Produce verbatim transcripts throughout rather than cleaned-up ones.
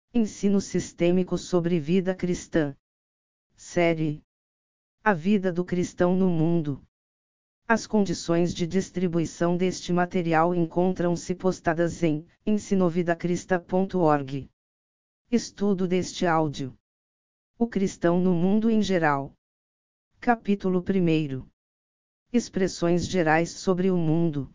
Ensino sistêmico sobre vida cristã. Série: A vida do cristão no mundo. As condições de distribuição deste material encontram-se postadas em ensinovidacrista ponto org. Estudo deste áudio. O cristão no mundo em geral. Capítulo primeiro. Expressões gerais sobre o mundo.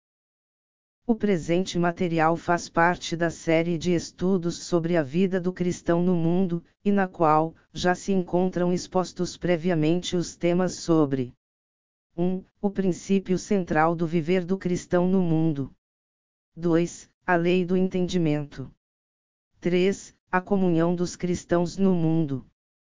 O presente material faz parte da série de estudos sobre a vida do cristão no mundo, e na qual já se encontram expostos previamente os temas sobre um O princípio central do viver do cristão no mundo. dois A lei do entendimento. três A comunhão dos cristãos no mundo.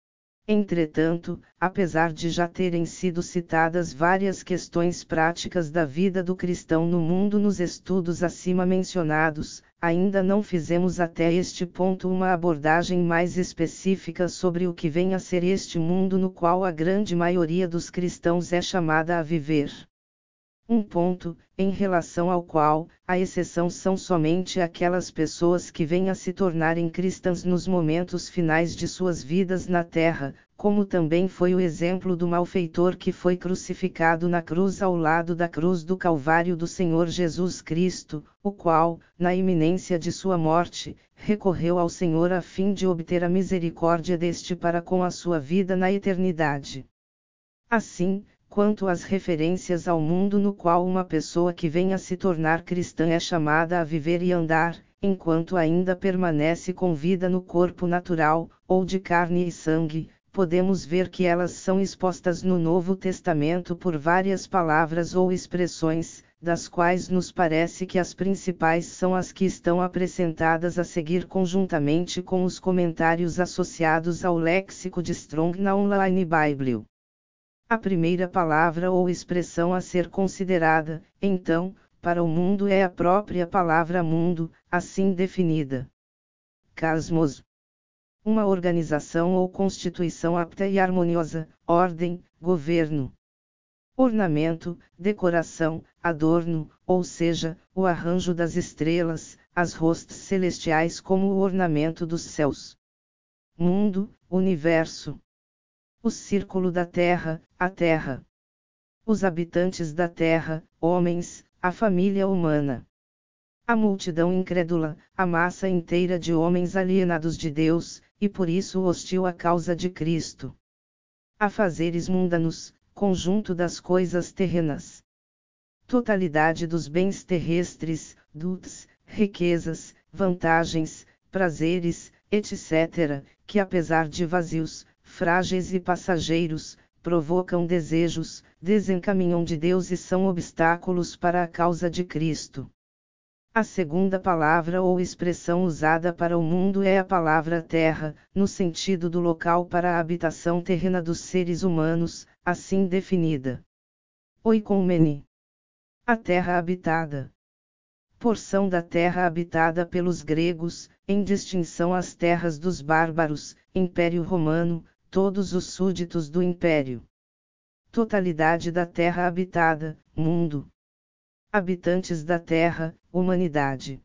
Entretanto, apesar de já terem sido citadas várias questões práticas da vida do cristão no mundo nos estudos acima mencionados, ainda não fizemos até este ponto uma abordagem mais específica sobre o que vem a ser este mundo no qual a grande maioria dos cristãos é chamada a viver. Um ponto, em relação ao qual, a exceção são somente aquelas pessoas que vêm a se tornarem cristãs nos momentos finais de suas vidas na terra, como também foi o exemplo do malfeitor que foi crucificado na cruz ao lado da cruz do Calvário do Senhor Jesus Cristo, o qual, na iminência de sua morte, recorreu ao Senhor a fim de obter a misericórdia deste para com a sua vida na eternidade. Assim, quanto às referências ao mundo no qual uma pessoa que vem a se tornar cristã é chamada a viver e andar, enquanto ainda permanece com vida no corpo natural, ou de carne e sangue, podemos ver que elas são expostas no Novo Testamento por várias palavras ou expressões, das quais nos parece que as principais são as que estão apresentadas a seguir conjuntamente com os comentários associados ao léxico de Strong na Online Bible. A primeira palavra ou expressão a ser considerada, então, para o mundo é a própria palavra mundo, assim definida. Cosmos. Uma organização ou constituição apta e harmoniosa, ordem, governo. Ornamento, decoração, adorno, ou seja, o arranjo das estrelas, as hostes celestiais como o ornamento dos céus. Mundo, universo. O círculo da terra, a terra. Os habitantes da terra, homens, a família humana. A multidão incrédula, a massa inteira de homens alienados de Deus, e por isso hostil à causa de Cristo. Afazeres mundanos, conjunto das coisas terrenas. Totalidade dos bens terrestres, dutos, riquezas, vantagens, prazeres, etcétera, que apesar de vazios, frágeis e passageiros, provocam desejos, desencaminham de Deus e são obstáculos para a causa de Cristo. A segunda palavra ou expressão usada para o mundo é a palavra terra, no sentido do local para a habitação terrena dos seres humanos, assim definida. Oikoumene. A terra habitada. Porção da terra habitada pelos gregos, em distinção às terras dos bárbaros, Império Romano, todos os súditos do Império. Totalidade da terra habitada, mundo. Habitantes da terra, humanidade.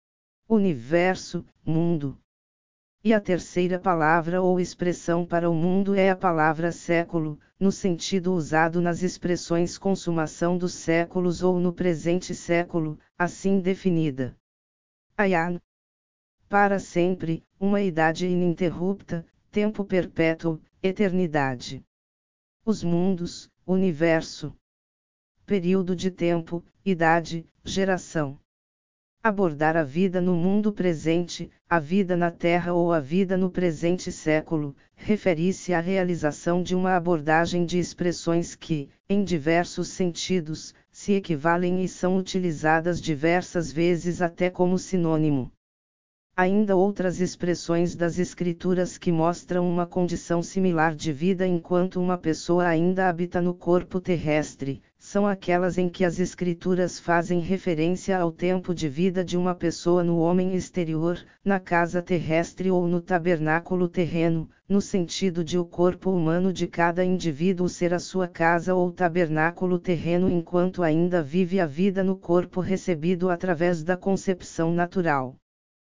Universo, mundo. E a terceira palavra ou expressão para o mundo é a palavra século, no sentido usado nas expressões consumação dos séculos ou no presente século, assim definida. Ayan. Para sempre, uma idade ininterrupta, tempo perpétuo, eternidade. Os mundos, universo. Período de tempo, idade, geração. Abordar a vida no mundo presente, a vida na Terra ou a vida no presente século, refere-se à realização de uma abordagem de expressões que, em diversos sentidos, se equivalem e são utilizadas diversas vezes até como sinônimo. Ainda outras expressões das Escrituras que mostram uma condição similar de vida enquanto uma pessoa ainda habita no corpo terrestre, são aquelas em que as Escrituras fazem referência ao tempo de vida de uma pessoa no homem exterior, na casa terrestre ou no tabernáculo terreno, no sentido de o corpo humano de cada indivíduo ser a sua casa ou tabernáculo terreno enquanto ainda vive a vida no corpo recebido através da concepção natural.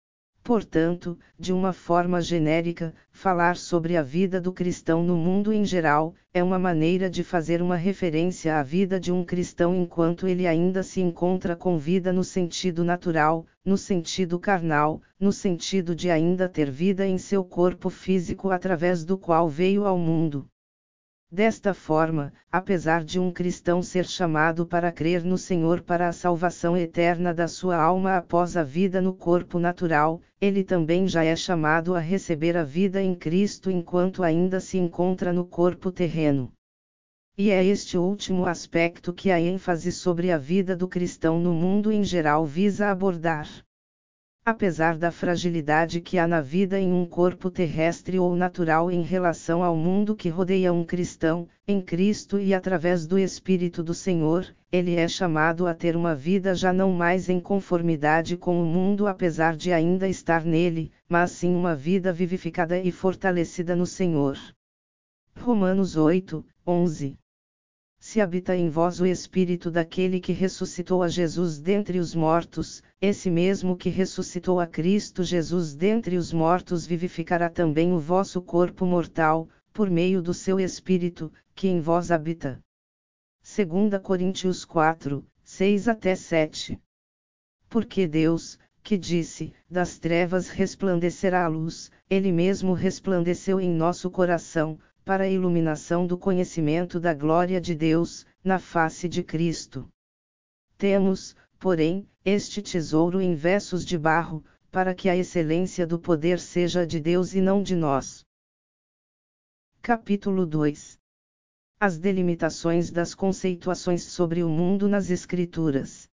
Portanto, de uma forma genérica, falar sobre a vida do cristão no mundo em geral, é uma maneira de fazer uma referência à vida de um cristão enquanto ele ainda se encontra com vida no sentido natural, no sentido carnal, no sentido de ainda ter vida em seu corpo físico através do qual veio ao mundo. Desta forma, apesar de um cristão ser chamado para crer no Senhor para a salvação eterna da sua alma após a vida no corpo natural, ele também já é chamado a receber a vida em Cristo enquanto ainda se encontra no corpo terreno. E é este último aspecto que a ênfase sobre a vida do cristão no mundo em geral visa abordar. Apesar da fragilidade que há na vida em um corpo terrestre ou natural em relação ao mundo que rodeia um cristão, em Cristo e através do Espírito do Senhor, ele é chamado a ter uma vida já não mais em conformidade com o mundo apesar de ainda estar nele, mas sim uma vida vivificada e fortalecida no Senhor. Romanos oito, onze. Se habita em vós o Espírito daquele que ressuscitou a Jesus dentre os mortos, esse mesmo que ressuscitou a Cristo Jesus dentre os mortos vivificará também o vosso corpo mortal, por meio do seu Espírito, que em vós habita. dois Coríntios quatro, seis até sete. Porque Deus, que disse, das trevas resplandecerá a luz, Ele mesmo resplandeceu em nosso coração, para a iluminação do conhecimento da glória de Deus, na face de Cristo. Temos, porém, este tesouro em vasos de barro, para que a excelência do poder seja de Deus e não de nós. Capítulo dois. As delimitações das conceituações sobre o mundo nas Escrituras.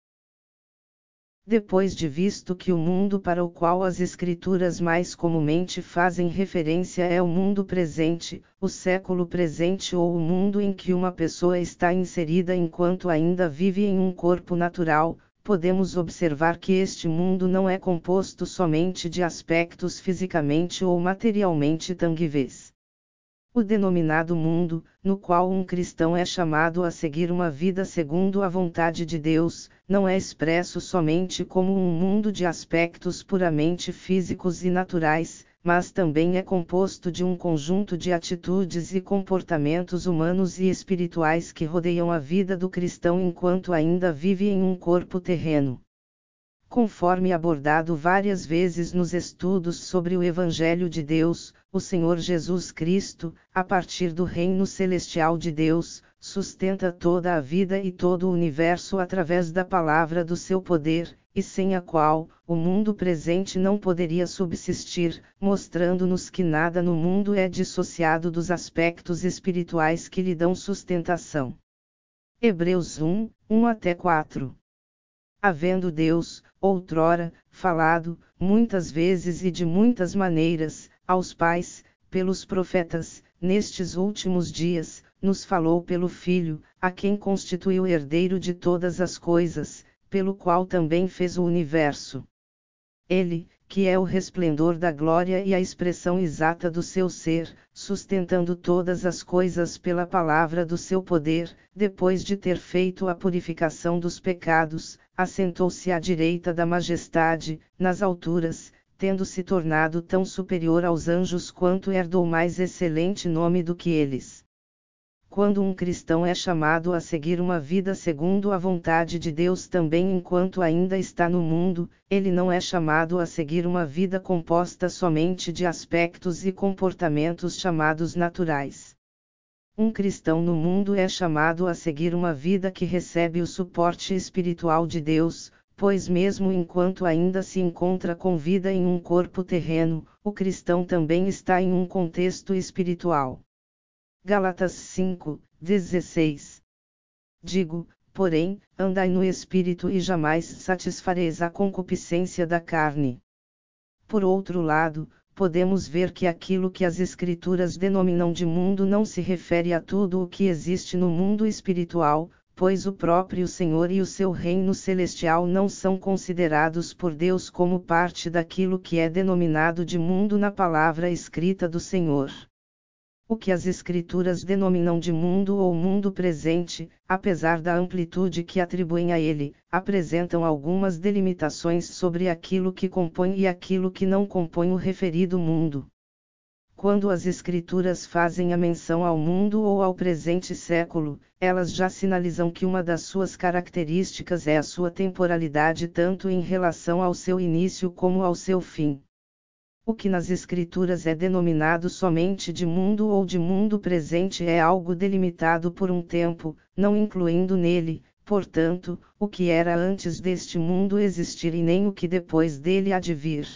Depois de visto que o mundo para o qual as Escrituras mais comumente fazem referência é o mundo presente, o século presente ou o mundo em que uma pessoa está inserida enquanto ainda vive em um corpo natural, podemos observar que este mundo não é composto somente de aspectos fisicamente ou materialmente tangíveis. O denominado mundo, no qual um cristão é chamado a seguir uma vida segundo a vontade de Deus, não é expresso somente como um mundo de aspectos puramente físicos e naturais, mas também é composto de um conjunto de atitudes e comportamentos humanos e espirituais que rodeiam a vida do cristão enquanto ainda vive em um corpo terreno. Conforme abordado várias vezes nos estudos sobre o Evangelho de Deus, o Senhor Jesus Cristo, a partir do reino celestial de Deus, sustenta toda a vida e todo o universo através da palavra do seu poder, e sem a qual, o mundo presente não poderia subsistir, mostrando-nos que nada no mundo é dissociado dos aspectos espirituais que lhe dão sustentação. Hebreus um, um até quatro. Havendo Deus, outrora, falado, muitas vezes e de muitas maneiras, aos pais, pelos profetas, nestes últimos dias, nos falou pelo Filho, a quem constituiu herdeiro de todas as coisas, pelo qual também fez o universo. Ele, que é o resplendor da glória e a expressão exata do seu ser, sustentando todas as coisas pela palavra do seu poder, depois de ter feito a purificação dos pecados, assentou-se à direita da majestade, nas alturas, tendo se tornado tão superior aos anjos quanto herdou mais excelente nome do que eles. Quando um cristão é chamado a seguir uma vida segundo a vontade de Deus também enquanto ainda está no mundo, ele não é chamado a seguir uma vida composta somente de aspectos e comportamentos chamados naturais. Um cristão no mundo é chamado a seguir uma vida que recebe o suporte espiritual de Deus, pois mesmo enquanto ainda se encontra com vida em um corpo terreno, o cristão também está em um contexto espiritual. Gálatas cinco, dezesseis. Digo, porém, andai no Espírito e jamais satisfareis a concupiscência da carne. Por outro lado, podemos ver que aquilo que as Escrituras denominam de mundo não se refere a tudo o que existe no mundo espiritual, pois o próprio Senhor e o seu reino celestial não são considerados por Deus como parte daquilo que é denominado de mundo na palavra escrita do Senhor. O que as Escrituras denominam de mundo ou mundo presente, apesar da amplitude que atribuem a ele, apresentam algumas delimitações sobre aquilo que compõe e aquilo que não compõe o referido mundo. Quando as Escrituras fazem a menção ao mundo ou ao presente século, elas já sinalizam que uma das suas características é a sua temporalidade tanto em relação ao seu início como ao seu fim. O que nas Escrituras é denominado somente de mundo ou de mundo presente é algo delimitado por um tempo, não incluindo nele, portanto, o que era antes deste mundo existir e nem o que depois dele há de vir.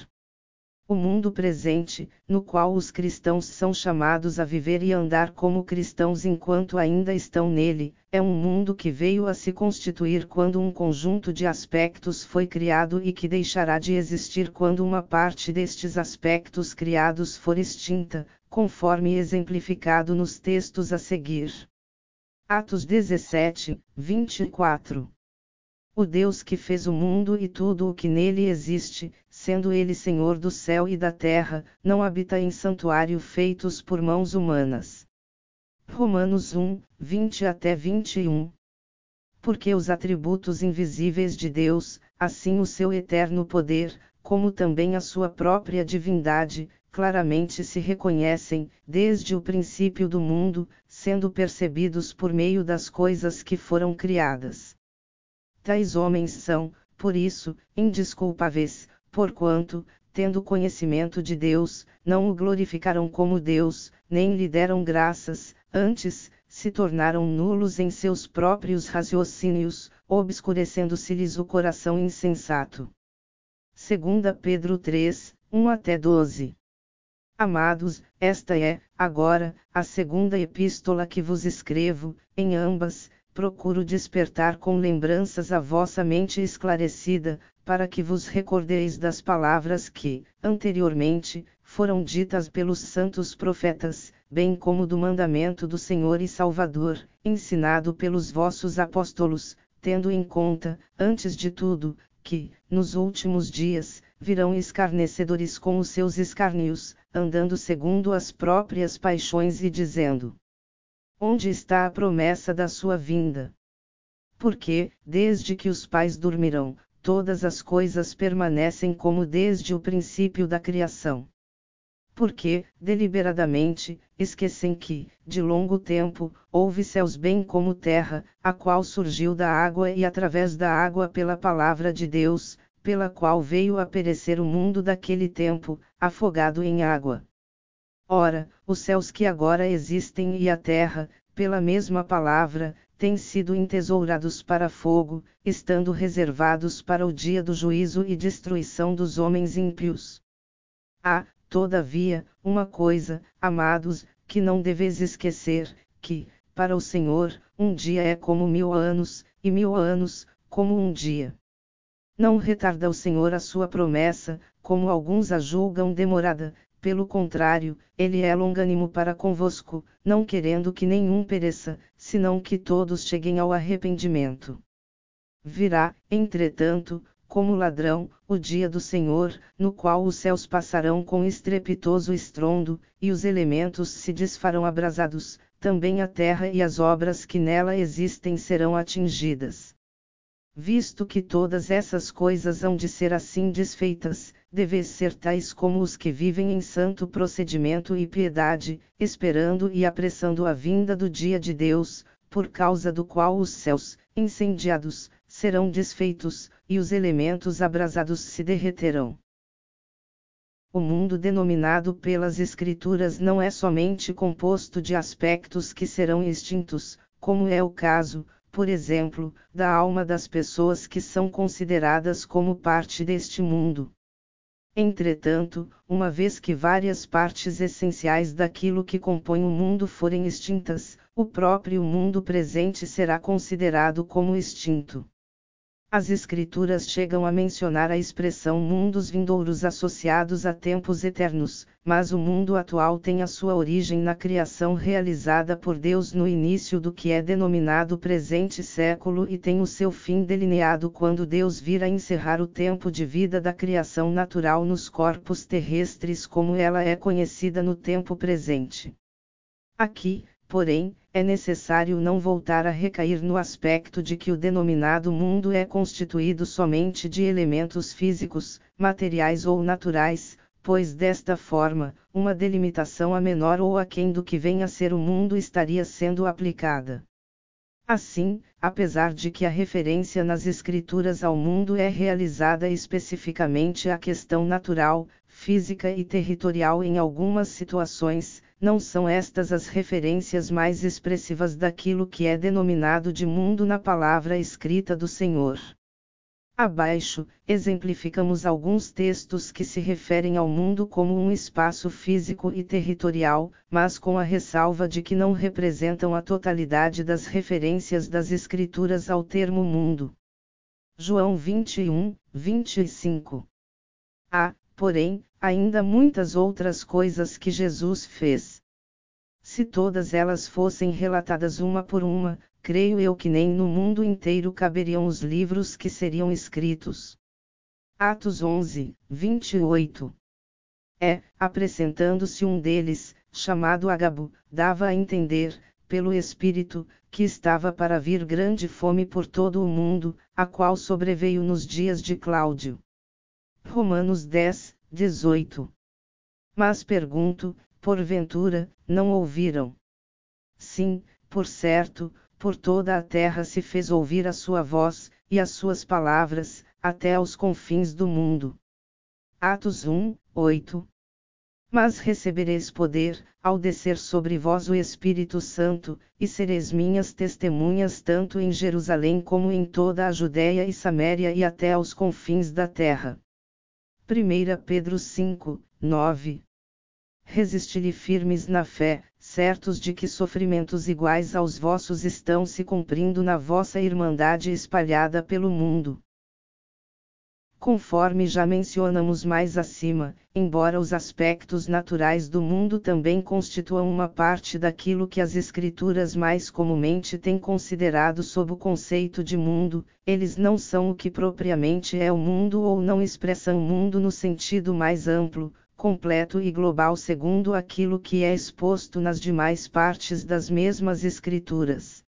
O mundo presente, no qual os cristãos são chamados a viver e andar como cristãos enquanto ainda estão nele, é um mundo que veio a se constituir quando um conjunto de aspectos foi criado e que deixará de existir quando uma parte destes aspectos criados for extinta, conforme exemplificado nos textos a seguir. Atos dezessete, vinte e quatro. O Deus que fez o mundo e tudo o que nele existe, sendo ele Senhor do céu e da terra, não habita em santuário feitos por mãos humanas. Romanos um, vinte até vinte e um. Porque os atributos invisíveis de Deus, assim o seu eterno poder, como também a sua própria divindade, claramente se reconhecem, desde o princípio do mundo, sendo percebidos por meio das coisas que foram criadas. Tais homens são, por isso, indesculpáveis, porquanto, tendo conhecimento de Deus, não o glorificaram como Deus, nem lhe deram graças, antes, se tornaram nulos em seus próprios raciocínios, obscurecendo-se-lhes o coração insensato. Segunda Pedro três, um até doze. Amados, esta é, agora, a segunda epístola que vos escrevo, em ambas, procuro despertar com lembranças a vossa mente esclarecida, para que vos recordeis das palavras que, anteriormente, foram ditas pelos santos profetas, bem como do mandamento do Senhor e Salvador, ensinado pelos vossos apóstolos, tendo em conta, antes de tudo, que, nos últimos dias, virão escarnecedores com os seus escárnios, andando segundo as próprias paixões e dizendo: onde está a promessa da sua vinda? Porque, desde que os pais dormirão, todas as coisas permanecem como desde o princípio da criação. Porque, deliberadamente, esquecem que, de longo tempo, houve céus bem como terra, a qual surgiu da água e através da água pela palavra de Deus, pela qual veio a perecer o mundo daquele tempo, afogado em água. Ora, os céus que agora existem e a terra, pela mesma palavra, têm sido entesourados para fogo, estando reservados para o dia do juízo e destruição dos homens ímpios. Há, todavia, uma coisa, amados, que não deveis esquecer, que, para o Senhor, um dia é como mil anos, e mil anos, como um dia. Não retarda o Senhor a sua promessa, como alguns a julgam demorada, pelo contrário, ele é longânimo para convosco, não querendo que nenhum pereça, senão que todos cheguem ao arrependimento. Virá, entretanto, como ladrão, o dia do Senhor, no qual os céus passarão com estrepitoso estrondo, e os elementos se desfarão abrasados, também a terra e as obras que nela existem serão atingidas. Visto que todas essas coisas hão de ser assim desfeitas, deveis ser tais como os que vivem em santo procedimento e piedade, esperando e apressando a vinda do dia de Deus, por causa do qual os céus, incendiados, serão desfeitos, e os elementos abrasados se derreterão. O mundo denominado pelas Escrituras não é somente composto de aspectos que serão extintos, como é o caso, por exemplo, da alma das pessoas que são consideradas como parte deste mundo. Entretanto, uma vez que várias partes essenciais daquilo que compõe o mundo forem extintas, o próprio mundo presente será considerado como extinto. As Escrituras chegam a mencionar a expressão mundos vindouros associados a tempos eternos, mas o mundo atual tem a sua origem na criação realizada por Deus no início do que é denominado presente século e tem o seu fim delineado quando Deus vir a encerrar o tempo de vida da criação natural nos corpos terrestres como ela é conhecida no tempo presente. Aqui, porém, é necessário não voltar a recair no aspecto de que o denominado mundo é constituído somente de elementos físicos, materiais ou naturais, pois desta forma, uma delimitação a menor ou aquém do que vem a ser o mundo estaria sendo aplicada. Assim, apesar de que a referência nas Escrituras ao mundo é realizada especificamente à questão natural, física e territorial em algumas situações, não são estas as referências mais expressivas daquilo que é denominado de mundo na palavra escrita do Senhor. Abaixo, exemplificamos alguns textos que se referem ao mundo como um espaço físico e territorial, mas com a ressalva de que não representam a totalidade das referências das Escrituras ao termo mundo. João vinte e um, vinte e cinco. Há, porém, ainda muitas outras coisas que Jesus fez. Se todas elas fossem relatadas uma por uma, creio eu que nem no mundo inteiro caberiam os livros que seriam escritos. Atos onze, vinte e oito. É, apresentando-se um deles, chamado Agabo, dava a entender, pelo Espírito, que estava para vir grande fome por todo o mundo, a qual sobreveio nos dias de Cláudio. Romanos dez, dezoito. Mas pergunto, porventura, não ouviram? Sim, por certo, por toda a terra se fez ouvir a sua voz, e as suas palavras, até aos confins do mundo. Atos um, oito. Mas recebereis poder, ao descer sobre vós o Espírito Santo, e sereis minhas testemunhas tanto em Jerusalém como em toda a Judéia e Saméria e até aos confins da terra. primeira Pedro cinco, nove. Resisti-lhe firmes na fé, certos de que sofrimentos iguais aos vossos estão se cumprindo na vossa irmandade espalhada pelo mundo. Conforme já mencionamos mais acima, embora os aspectos naturais do mundo também constituam uma parte daquilo que as Escrituras mais comumente têm considerado sob o conceito de mundo, eles não são o que propriamente é o mundo ou não expressam mundo no sentido mais amplo, completo e global segundo aquilo que é exposto nas demais partes das mesmas Escrituras.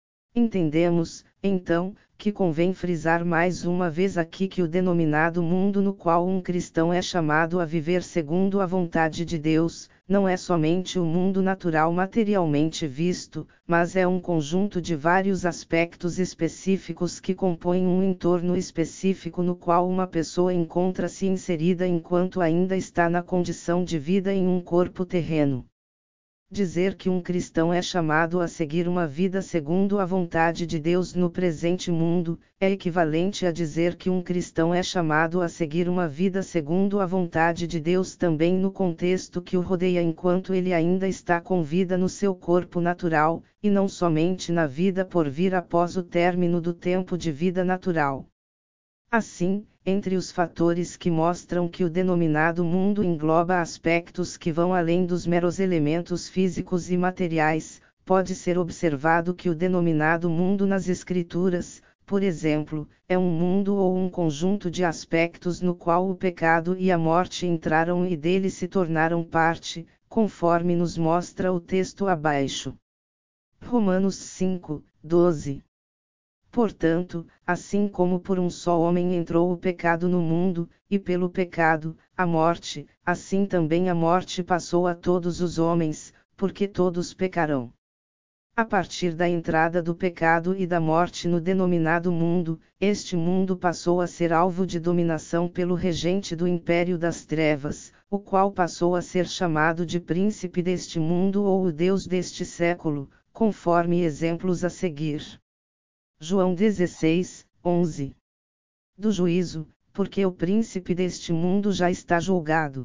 Entendemos, então, que convém frisar mais uma vez aqui que o denominado mundo no qual um cristão é chamado a viver segundo a vontade de Deus, não é somente o mundo natural materialmente visto, mas é um conjunto de vários aspectos específicos que compõem um entorno específico no qual uma pessoa encontra-se inserida enquanto ainda está na condição de vida em um corpo terreno. Dizer que um cristão é chamado a seguir uma vida segundo a vontade de Deus no presente mundo, é equivalente a dizer que um cristão é chamado a seguir uma vida segundo a vontade de Deus também no contexto que o rodeia enquanto ele ainda está com vida no seu corpo natural, e não somente na vida por vir após o término do tempo de vida natural. Assim, entre os fatores que mostram que o denominado mundo engloba aspectos que vão além dos meros elementos físicos e materiais, pode ser observado que o denominado mundo nas Escrituras, por exemplo, é um mundo ou um conjunto de aspectos no qual o pecado e a morte entraram e dele se tornaram parte, conforme nos mostra o texto abaixo. Romanos cinco, doze. Portanto, assim como por um só homem entrou o pecado no mundo, e pelo pecado, a morte, assim também a morte passou a todos os homens, porque todos pecarão. A partir da entrada do pecado e da morte no denominado mundo, este mundo passou a ser alvo de dominação pelo regente do império das trevas, o qual passou a ser chamado de príncipe deste mundo ou o Deus deste século, conforme exemplos a seguir. João dezesseis, onze. Do juízo, porque o príncipe deste mundo já está julgado.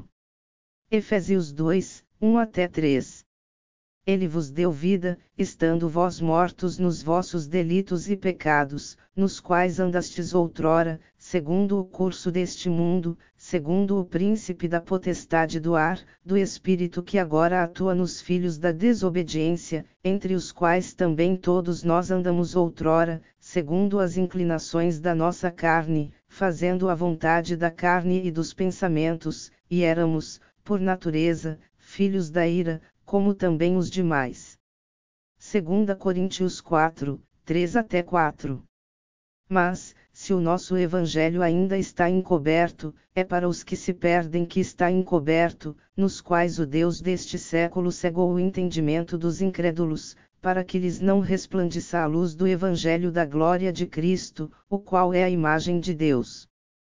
Efésios dois, um até três. Ele vos deu vida, estando vós mortos nos vossos delitos e pecados, nos quais andastes outrora, segundo o curso deste mundo, segundo o príncipe da potestade do ar, do espírito que agora atua nos filhos da desobediência, entre os quais também todos nós andamos outrora, segundo as inclinações da nossa carne, fazendo a vontade da carne e dos pensamentos, e éramos, por natureza, filhos da ira, como também os demais. dois Coríntios quatro, três até quatro. Mas, se o nosso evangelho ainda está encoberto, é para os que se perdem que está encoberto, nos quais o Deus deste século cegou o entendimento dos incrédulos, para que lhes não resplandeça a luz do evangelho da glória de Cristo, o qual é a imagem de Deus.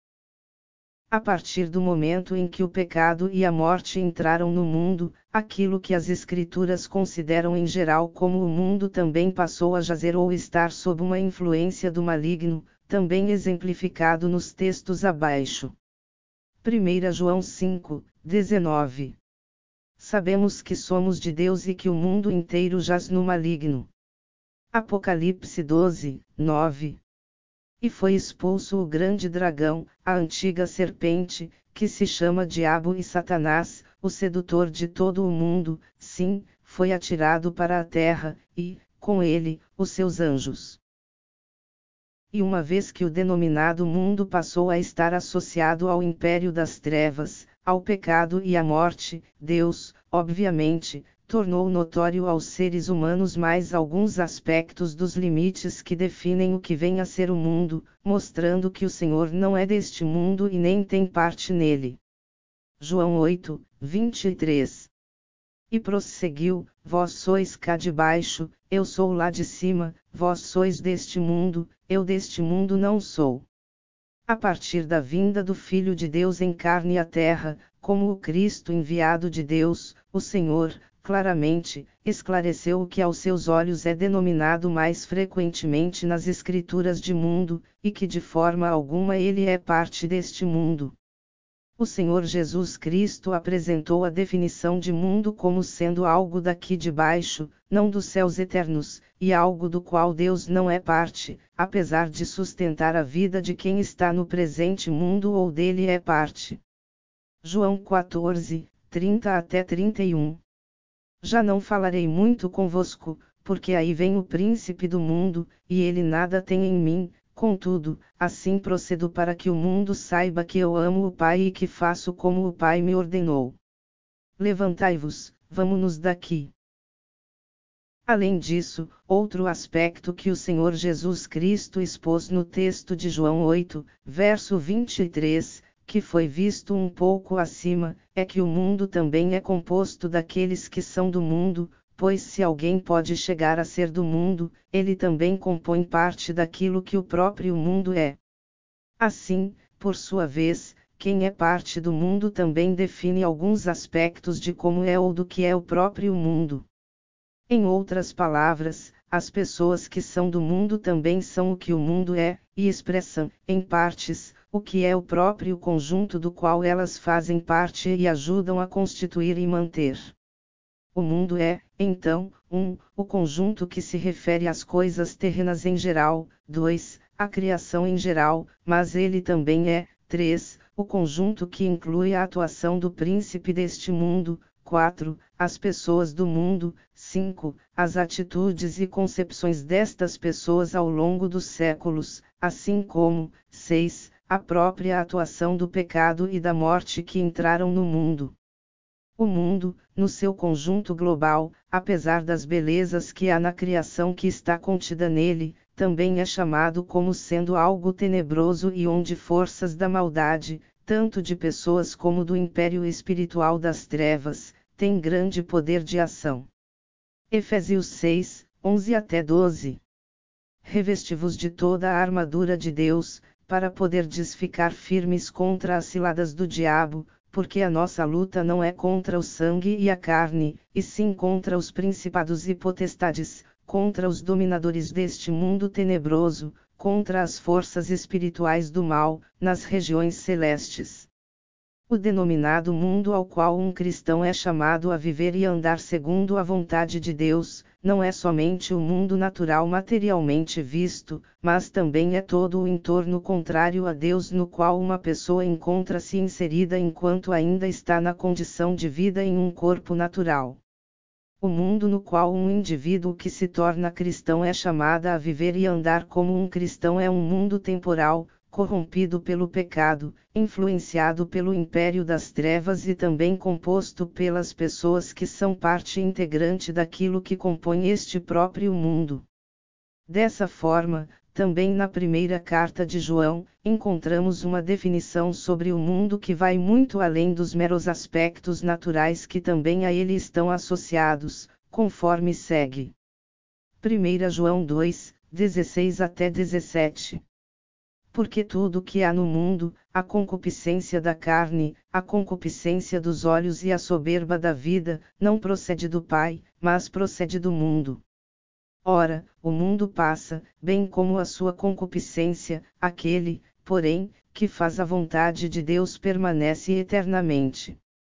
A partir do momento em que o pecado e a morte entraram no mundo, aquilo que as Escrituras consideram em geral como o mundo também passou a jazer ou estar sob uma influência do maligno, também exemplificado nos textos abaixo. primeira João cinco, dezenove. Sabemos que somos de Deus e que o mundo inteiro jaz no maligno. Apocalipse doze, nove. E foi expulso o grande dragão, a antiga serpente, que se chama Diabo e Satanás, o sedutor de todo o mundo, sim, foi atirado para a terra, e, com ele, os seus anjos. E uma vez que o denominado mundo passou a estar associado ao império das trevas, ao pecado e à morte, Deus, obviamente, tornou notório aos seres humanos mais alguns aspectos dos limites que definem o que vem a ser o mundo, mostrando que o Senhor não é deste mundo e nem tem parte nele. João oito, vinte e três. E prosseguiu: Vós sois cá de baixo, eu sou lá de cima, vós sois deste mundo, eu deste mundo não sou. A partir da vinda do Filho de Deus em carne à terra, como o Cristo enviado de Deus, o Senhor, claramente, esclareceu o que aos seus olhos é denominado mais frequentemente nas Escrituras de mundo, e que de forma alguma ele é parte deste mundo. O Senhor Jesus Cristo apresentou a definição de mundo como sendo algo daqui de baixo, não dos céus eternos, e algo do qual Deus não é parte, apesar de sustentar a vida de quem está no presente mundo ou dele é parte. João quatorze, trinta até trinta e um. Já não falarei muito convosco, porque aí vem o príncipe do mundo, e ele nada tem em mim. Contudo, assim procedo para que o mundo saiba que eu amo o Pai e que faço como o Pai me ordenou. Levantai-vos, vamo-nos daqui. Além disso, outro aspecto que o Senhor Jesus Cristo expôs no texto de João oito, verso vinte e três, que foi visto um pouco acima, é que o mundo também é composto daqueles que são do mundo, pois se alguém pode chegar a ser do mundo, ele também compõe parte daquilo que o próprio mundo é. Assim, por sua vez, quem é parte do mundo também define alguns aspectos de como é ou do que é o próprio mundo. Em outras palavras, as pessoas que são do mundo também são o que o mundo é, e expressam, em partes, o que é o próprio conjunto do qual elas fazem parte e ajudam a constituir e manter. O mundo é, então, um, o conjunto que se refere às coisas terrenas em geral, dois, a criação em geral, mas ele também é, três, o conjunto que inclui a atuação do príncipe deste mundo, quatro, as pessoas do mundo, cinco, as atitudes e concepções destas pessoas ao longo dos séculos, assim como, seis, a própria atuação do pecado e da morte que entraram no mundo. O mundo, no seu conjunto global, apesar das belezas que há na criação que está contida nele, também é chamado como sendo algo tenebroso e onde forças da maldade, tanto de pessoas como do império espiritual das trevas, têm grande poder de ação. Efésios seis, onze até doze. Revesti-vos de toda a armadura de Deus, para poderdes ficar firmes contra as ciladas do diabo, porque a nossa luta não é contra o sangue e a carne, e sim contra os principados e potestades, contra os dominadores deste mundo tenebroso, contra as forças espirituais do mal, nas regiões celestes. O denominado mundo ao qual um cristão é chamado a viver e andar segundo a vontade de Deus, não é somente o mundo natural materialmente visto, mas também é todo o entorno contrário a Deus no qual uma pessoa encontra-se inserida enquanto ainda está na condição de vida em um corpo natural. O mundo no qual um indivíduo que se torna cristão é chamado a viver e andar como um cristão é um mundo temporal, corrompido pelo pecado, influenciado pelo império das trevas e também composto pelas pessoas que são parte integrante daquilo que compõe este próprio mundo. Dessa forma, também na primeira carta de João, encontramos uma definição sobre o mundo que vai muito além dos meros aspectos naturais que também a ele estão associados, conforme segue. primeira João dois, dezesseis até dezessete. Porque tudo o que há no mundo, a concupiscência da carne, a concupiscência dos olhos e a soberba da vida, não procede do Pai, mas procede do mundo. Ora, o mundo passa, bem como a sua concupiscência, aquele, porém, que faz a vontade de Deus permanece eternamente.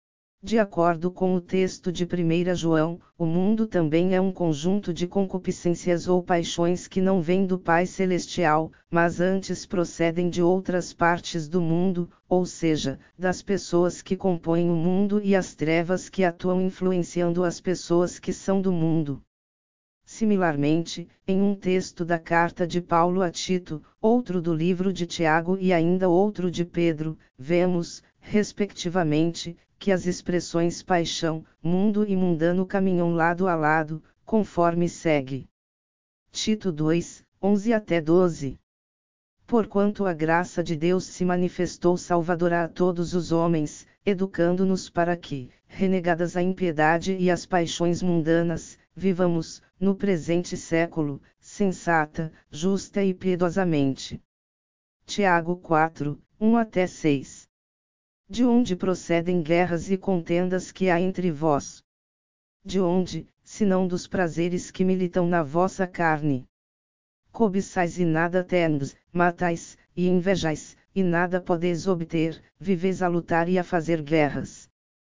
De acordo com o texto de primeira João, o mundo também é um conjunto de concupiscências ou paixões que não vêm do Pai Celestial, mas antes procedem de outras partes do mundo, ou seja, das pessoas que compõem o mundo e as trevas que atuam influenciando as pessoas que são do mundo. Similarmente, em um texto da carta de Paulo a Tito, outro do livro de Tiago e ainda outro de Pedro, vemos, respectivamente, que as expressões paixão, mundo e mundano caminham lado a lado, conforme segue. Tito dois, onze até doze. Porquanto a graça de Deus se manifestou salvadora a todos os homens, educando-nos para que, renegadas a impiedade e as paixões mundanas, vivamos, no presente século, sensata, justa e piedosamente. Tiago quatro, um até seis. De onde procedem guerras e contendas que há entre vós? De onde, senão dos prazeres que militam na vossa carne? Cobiçais e nada tendes, matais, e invejais, e nada podeis obter, viveis a lutar e a fazer guerras.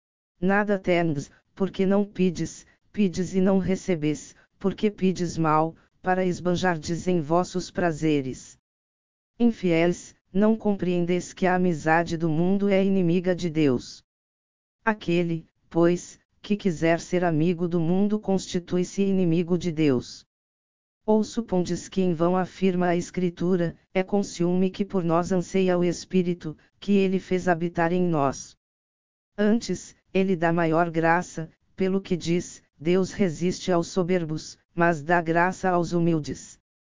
Nada tendes, porque não pides, pides e não recebes, porque pides mal, para esbanjardes em vossos prazeres. Infiéis, não compreendes que a amizade do mundo é inimiga de Deus. Aquele, pois, que quiser ser amigo do mundo constitui-se inimigo de Deus. Ou supondes que em vão afirma a Escritura, é com ciúme que por nós anseia o Espírito, que ele fez habitar em nós. Antes, ele dá maior graça, pelo que diz, Deus resiste aos soberbos, mas dá graça aos humildes.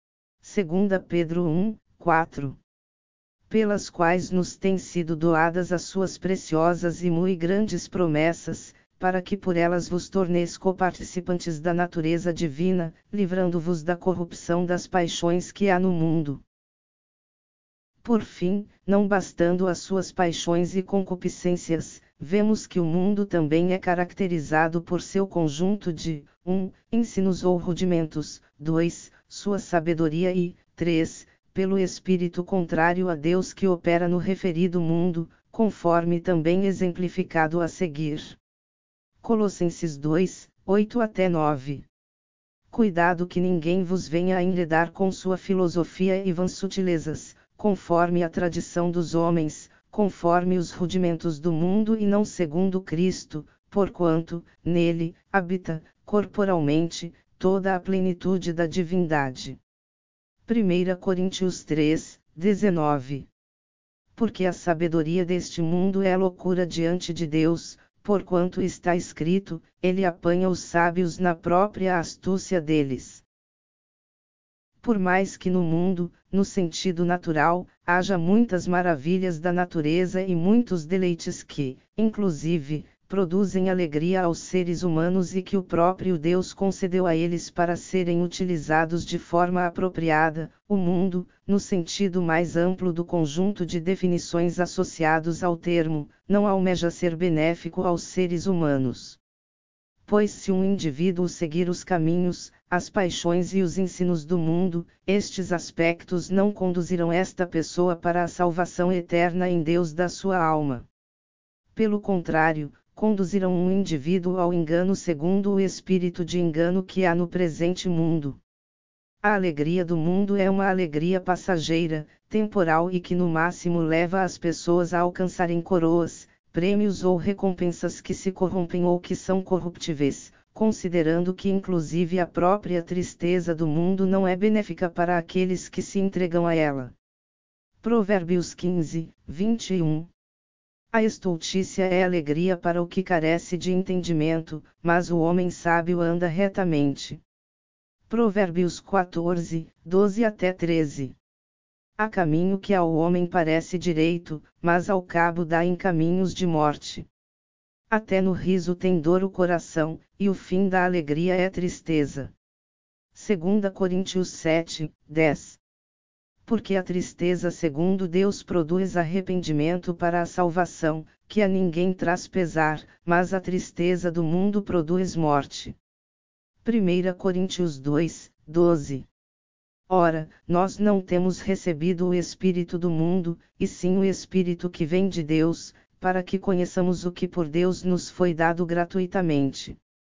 segunda Pedro um, quatro. Pelas quais nos têm sido doadas as suas preciosas e muito grandes promessas, para que por elas vos torneis coparticipantes da natureza divina, livrando-vos da corrupção das paixões que há no mundo. Por fim, não bastando as suas paixões e concupiscências, vemos que o mundo também é caracterizado por seu conjunto de um ensinos ou rudimentos, dois sua sabedoria e três pelo espírito contrário a Deus que opera no referido mundo, conforme também exemplificado a seguir. Colossenses dois, oito até nove. Cuidado que ninguém vos venha a enredar com sua filosofia e vãs sutilezas, conforme a tradição dos homens, conforme os rudimentos do mundo e não segundo Cristo, porquanto, nele, habita, corporalmente, toda a plenitude da divindade. primeira Coríntios três, dezenove. Porque a sabedoria deste mundo é loucura diante de Deus, porquanto está escrito, ele apanha os sábios na própria astúcia deles. Por mais que no mundo, no sentido natural, haja muitas maravilhas da natureza e muitos deleites que, inclusive, produzem alegria aos seres humanos e que o próprio Deus concedeu a eles para serem utilizados de forma apropriada, o mundo, no sentido mais amplo do conjunto de definições associados ao termo, não almeja ser benéfico aos seres humanos. Pois se um indivíduo seguir os caminhos, as paixões e os ensinos do mundo, estes aspectos não conduzirão esta pessoa para a salvação eterna em Deus da sua alma. Pelo contrário, conduzirão um indivíduo ao engano segundo o espírito de engano que há no presente mundo. A alegria do mundo é uma alegria passageira, temporal e que no máximo leva as pessoas a alcançarem coroas, prêmios ou recompensas que se corrompem ou que são corruptíveis, considerando que inclusive a própria tristeza do mundo não é benéfica para aqueles que se entregam a ela. Provérbios quinze, vinte e um. A estultícia é alegria para o que carece de entendimento, mas o homem sábio anda retamente. Provérbios quatorze, doze até treze. Há caminho que ao homem parece direito, mas ao cabo dá em caminhos de morte. Até no riso tem dor o coração, e o fim da alegria é tristeza. Segunda Coríntios sete, dez. Porque a tristeza segundo Deus produz arrependimento para a salvação, que a ninguém traz pesar, mas a tristeza do mundo produz morte. Primeira Coríntios dois, doze. Ora, nós não temos recebido o Espírito do mundo, e sim o Espírito que vem de Deus, para que conheçamos o que por Deus nos foi dado gratuitamente.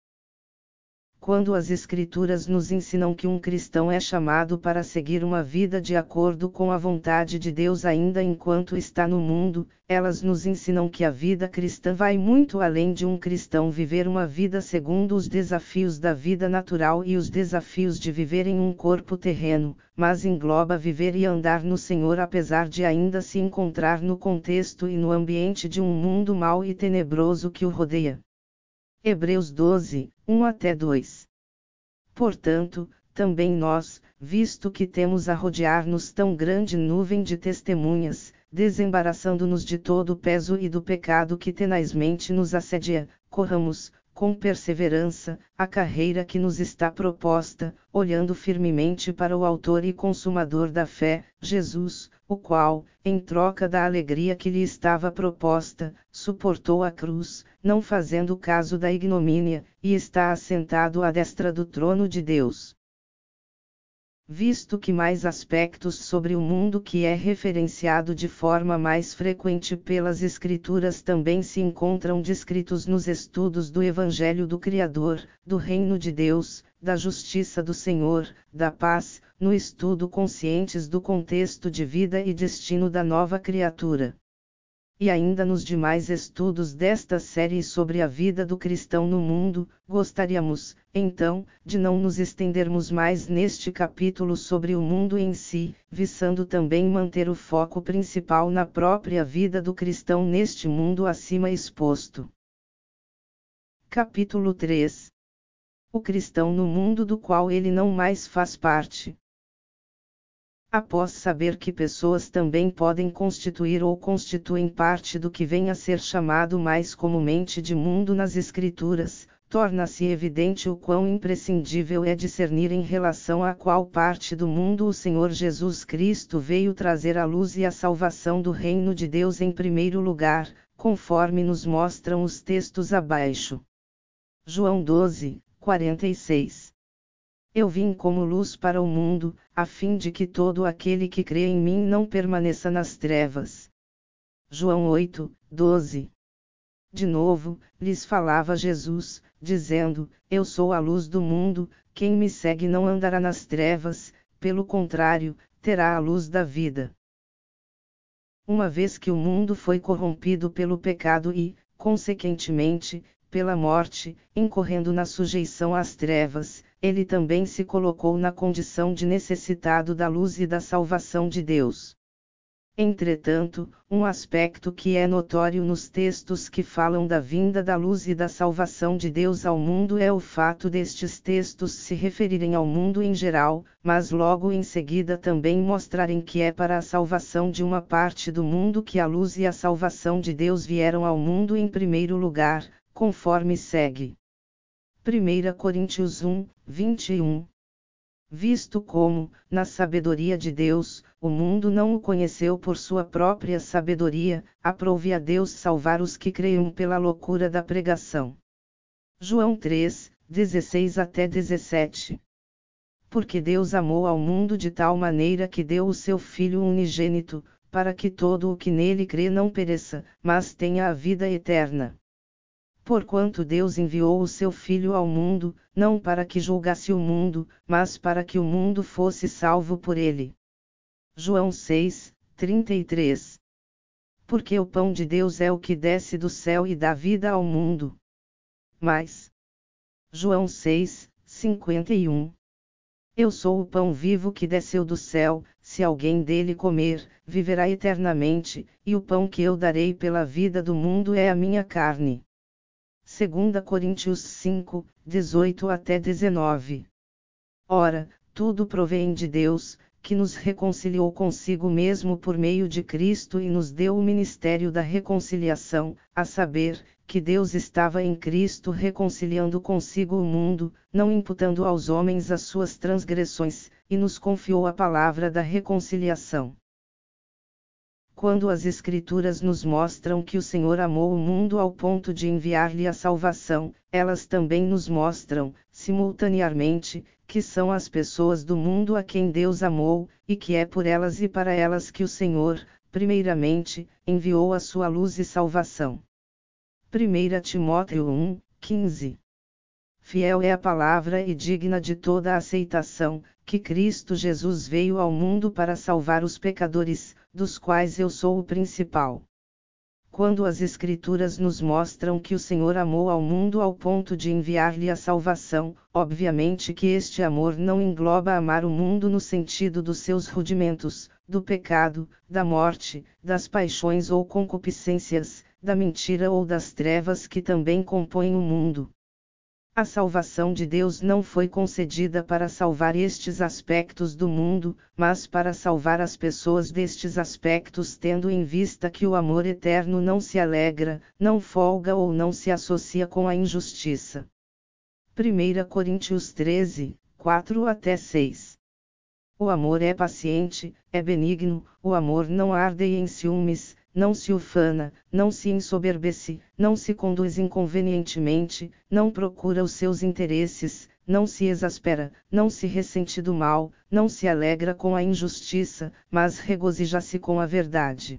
Quando as Escrituras nos ensinam que um cristão é chamado para seguir uma vida de acordo com a vontade de Deus ainda enquanto está no mundo, elas nos ensinam que a vida cristã vai muito além de um cristão viver uma vida segundo os desafios da vida natural e os desafios de viver em um corpo terreno, mas engloba viver e andar no Senhor apesar de ainda se encontrar no contexto e no ambiente de um mundo mau e tenebroso que o rodeia. Hebreus doze, um até dois. Portanto, também nós, visto que temos a rodear-nos tão grande nuvem de testemunhas, desembaraçando-nos de todo o peso e do pecado que tenazmente nos assedia, corramos, com perseverança, a carreira que nos está proposta, olhando firmemente para o Autor e Consumador da fé, Jesus, o qual, em troca da alegria que lhe estava proposta, suportou a cruz, não fazendo caso da ignomínia, e está assentado à destra do trono de Deus. Visto que mais aspectos sobre o mundo que é referenciado de forma mais frequente pelas Escrituras também se encontram descritos nos estudos do Evangelho do Criador, do Reino de Deus, da Justiça do Senhor, da paz, no estudo conscientes do contexto de vida e destino da nova criatura. E ainda nos demais estudos desta série sobre a vida do cristão no mundo, gostaríamos, então, de não nos estendermos mais neste capítulo sobre o mundo em si, visando também manter o foco principal na própria vida do cristão neste mundo acima exposto. Capítulo três. O cristão no mundo do qual ele não mais faz parte. Após saber que pessoas também podem constituir ou constituem parte do que vem a ser chamado mais comumente de mundo nas Escrituras, torna-se evidente o quão imprescindível é discernir em relação a qual parte do mundo o Senhor Jesus Cristo veio trazer a luz e a salvação do reino de Deus em primeiro lugar, conforme nos mostram os textos abaixo. João doze, quarenta e seis. Eu vim como luz para o mundo, a fim de que todo aquele que crê em mim não permaneça nas trevas. João oito, doze. De novo, lhes falava Jesus, dizendo: Eu sou a luz do mundo, quem me segue não andará nas trevas, pelo contrário, terá a luz da vida. Uma vez que o mundo foi corrompido pelo pecado e, consequentemente, pela morte, incorrendo na sujeição às trevas, ele também se colocou na condição de necessitado da luz e da salvação de Deus. Entretanto, um aspecto que é notório nos textos que falam da vinda da luz e da salvação de Deus ao mundo é o fato destes textos se referirem ao mundo em geral, mas logo em seguida também mostrarem que é para a salvação de uma parte do mundo que a luz e a salvação de Deus vieram ao mundo em primeiro lugar, conforme segue. Primeira Coríntios um, vinte e um. Visto como, na sabedoria de Deus, o mundo não o conheceu por sua própria sabedoria, aprove a Deus salvar os que creiam pela loucura da pregação. João três, dezesseis até dezessete. Porque Deus amou ao mundo de tal maneira que deu o seu Filho unigênito, para que todo o que nele crê não pereça, mas tenha a vida eterna. Porquanto Deus enviou o seu Filho ao mundo, não para que julgasse o mundo, mas para que o mundo fosse salvo por ele. João seis, trinta e três. Porque o pão de Deus é o que desce do céu e dá vida ao mundo. Mas. João seis, cinquenta e um. Eu sou o pão vivo que desceu do céu, se alguém dele comer, viverá eternamente, e o pão que eu darei pela vida do mundo é a minha carne. Segunda Coríntios cinco, dezoito até dezenove. Ora, tudo provém de Deus, que nos reconciliou consigo mesmo por meio de Cristo e nos deu o ministério da reconciliação, a saber, que Deus estava em Cristo reconciliando consigo o mundo, não imputando aos homens as suas transgressões, e nos confiou a palavra da reconciliação. Quando as Escrituras nos mostram que o Senhor amou o mundo ao ponto de enviar-lhe a salvação, elas também nos mostram, simultaneamente, que são as pessoas do mundo a quem Deus amou, e que é por elas e para elas que o Senhor, primeiramente, enviou a sua luz e salvação. primeira Timóteo um, quinze. Fiel é a palavra e digna de toda a aceitação, que Cristo Jesus veio ao mundo para salvar os pecadores, dos quais eu sou o principal. Quando as Escrituras nos mostram que o Senhor amou ao mundo ao ponto de enviar-lhe a salvação, obviamente que este amor não engloba amar o mundo no sentido dos seus rudimentos, do pecado, da morte, das paixões ou concupiscências, da mentira ou das trevas que também compõem o mundo. A salvação de Deus não foi concedida para salvar estes aspectos do mundo, mas para salvar as pessoas destes aspectos, tendo em vista que o amor eterno não se alegra, não folga ou não se associa com a injustiça. primeira Coríntios treze, quatro até seis. O amor é paciente, é benigno, o amor não arde em ciúmes, não se ufana, não se ensoberbece, não se conduz inconvenientemente, não procura os seus interesses, não se exaspera, não se ressente do mal, não se alegra com a injustiça, mas regozija-se com a verdade.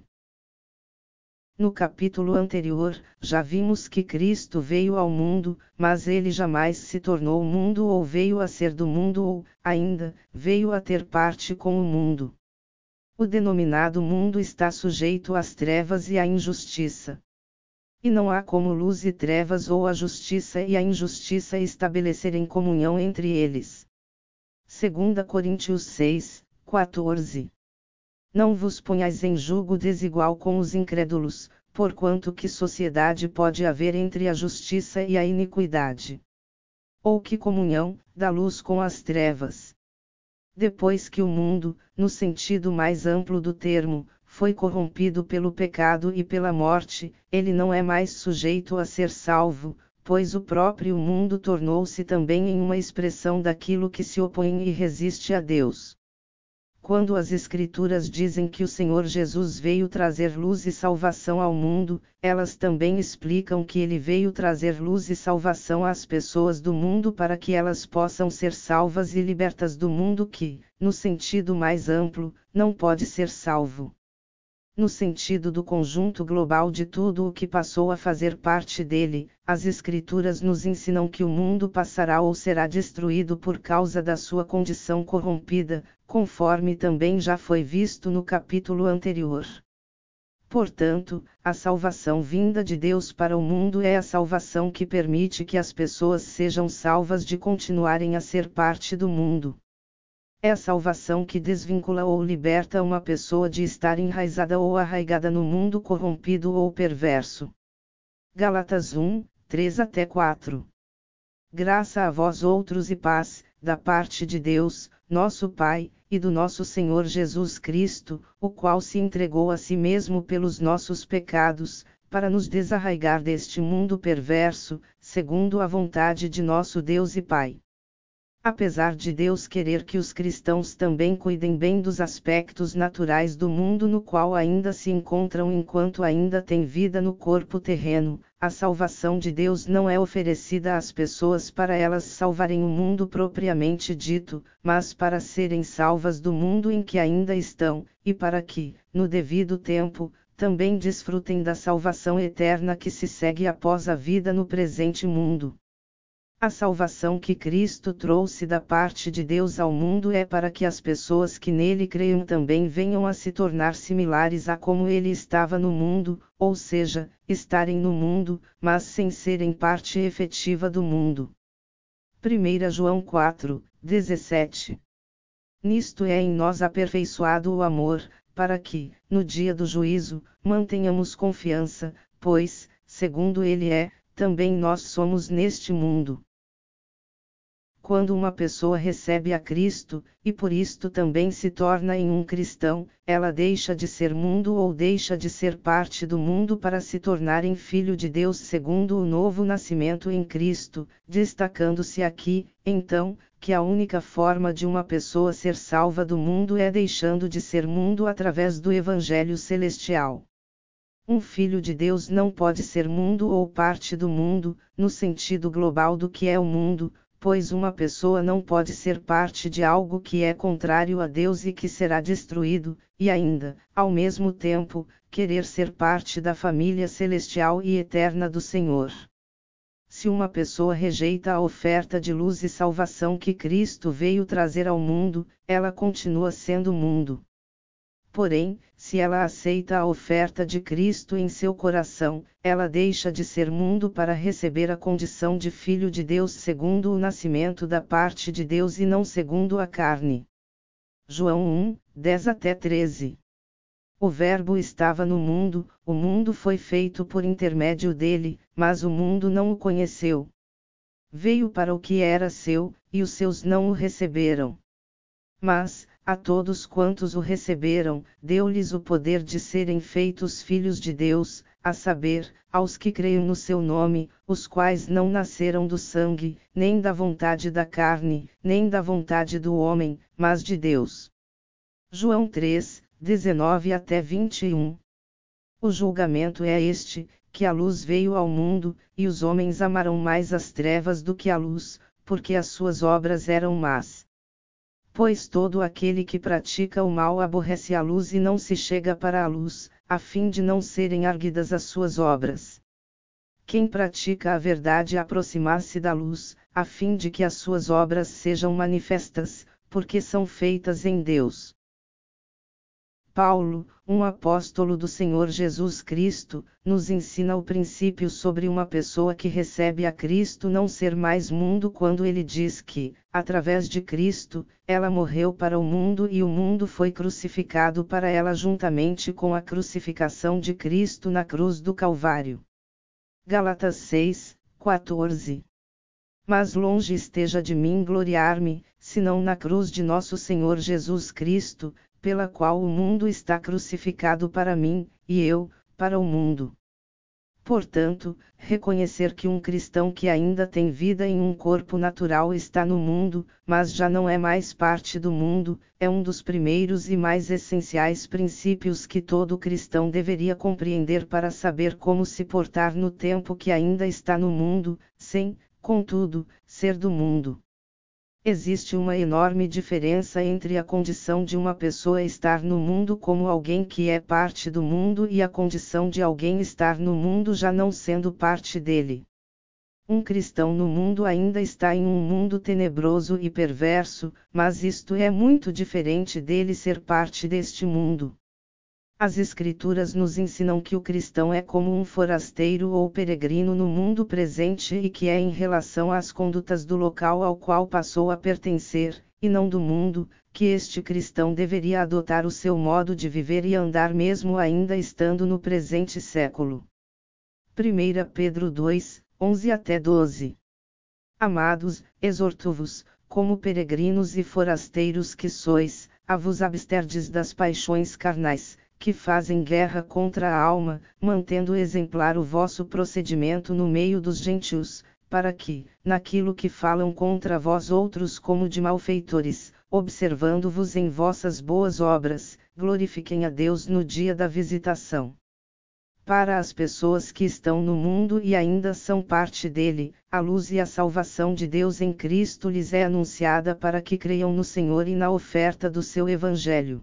No capítulo anterior, já vimos que Cristo veio ao mundo, mas ele jamais se tornou mundo ou veio a ser do mundo ou, ainda, veio a ter parte com o mundo. O denominado mundo está sujeito às trevas e à injustiça. E não há como luz e trevas ou a justiça e a injustiça estabelecerem comunhão entre eles. segunda Coríntios seis, quatorze. Não vos ponhais em julgo desigual com os incrédulos, porquanto que sociedade pode haver entre a justiça e a iniquidade? Ou que comunhão, da luz com as trevas? Depois que o mundo, no sentido mais amplo do termo, foi corrompido pelo pecado e pela morte, ele não é mais sujeito a ser salvo, pois o próprio mundo tornou-se também em uma expressão daquilo que se opõe e resiste a Deus. Quando as Escrituras dizem que o Senhor Jesus veio trazer luz e salvação ao mundo, elas também explicam que ele veio trazer luz e salvação às pessoas do mundo para que elas possam ser salvas e libertas do mundo que, no sentido mais amplo, não pode ser salvo. No sentido do conjunto global de tudo o que passou a fazer parte dele, as Escrituras nos ensinam que o mundo passará ou será destruído por causa da sua condição corrompida, conforme também já foi visto no capítulo anterior. Portanto, a salvação vinda de Deus para o mundo é a salvação que permite que as pessoas sejam salvas de continuarem a ser parte do mundo. É a salvação que desvincula ou liberta uma pessoa de estar enraizada ou arraigada no mundo corrompido ou perverso. Gálatas um, três até quatro. Graça a vós outros e paz, da parte de Deus, nosso Pai, e do nosso Senhor Jesus Cristo, o qual se entregou a si mesmo pelos nossos pecados, para nos desarraigar deste mundo perverso, segundo a vontade de nosso Deus e Pai. Apesar de Deus querer que os cristãos também cuidem bem dos aspectos naturais do mundo no qual ainda se encontram enquanto ainda têm vida no corpo terreno, a salvação de Deus não é oferecida às pessoas para elas salvarem o mundo propriamente dito, mas para serem salvas do mundo em que ainda estão, e para que, no devido tempo, também desfrutem da salvação eterna que se segue após a vida no presente mundo. A salvação que Cristo trouxe da parte de Deus ao mundo é para que as pessoas que nele creiam também venham a se tornar similares a como ele estava no mundo, ou seja, estarem no mundo, mas sem serem parte efetiva do mundo. primeira João quatro, dezessete. nisto é em nós aperfeiçoado o amor, para que, no dia do juízo, mantenhamos confiança, pois, segundo Ele é, também nós somos neste mundo. Quando uma pessoa recebe a Cristo, e por isto também se torna em um cristão, ela deixa de ser mundo ou deixa de ser parte do mundo para se tornar em filho de Deus segundo o novo nascimento em Cristo, destacando-se aqui, então, que a única forma de uma pessoa ser salva do mundo é deixando de ser mundo através do Evangelho Celestial. Um filho de Deus não pode ser mundo ou parte do mundo, no sentido global do que é o mundo, pois uma pessoa não pode ser parte de algo que é contrário a Deus e que será destruído, e ainda, ao mesmo tempo, querer ser parte da família celestial e eterna do Senhor. Se uma pessoa rejeita a oferta de luz e salvação que Cristo veio trazer ao mundo, ela continua sendo mundo. Porém, se ela aceita a oferta de Cristo em seu coração, ela deixa de ser mundo para receber a condição de filho de Deus segundo o nascimento da parte de Deus e não segundo a carne. João um, dez até treze. O Verbo estava no mundo, o mundo foi feito por intermédio dele, mas o mundo não o conheceu. Veio para o que era seu, e os seus não o receberam. Mas, a todos quantos o receberam, deu-lhes o poder de serem feitos filhos de Deus, a saber, aos que creem no seu nome, os quais não nasceram do sangue, nem da vontade da carne, nem da vontade do homem, mas de Deus. João três, dezenove até vinte e um. O julgamento é este, que a luz veio ao mundo, e os homens amaram mais as trevas do que a luz, porque as suas obras eram más. Pois todo aquele que pratica o mal aborrece a luz e não se chega para a luz, a fim de não serem arguidas as suas obras. Quem pratica a verdade aproximar-se da luz, a fim de que as suas obras sejam manifestas, porque são feitas em Deus. Paulo, um apóstolo do Senhor Jesus Cristo, nos ensina o princípio sobre uma pessoa que recebe a Cristo não ser mais mundo quando ele diz que, através de Cristo, ela morreu para o mundo e o mundo foi crucificado para ela juntamente com a crucificação de Cristo na cruz do Calvário. Gálatas seis, quatorze. Mas longe esteja de mim gloriar-me, senão na cruz de nosso Senhor Jesus Cristo, pela qual o mundo está crucificado para mim, e eu, para o mundo. Portanto, reconhecer que um cristão que ainda tem vida em um corpo natural está no mundo, mas já não é mais parte do mundo, é um dos primeiros e mais essenciais princípios que todo cristão deveria compreender para saber como se portar no tempo que ainda está no mundo, sem, contudo, ser do mundo. Existe uma enorme diferença entre a condição de uma pessoa estar no mundo como alguém que é parte do mundo e a condição de alguém estar no mundo já não sendo parte dele. Um cristão no mundo ainda está em um mundo tenebroso e perverso, mas isto é muito diferente dele ser parte deste mundo. As Escrituras nos ensinam que o cristão é como um forasteiro ou peregrino no mundo presente e que é em relação às condutas do local ao qual passou a pertencer, e não do mundo, que este cristão deveria adotar o seu modo de viver e andar mesmo ainda estando no presente século. primeira Pedro dois, onze até doze. Amados, exorto-vos, como peregrinos e forasteiros que sois, a vos absterdes das paixões carnais, que fazem guerra contra a alma, mantendo exemplar o vosso procedimento no meio dos gentios, para que, naquilo que falam contra vós outros como de malfeitores, observando-vos em vossas boas obras, glorifiquem a Deus no dia da visitação. Para as pessoas que estão no mundo e ainda são parte dele, a luz e a salvação de Deus em Cristo lhes é anunciada para que creiam no Senhor e na oferta do seu Evangelho.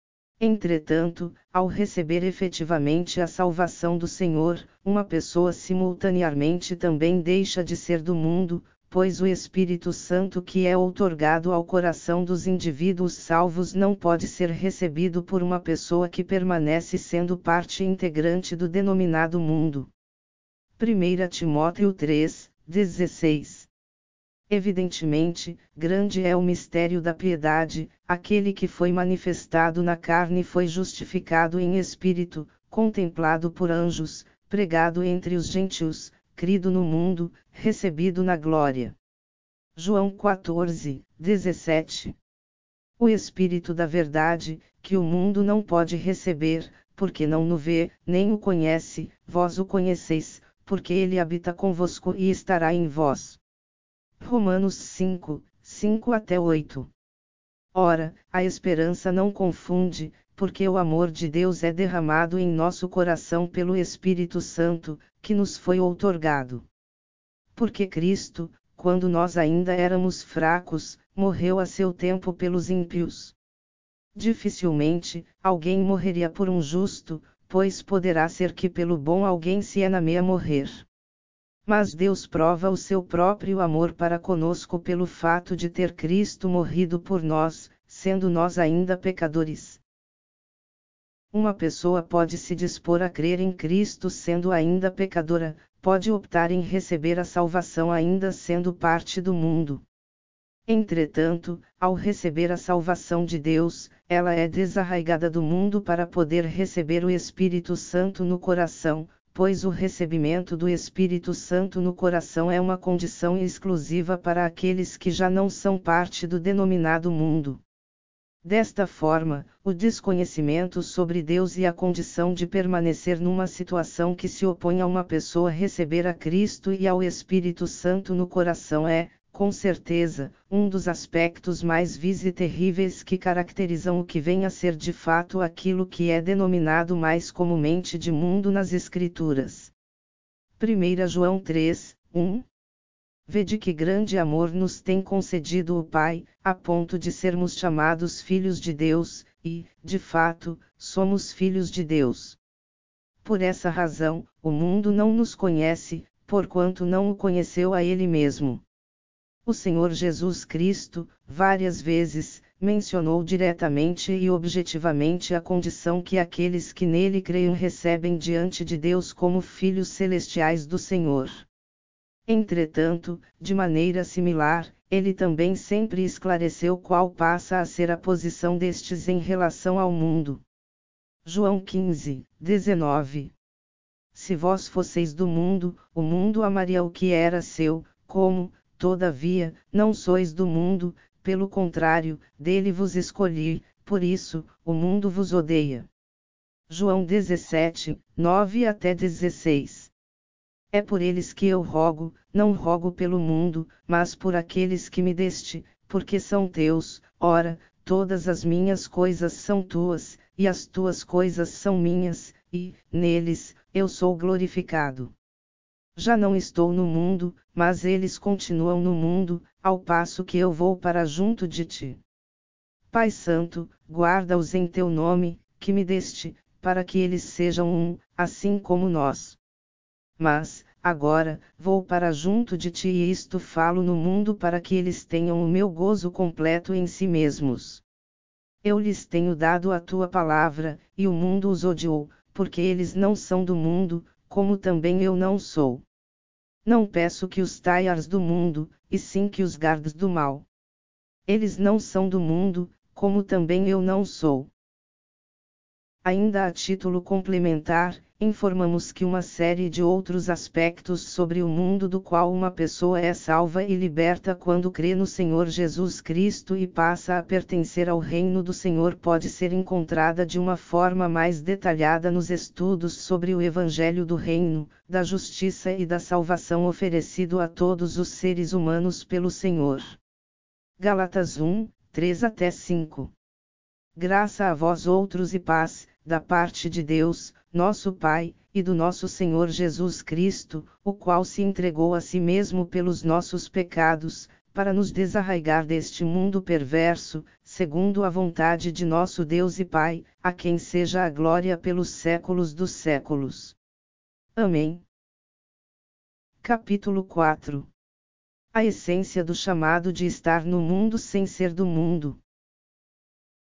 Entretanto, ao receber efetivamente a salvação do Senhor, uma pessoa simultaneamente também deixa de ser do mundo, pois o Espírito Santo que é outorgado ao coração dos indivíduos salvos não pode ser recebido por uma pessoa que permanece sendo parte integrante do denominado mundo. primeira Timóteo três, dezesseis. Evidentemente, grande é o mistério da piedade, aquele que foi manifestado na carne foi justificado em espírito, contemplado por anjos, pregado entre os gentios, crido no mundo, recebido na glória. João quatorze, dezessete. O Espírito da Verdade, que o mundo não pode receber, porque não o vê, nem o conhece, vós o conheceis, porque ele habita convosco e estará em vós. Romanos cinco, cinco até oito. Ora, a esperança não confunde, porque o amor de Deus é derramado em nosso coração pelo Espírito Santo, que nos foi outorgado. Porque Cristo, quando nós ainda éramos fracos, morreu a seu tempo pelos ímpios. Dificilmente, alguém morreria por um justo, pois poderá ser que pelo bom alguém se ename a morrer. Mas Deus prova o seu próprio amor para conosco pelo fato de ter Cristo morrido por nós, sendo nós ainda pecadores. Uma pessoa pode se dispor a crer em Cristo sendo ainda pecadora, pode optar em receber a salvação ainda sendo parte do mundo. Entretanto, ao receber a salvação de Deus, ela é desarraigada do mundo para poder receber o Espírito Santo no coração, pois o recebimento do Espírito Santo no coração é uma condição exclusiva para aqueles que já não são parte do denominado mundo. Desta forma, o desconhecimento sobre Deus e a condição de permanecer numa situação que se opõe a uma pessoa receber a Cristo e ao Espírito Santo no coração é, com certeza, um dos aspectos mais vis e terríveis que caracterizam o que vem a ser de fato aquilo que é denominado mais comumente de mundo nas Escrituras. primeira João três, um. Vede que grande amor nos tem concedido o Pai, a ponto de sermos chamados filhos de Deus, e, de fato, somos filhos de Deus. Por essa razão, o mundo não nos conhece, porquanto não o conheceu a Ele mesmo. O Senhor Jesus Cristo, várias vezes, mencionou diretamente e objetivamente a condição que aqueles que nele creem recebem diante de Deus como filhos celestiais do Senhor. Entretanto, de maneira similar, ele também sempre esclareceu qual passa a ser a posição destes em relação ao mundo. João quinze, dezenove. Se vós fosseis do mundo, o mundo amaria o que era seu, como, todavia, não sois do mundo, pelo contrário, dele vos escolhi, por isso, o mundo vos odeia. João dezessete, nove até dezesseis. É por eles que eu rogo, não rogo pelo mundo, mas por aqueles que me deste, porque são teus, ora, todas as minhas coisas são tuas, e as tuas coisas são minhas, e, neles, eu sou glorificado. Já não estou no mundo, mas eles continuam no mundo, ao passo que eu vou para junto de ti. Pai Santo, guarda-os em teu nome, que me deste, para que eles sejam um, assim como nós. Mas, agora, vou para junto de ti e isto falo no mundo para que eles tenham o meu gozo completo em si mesmos. Eu lhes tenho dado a tua palavra, e o mundo os odiou, porque eles não são do mundo, como também eu não sou. Não peço que os taias do mundo, e sim que os guardes do mal. Eles não são do mundo, como também eu não sou. Ainda a título complementar, informamos que uma série de outros aspectos sobre o mundo do qual uma pessoa é salva e liberta quando crê no Senhor Jesus Cristo e passa a pertencer ao reino do Senhor pode ser encontrada de uma forma mais detalhada nos estudos sobre o Evangelho do Reino, da Justiça e da Salvação oferecido a todos os seres humanos pelo Senhor. Gálatas um, três até cinco. Graça a vós outros e paz, da parte de Deus, nosso Pai, e do nosso Senhor Jesus Cristo, o qual se entregou a si mesmo pelos nossos pecados, para nos desarraigar deste mundo perverso, segundo a vontade de nosso Deus e Pai, a quem seja a glória pelos séculos dos séculos. Amém. Capítulo quatro. A essência do chamado de estar no mundo sem ser do mundo.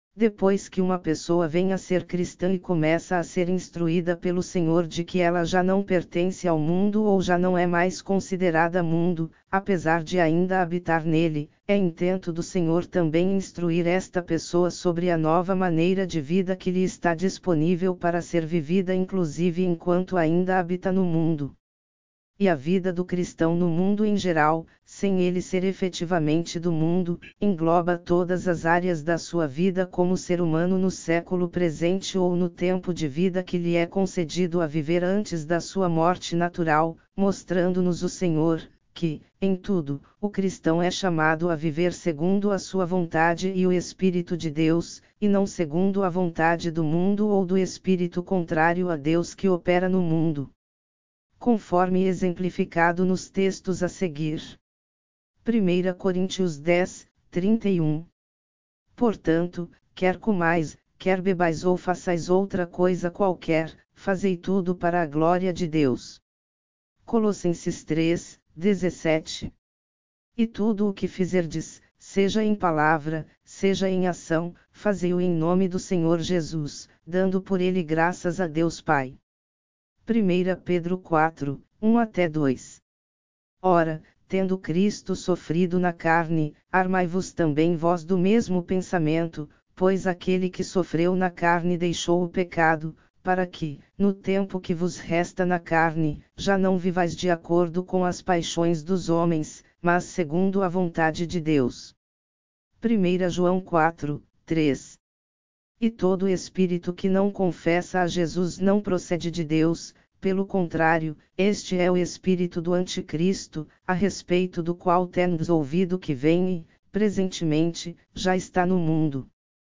Depois que uma pessoa vem a ser cristã e começa a ser instruída pelo Senhor de que ela já não pertence ao mundo ou já não é mais considerada mundo, apesar de ainda habitar nele, é intento do Senhor também instruir esta pessoa sobre a nova maneira de vida que lhe está disponível para ser vivida inclusive enquanto ainda habita no mundo. E a vida do cristão no mundo em geral, sem ele ser efetivamente do mundo, engloba todas as áreas da sua vida como ser humano no século presente ou no tempo de vida que lhe é concedido a viver antes da sua morte natural, mostrando-nos o Senhor, que, em tudo, o cristão é chamado a viver segundo a sua vontade e o Espírito de Deus, e não segundo a vontade do mundo ou do espírito contrário a Deus que opera no mundo. Conforme exemplificado nos textos a seguir. primeira Coríntios dez, trinta e um. Portanto, quer comais, quer bebais ou façais outra coisa qualquer, fazei tudo para a glória de Deus. Colossenses três, dezessete. E tudo o que fizerdes, seja em palavra, seja em ação, fazei-o em nome do Senhor Jesus, dando por ele graças a Deus Pai. primeira Pedro quatro, um até dois. Ora, tendo Cristo sofrido na carne, armai-vos também vós do mesmo pensamento, pois aquele que sofreu na carne deixou o pecado, para que, no tempo que vos resta na carne, já não vivais de acordo com as paixões dos homens, mas segundo a vontade de Deus. primeira João quatro, três. E todo espírito que não confessa a Jesus não procede de Deus, pelo contrário, este é o espírito do anticristo, a respeito do qual tendes ouvido que vem e, presentemente, já está no mundo.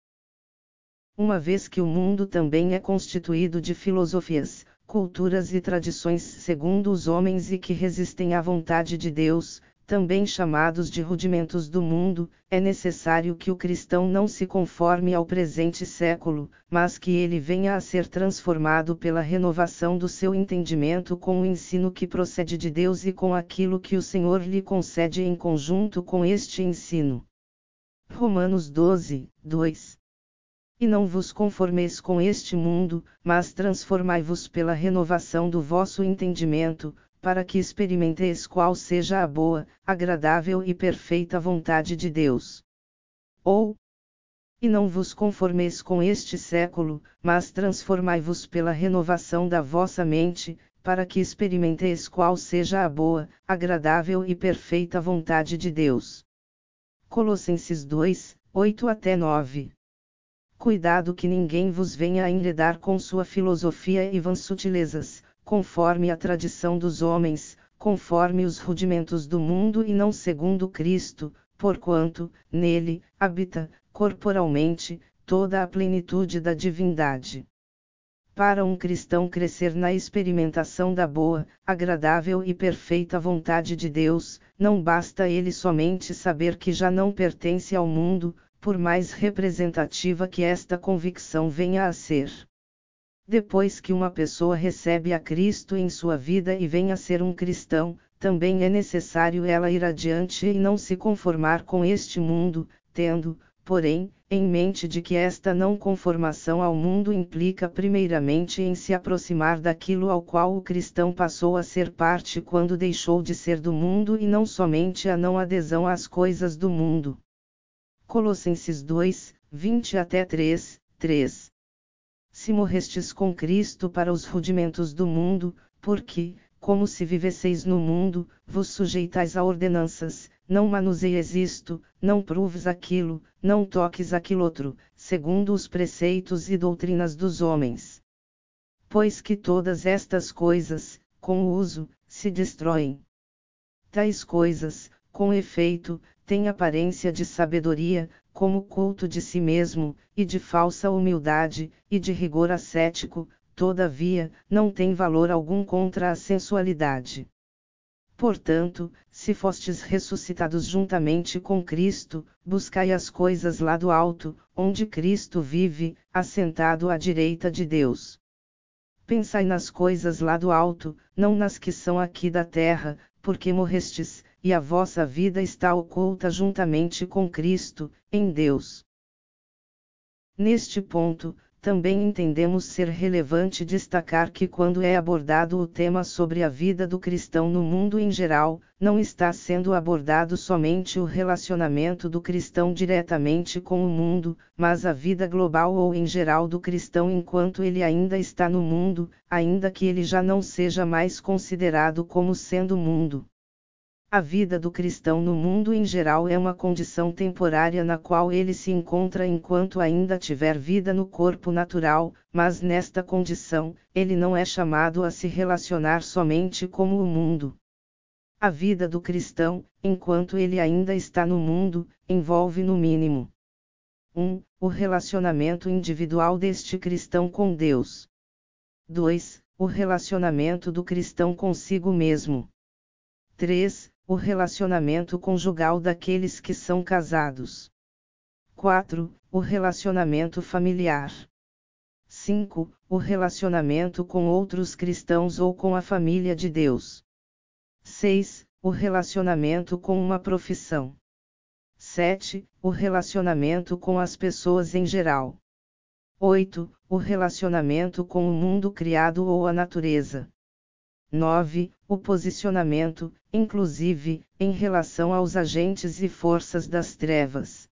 Uma vez que o mundo também é constituído de filosofias, culturas e tradições segundo os homens e que resistem à vontade de Deus, também chamados de rudimentos do mundo, é necessário que o cristão não se conforme ao presente século, mas que ele venha a ser transformado pela renovação do seu entendimento com o ensino que procede de Deus e com aquilo que o Senhor lhe concede em conjunto com este ensino. Romanos doze, dois. E não vos conformeis com este mundo, mas transformai-vos pela renovação do vosso entendimento, para que experimenteis qual seja a boa, agradável e perfeita vontade de Deus. Ou, e não vos conformeis com este século, mas transformai-vos pela renovação da vossa mente, para que experimenteis qual seja a boa, agradável e perfeita vontade de Deus. Colossenses dois, oito até nove. Cuidado que ninguém vos venha a enredar com sua filosofia e vãs sutilezas, conforme a tradição dos homens, conforme os rudimentos do mundo e não segundo Cristo, porquanto, nele, habita, corporalmente, toda a plenitude da divindade. Para um cristão crescer na experimentação da boa, agradável e perfeita vontade de Deus, não basta ele somente saber que já não pertence ao mundo, por mais representativa que esta convicção venha a ser. Depois que uma pessoa recebe a Cristo em sua vida e vem a ser um cristão, também é necessário ela ir adiante e não se conformar com este mundo, tendo, porém, em mente de que esta não conformação ao mundo implica primeiramente em se aproximar daquilo ao qual o cristão passou a ser parte quando deixou de ser do mundo e não somente a não adesão às coisas do mundo. Colossenses dois, vinte até três, três. Se morrestes com Cristo para os rudimentos do mundo, porque, como se vivesseis no mundo, vos sujeitais a ordenanças, não manuseis isto, não pruves aquilo, não toques aquilo outro, segundo os preceitos e doutrinas dos homens. Pois que todas estas coisas, com o uso, se destroem. Tais coisas, com efeito, têm aparência de sabedoria, como o culto de si mesmo, e de falsa humildade, e de rigor ascético, todavia, não tem valor algum contra a sensualidade. Portanto, se fostes ressuscitados juntamente com Cristo, buscai as coisas lá do alto, onde Cristo vive, assentado à direita de Deus. Pensai nas coisas lá do alto, não nas que são aqui da terra, porque morrestes, e a vossa vida está oculta juntamente com Cristo, em Deus. neste ponto, também entendemos ser relevante destacar que quando é abordado o tema sobre a vida do cristão no mundo em geral, não está sendo abordado somente o relacionamento do cristão diretamente com o mundo, mas a vida global ou em geral do cristão enquanto ele ainda está no mundo, ainda que ele já não seja mais considerado como sendo mundo. A vida do cristão no mundo em geral é uma condição temporária na qual ele se encontra enquanto ainda tiver vida no corpo natural, mas nesta condição, ele não é chamado a se relacionar somente como o mundo. A vida do cristão, enquanto ele ainda está no mundo, envolve no mínimo um O relacionamento individual deste cristão com Deus. dois O relacionamento do cristão consigo mesmo. três O relacionamento conjugal daqueles que são casados. quatro O relacionamento familiar. cinco O relacionamento com outros cristãos ou com a família de Deus. seis O relacionamento com uma profissão. sete O relacionamento com as pessoas em geral. oito O relacionamento com o mundo criado ou a natureza. nove O posicionamento, inclusive, em relação aos agentes e forças das trevas.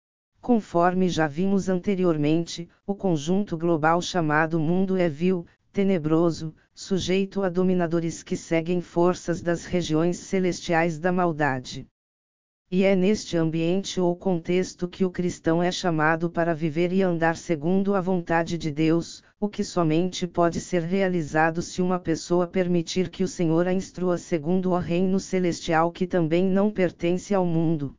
Conforme já vimos anteriormente, o conjunto global chamado mundo é vil, tenebroso, sujeito a dominadores que seguem forças das regiões celestiais da maldade. E é neste ambiente ou contexto que o cristão é chamado para viver e andar segundo a vontade de Deus, o que somente pode ser realizado se uma pessoa permitir que o Senhor a instrua segundo o reino celestial que também não pertence ao mundo.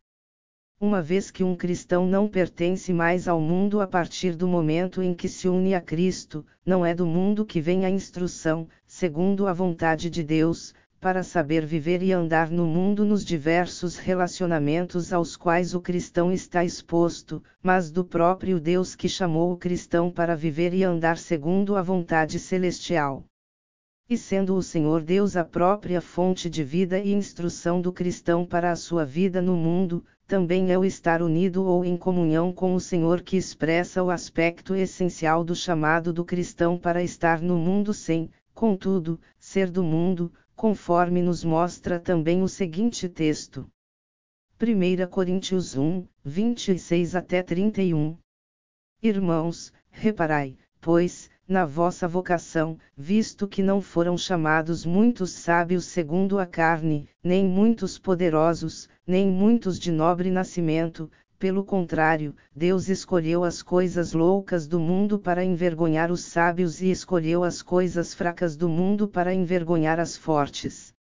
Uma vez que um cristão não pertence mais ao mundo a partir do momento em que se une a Cristo, não é do mundo que vem a instrução, segundo a vontade de Deus, para saber viver e andar no mundo nos diversos relacionamentos aos quais o cristão está exposto, mas do próprio Deus que chamou o cristão para viver e andar segundo a vontade celestial. E sendo o Senhor Deus a própria fonte de vida e instrução do cristão para a sua vida no mundo, também é o estar unido ou em comunhão com o Senhor que expressa o aspecto essencial do chamado do cristão para estar no mundo sem, contudo, ser do mundo, conforme nos mostra também o seguinte texto. primeira Coríntios um, vinte e seis até trinta e um. Irmãos, reparai, pois, na vossa vocação, visto que não foram chamados muitos sábios segundo a carne, nem muitos poderosos, nem muitos de nobre nascimento, pelo contrário, Deus escolheu as coisas loucas do mundo para envergonhar os sábios e escolheu as coisas fracas do mundo para envergonhar as fortes.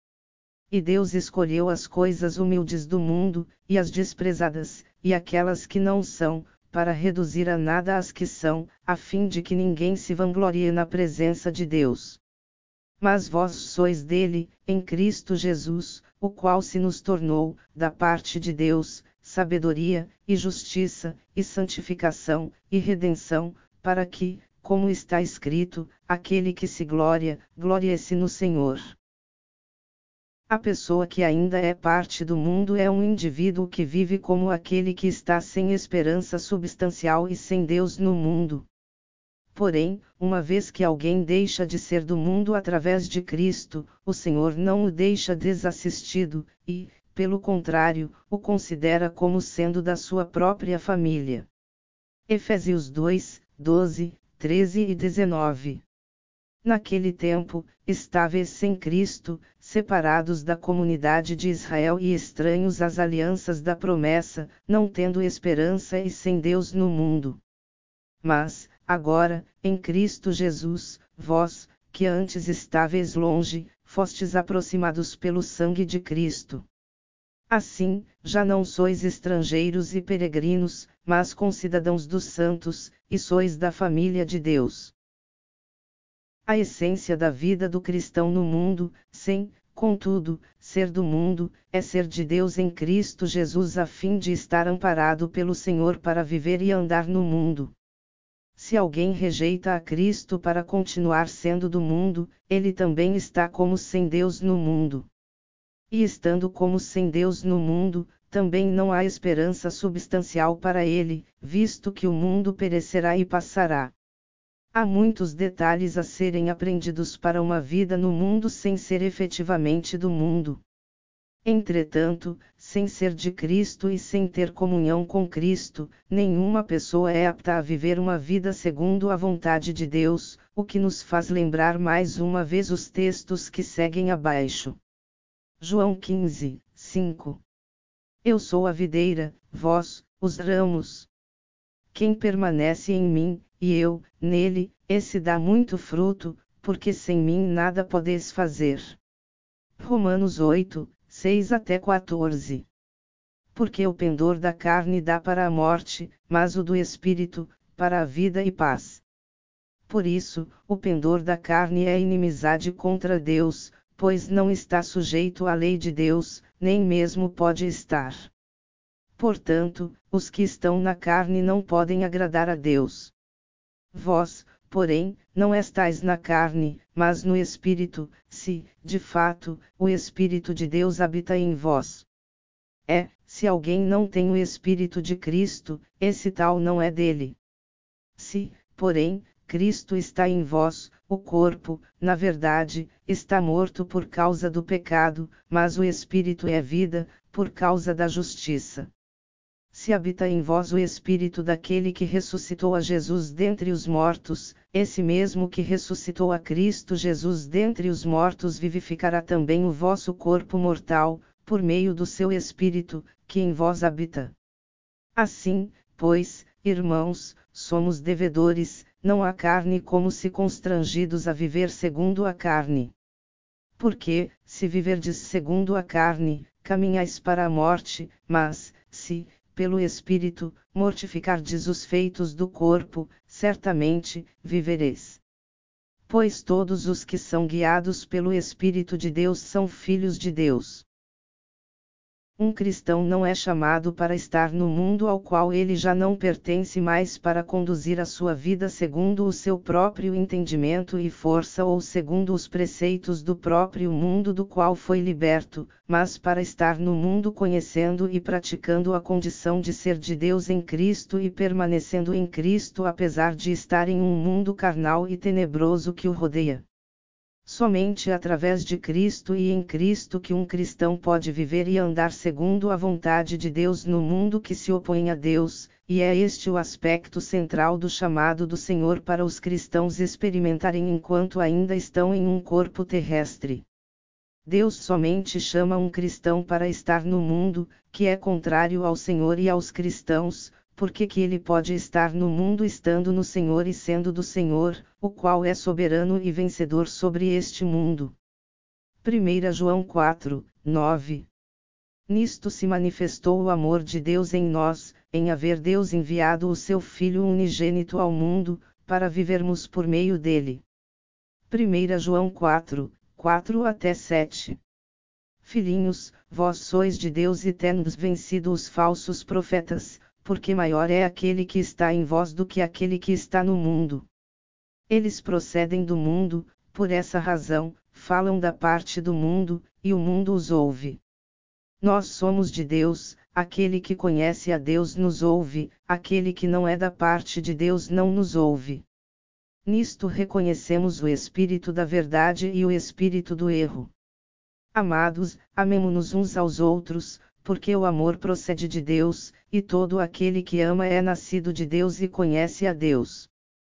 E Deus escolheu as coisas humildes do mundo, e as desprezadas, e aquelas que não são, para reduzir a nada as que são, a fim de que ninguém se vanglorie na presença de Deus. Mas vós sois dele, em Cristo Jesus, o qual se nos tornou, da parte de Deus, sabedoria, e justiça, e santificação, e redenção, para que, como está escrito, aquele que se gloria, glorie-se no Senhor. A pessoa que ainda é parte do mundo é um indivíduo que vive como aquele que está sem esperança substancial e sem Deus no mundo. Porém, uma vez que alguém deixa de ser do mundo através de Cristo, o Senhor não o deixa desassistido, e, pelo contrário, o considera como sendo da sua própria família. Efésios dois, doze, treze e dezenove. Naquele tempo, estáveis sem Cristo, separados da comunidade de Israel e estranhos às alianças da promessa, não tendo esperança e sem Deus no mundo. Mas, agora, em Cristo Jesus, vós, que antes estáveis longe, fostes aproximados pelo sangue de Cristo. Assim, já não sois estrangeiros e peregrinos, mas concidadãos dos santos, e sois da família de Deus. A essência da vida do cristão no mundo, sem, contudo, ser do mundo, é ser de Deus em Cristo Jesus a fim de estar amparado pelo Senhor para viver e andar no mundo. Se alguém rejeita a Cristo para continuar sendo do mundo, ele também está como sem Deus no mundo. E estando como sem Deus no mundo, também não há esperança substancial para ele, visto que o mundo perecerá e passará. Há muitos detalhes a serem aprendidos para uma vida no mundo sem ser efetivamente do mundo. Entretanto, sem ser de Cristo e sem ter comunhão com Cristo, nenhuma pessoa é apta a viver uma vida segundo a vontade de Deus, o que nos faz lembrar mais uma vez os textos que seguem abaixo. João quinze, cinco. Eu sou a videira, vós, os ramos. Quem permanece em mim, e eu, nele, esse dá muito fruto, porque sem mim nada podeis fazer. Romanos oito, seis até quatorze. Porque o pendor da carne dá para a morte, mas o do espírito, para a vida e paz. Por isso, o pendor da carne é inimizade contra Deus, pois não está sujeito à lei de Deus, nem mesmo pode estar. Portanto, os que estão na carne não podem agradar a Deus. Vós, porém, não estáis na carne, mas no Espírito, se, de fato, o Espírito de Deus habita em vós. É, se alguém não tem o Espírito de Cristo, esse tal não é dele. Se, porém, Cristo está em vós, o corpo, na verdade, está morto por causa do pecado, mas o Espírito é vida, por causa da justiça. Se habita em vós o Espírito daquele que ressuscitou a Jesus dentre os mortos, esse mesmo que ressuscitou a Cristo Jesus dentre os mortos vivificará também o vosso corpo mortal, por meio do seu Espírito, que em vós habita. Assim, pois, irmãos, somos devedores, não à carne como se constrangidos a viver segundo a carne. Porque, se viverdes segundo a carne, caminhais para a morte, mas, se, pelo Espírito, mortificardes os feitos do corpo, certamente, vivereis. Pois todos os que são guiados pelo Espírito de Deus são filhos de Deus. Um cristão não é chamado para estar no mundo ao qual ele já não pertence mais para conduzir a sua vida segundo o seu próprio entendimento e força ou segundo os preceitos do próprio mundo do qual foi liberto, mas para estar no mundo conhecendo e praticando a condição de ser de Deus em Cristo e permanecendo em Cristo apesar de estar em um mundo carnal e tenebroso que o rodeia. Somente através de Cristo e em Cristo que um cristão pode viver e andar segundo a vontade de Deus no mundo que se opõe a Deus, e é este o aspecto central do chamado do Senhor para os cristãos experimentarem enquanto ainda estão em um corpo terrestre. Deus somente chama um cristão para estar no mundo, que é contrário ao Senhor e aos cristãos, porque que ele pode estar no mundo estando no Senhor e sendo do Senhor, o qual é soberano e vencedor sobre este mundo. primeira João quatro, nove. Nisto se manifestou o amor de Deus em nós, em haver Deus enviado o seu Filho unigênito ao mundo, para vivermos por meio dele. primeira João quatro, quatro até sete. Filhinhos, vós sois de Deus e tendes vencido os falsos profetas, porque maior é aquele que está em vós do que aquele que está no mundo. Eles procedem do mundo, por essa razão, falam da parte do mundo, e o mundo os ouve. Nós somos de Deus, aquele que conhece a Deus nos ouve, aquele que não é da parte de Deus não nos ouve. Nisto reconhecemos o espírito da verdade e o espírito do erro. Amados, amemo-nos uns aos outros, porque o amor procede de Deus, e todo aquele que ama é nascido de Deus e conhece a Deus.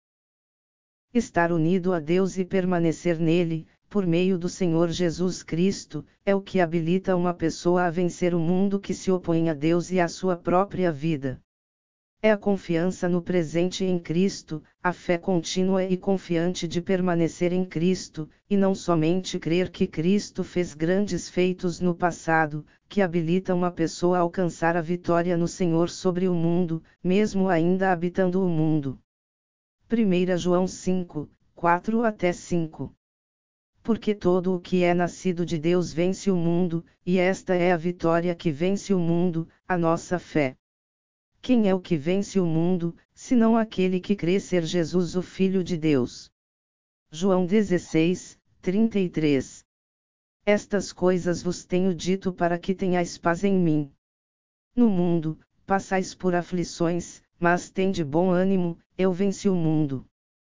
Estar unido a Deus e permanecer nele, por meio do Senhor Jesus Cristo, é o que habilita uma pessoa a vencer o mundo que se opõe a Deus e à sua própria vida. É a confiança no presente em Cristo, a fé contínua e confiante de permanecer em Cristo, e não somente crer que Cristo fez grandes feitos no passado, que habilita uma pessoa a alcançar a vitória no Senhor sobre o mundo, mesmo ainda habitando o mundo. primeira João cinco, quatro até cinco. Porque todo o que é nascido de Deus vence o mundo, e esta é a vitória que vence o mundo, a nossa fé. Quem é o que vence o mundo, senão aquele que crê ser Jesus o Filho de Deus? João dezesseis, trinta e três. Estas coisas vos tenho dito para que tenhais paz em mim. No mundo, passais por aflições, mas tende bom ânimo, eu venci o mundo.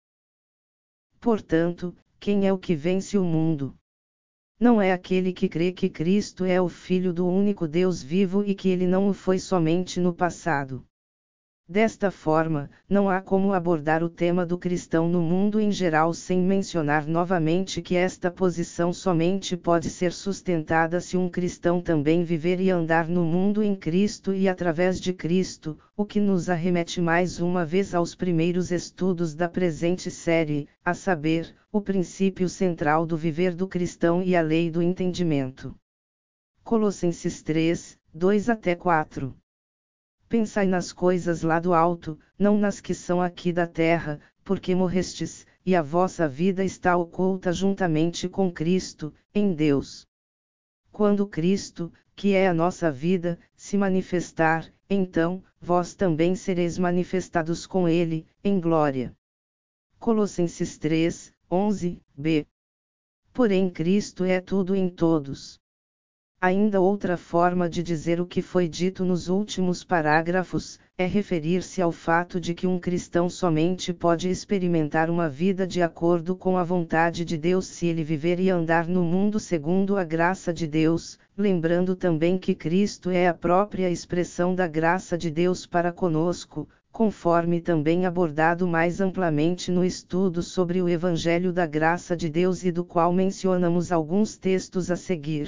Portanto, quem é o que vence o mundo? Não é aquele que crê que Cristo é o Filho do único Deus vivo e que ele não o foi somente no passado. Desta forma, não há como abordar o tema do cristão no mundo em geral sem mencionar novamente que esta posição somente pode ser sustentada se um cristão também viver e andar no mundo em Cristo e através de Cristo, o que nos arremete mais uma vez aos primeiros estudos da presente série, a saber, o princípio central do viver do cristão e a lei do entendimento. Colossenses três, dois até quatro. Pensai nas coisas lá do alto, não nas que são aqui da terra, porque morrestes, e a vossa vida está oculta juntamente com Cristo, em Deus. Quando Cristo, que é a nossa vida, se manifestar, então, vós também sereis manifestados com Ele, em glória. Colossenses três, onze, b. Porém Cristo é tudo em todos. Ainda outra forma de dizer o que foi dito nos últimos parágrafos, é referir-se ao fato de que um cristão somente pode experimentar uma vida de acordo com a vontade de Deus se ele viver e andar no mundo segundo a graça de Deus, lembrando também que Cristo é a própria expressão da graça de Deus para conosco, conforme também abordado mais amplamente no estudo sobre o Evangelho da Graça de Deus e do qual mencionamos alguns textos a seguir.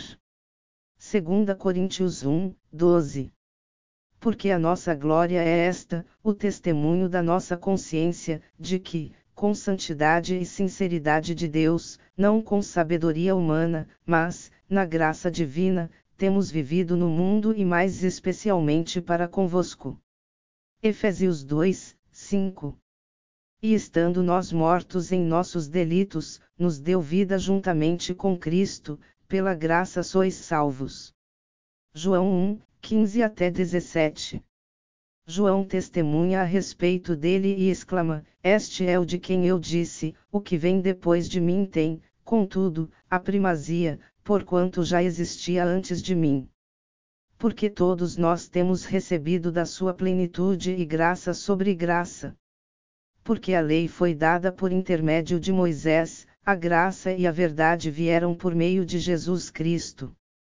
dois Coríntios um, doze. Porque a nossa glória é esta, o testemunho da nossa consciência, de que, com santidade e sinceridade de Deus, não com sabedoria humana, mas, na graça divina, temos vivido no mundo e mais especialmente para convosco. Efésios dois, cinco. E estando nós mortos em nossos delitos, nos deu vida juntamente com Cristo, pela graça sois salvos. João um, quinze até dezessete. João testemunha a respeito dele e exclama: Este é o de quem eu disse, o que vem depois de mim tem, contudo, a primazia, porquanto já existia antes de mim. Porque todos nós temos recebido da sua plenitude e graça sobre graça. Porque a lei foi dada por intermédio de Moisés, a graça e a verdade vieram por meio de Jesus Cristo.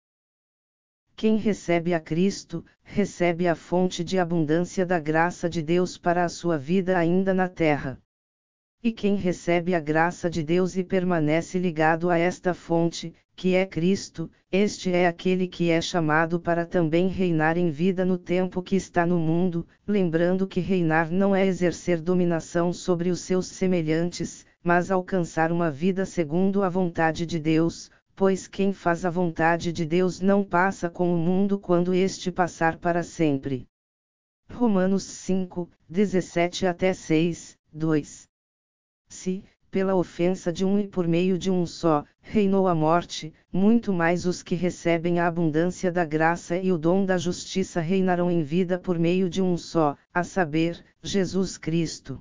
Quem recebe a Cristo, recebe a fonte de abundância da graça de Deus para a sua vida ainda na terra. E quem recebe a graça de Deus e permanece ligado a esta fonte, que é Cristo, este é aquele que é chamado para também reinar em vida no tempo que está no mundo, lembrando que reinar não é exercer dominação sobre os seus semelhantes, mas alcançar uma vida segundo a vontade de Deus, pois quem faz a vontade de Deus não passa com o mundo quando este passar para sempre. Romanos cinco, dezessete até seis, dois. Se, pela ofensa de um e por meio de um só, reinou a morte, muito mais os que recebem a abundância da graça e o dom da justiça reinarão em vida por meio de um só, a saber, Jesus Cristo.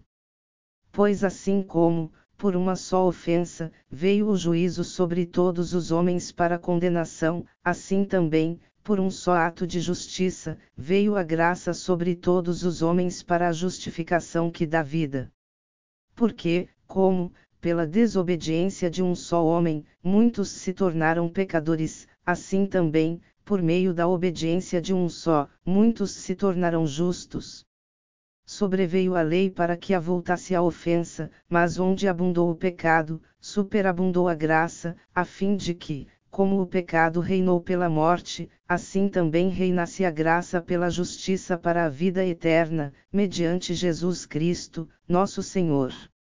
Pois assim como, por uma só ofensa, veio o juízo sobre todos os homens para condenação, assim também, por um só ato de justiça, veio a graça sobre todos os homens para a justificação que dá vida. Porque, como, pela desobediência de um só homem, muitos se tornaram pecadores, assim também, por meio da obediência de um só, muitos se tornaram justos. Sobreveio a lei para que avultasse a ofensa, mas onde abundou o pecado, superabundou a graça, a fim de que, como o pecado reinou pela morte, assim também reinasse a graça pela justiça para a vida eterna, mediante Jesus Cristo, nosso Senhor.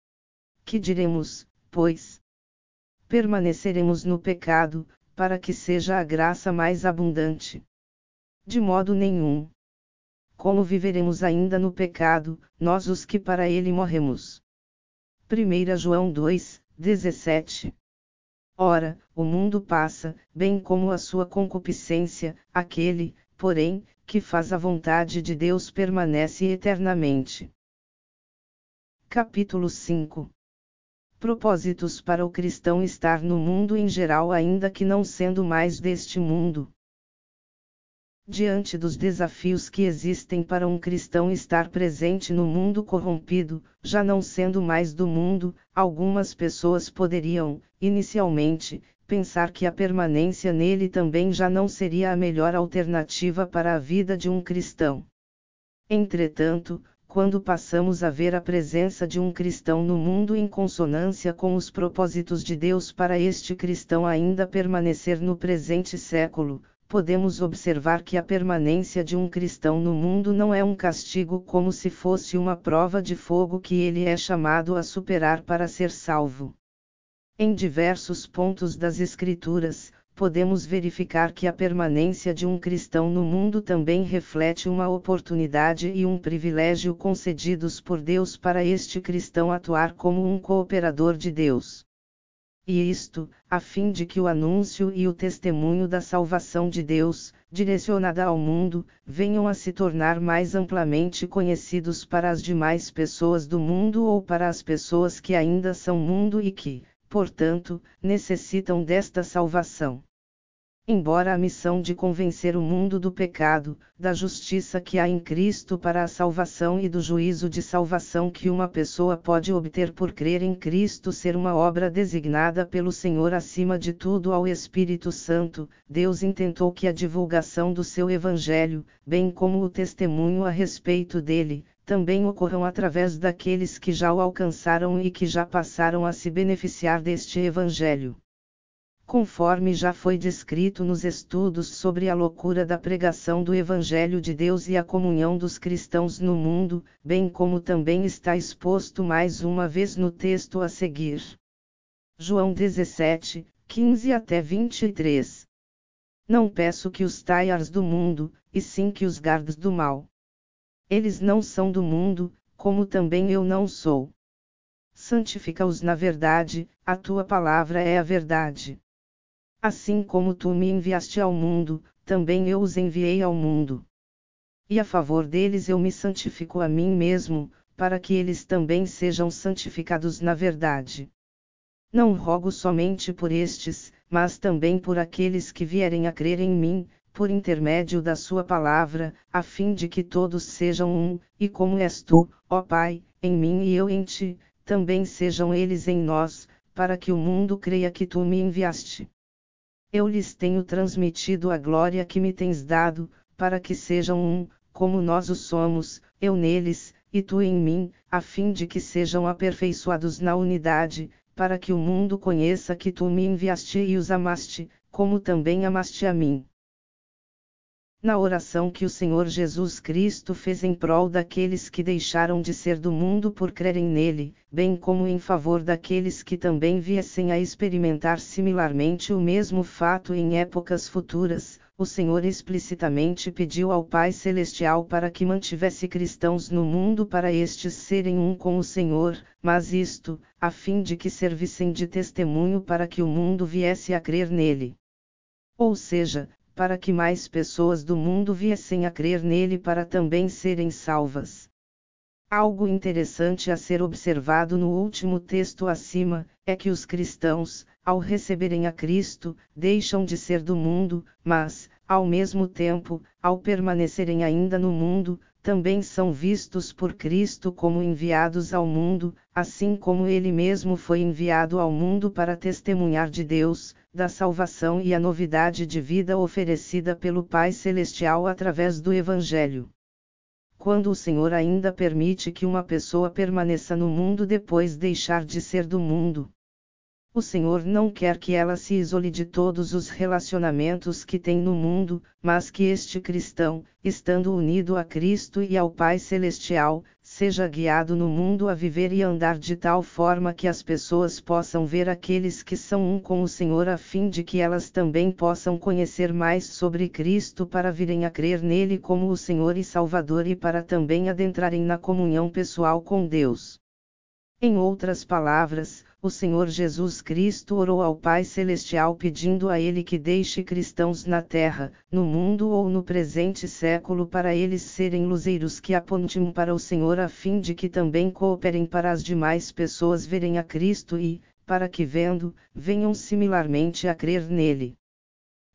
Que diremos, pois? Permaneceremos no pecado, para que seja a graça mais abundante? De modo nenhum. Como viveremos ainda no pecado, nós os que para ele morremos? primeira João dois, dezessete. Ora, o mundo passa, bem como a sua concupiscência, aquele, porém, que faz a vontade de Deus permanece eternamente. Capítulo cinco. Propósitos para o cristão estar no mundo em geral ainda que não sendo mais deste mundo. Diante dos desafios que existem para um cristão estar presente no mundo corrompido, já não sendo mais do mundo, algumas pessoas poderiam, inicialmente, pensar que a permanência nele também já não seria a melhor alternativa para a vida de um cristão. Entretanto, quando passamos a ver a presença de um cristão no mundo em consonância com os propósitos de Deus para este cristão ainda permanecer no presente século, podemos observar que a permanência de um cristão no mundo não é um castigo como se fosse uma prova de fogo que ele é chamado a superar para ser salvo. Em diversos pontos das Escrituras, podemos verificar que a permanência de um cristão no mundo também reflete uma oportunidade e um privilégio concedidos por Deus para este cristão atuar como um cooperador de Deus. E isto, a fim de que o anúncio e o testemunho da salvação de Deus, direcionada ao mundo, venham a se tornar mais amplamente conhecidos para as demais pessoas do mundo ou para as pessoas que ainda são mundo e que, portanto, necessitam desta salvação. Embora a missão de convencer o mundo do pecado, da justiça que há em Cristo para a salvação e do juízo de salvação que uma pessoa pode obter por crer em Cristo ser uma obra designada pelo Senhor acima de tudo ao Espírito Santo, Deus intentou que a divulgação do seu Evangelho, bem como o testemunho a respeito dele, também ocorram através daqueles que já o alcançaram e que já passaram a se beneficiar deste Evangelho. Conforme já foi descrito nos estudos sobre a loucura da pregação do Evangelho de Deus e a comunhão dos cristãos no mundo, bem como também está exposto mais uma vez no texto a seguir. João dezessete, quinze até vinte e três. Não peço que os traias do mundo, e sim que os guardes do mal. Eles não são do mundo, como também eu não sou. Santifica-os na verdade, a tua palavra é a verdade. Assim como tu me enviaste ao mundo, também eu os enviei ao mundo. E a favor deles eu me santifico a mim mesmo, para que eles também sejam santificados na verdade. Não rogo somente por estes, mas também por aqueles que vierem a crer em mim, por intermédio da sua palavra, a fim de que todos sejam um, e como és tu, ó Pai, em mim e eu em ti, também sejam eles em nós, para que o mundo creia que tu me enviaste. Eu lhes tenho transmitido a glória que me tens dado, para que sejam um, como nós o somos, eu neles, e tu em mim, a fim de que sejam aperfeiçoados na unidade, para que o mundo conheça que tu me enviaste e os amaste, como também amaste a mim. Na oração que o Senhor Jesus Cristo fez em prol daqueles que deixaram de ser do mundo por crerem nele, bem como em favor daqueles que também viessem a experimentar similarmente o mesmo fato em épocas futuras, o Senhor explicitamente pediu ao Pai Celestial para que mantivesse cristãos no mundo para estes serem um com o Senhor, mas isto, a fim de que servissem de testemunho para que o mundo viesse a crer nele. Ou seja, para que mais pessoas do mundo viessem a crer nele para também serem salvas. Algo interessante a ser observado no último texto acima, é que os cristãos, ao receberem a Cristo, deixam de ser do mundo, mas, ao mesmo tempo, ao permanecerem ainda no mundo, também são vistos por Cristo como enviados ao mundo, assim como ele mesmo foi enviado ao mundo para testemunhar de Deus, da salvação e a novidade de vida oferecida pelo Pai Celestial através do Evangelho. Quando o Senhor ainda permite que uma pessoa permaneça no mundo depois deixar de ser do mundo, o Senhor não quer que ela se isole de todos os relacionamentos que tem no mundo, mas que este cristão, estando unido a Cristo e ao Pai Celestial, seja guiado no mundo a viver e andar de tal forma que as pessoas possam ver aqueles que são um com o Senhor a fim de que elas também possam conhecer mais sobre Cristo para virem a crer nele como o Senhor e Salvador e para também adentrarem na comunhão pessoal com Deus. Em outras palavras, o Senhor Jesus Cristo orou ao Pai Celestial pedindo a Ele que deixe cristãos na terra, no mundo ou no presente século para eles serem luzeiros que apontem para o Senhor a fim de que também cooperem para as demais pessoas verem a Cristo e, para que vendo, venham similarmente a crer nele.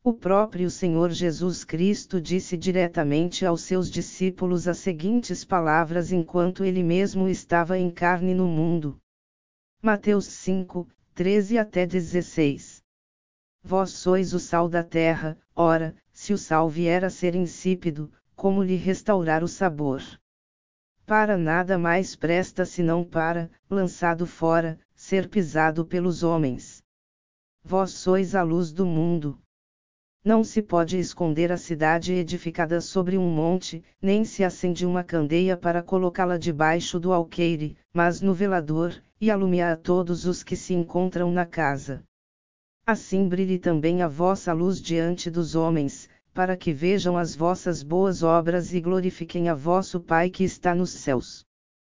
O próprio Senhor Jesus Cristo disse diretamente aos seus discípulos as seguintes palavras enquanto ele mesmo estava em carne no mundo. Mateus cinco, treze até dezesseis. Vós sois o sal da terra, ora, se o sal vier a ser insípido, como lhe restaurar o sabor? Para nada mais presta senão para, lançado fora, ser pisado pelos homens. Vós sois a luz do mundo. Não se pode esconder a cidade edificada sobre um monte, nem se acende uma candeia para colocá-la debaixo do alqueire, mas no velador, e alumia a todos os que se encontram na casa. Assim brilhe também a vossa luz diante dos homens, para que vejam as vossas boas obras e glorifiquem a vosso Pai que está nos céus.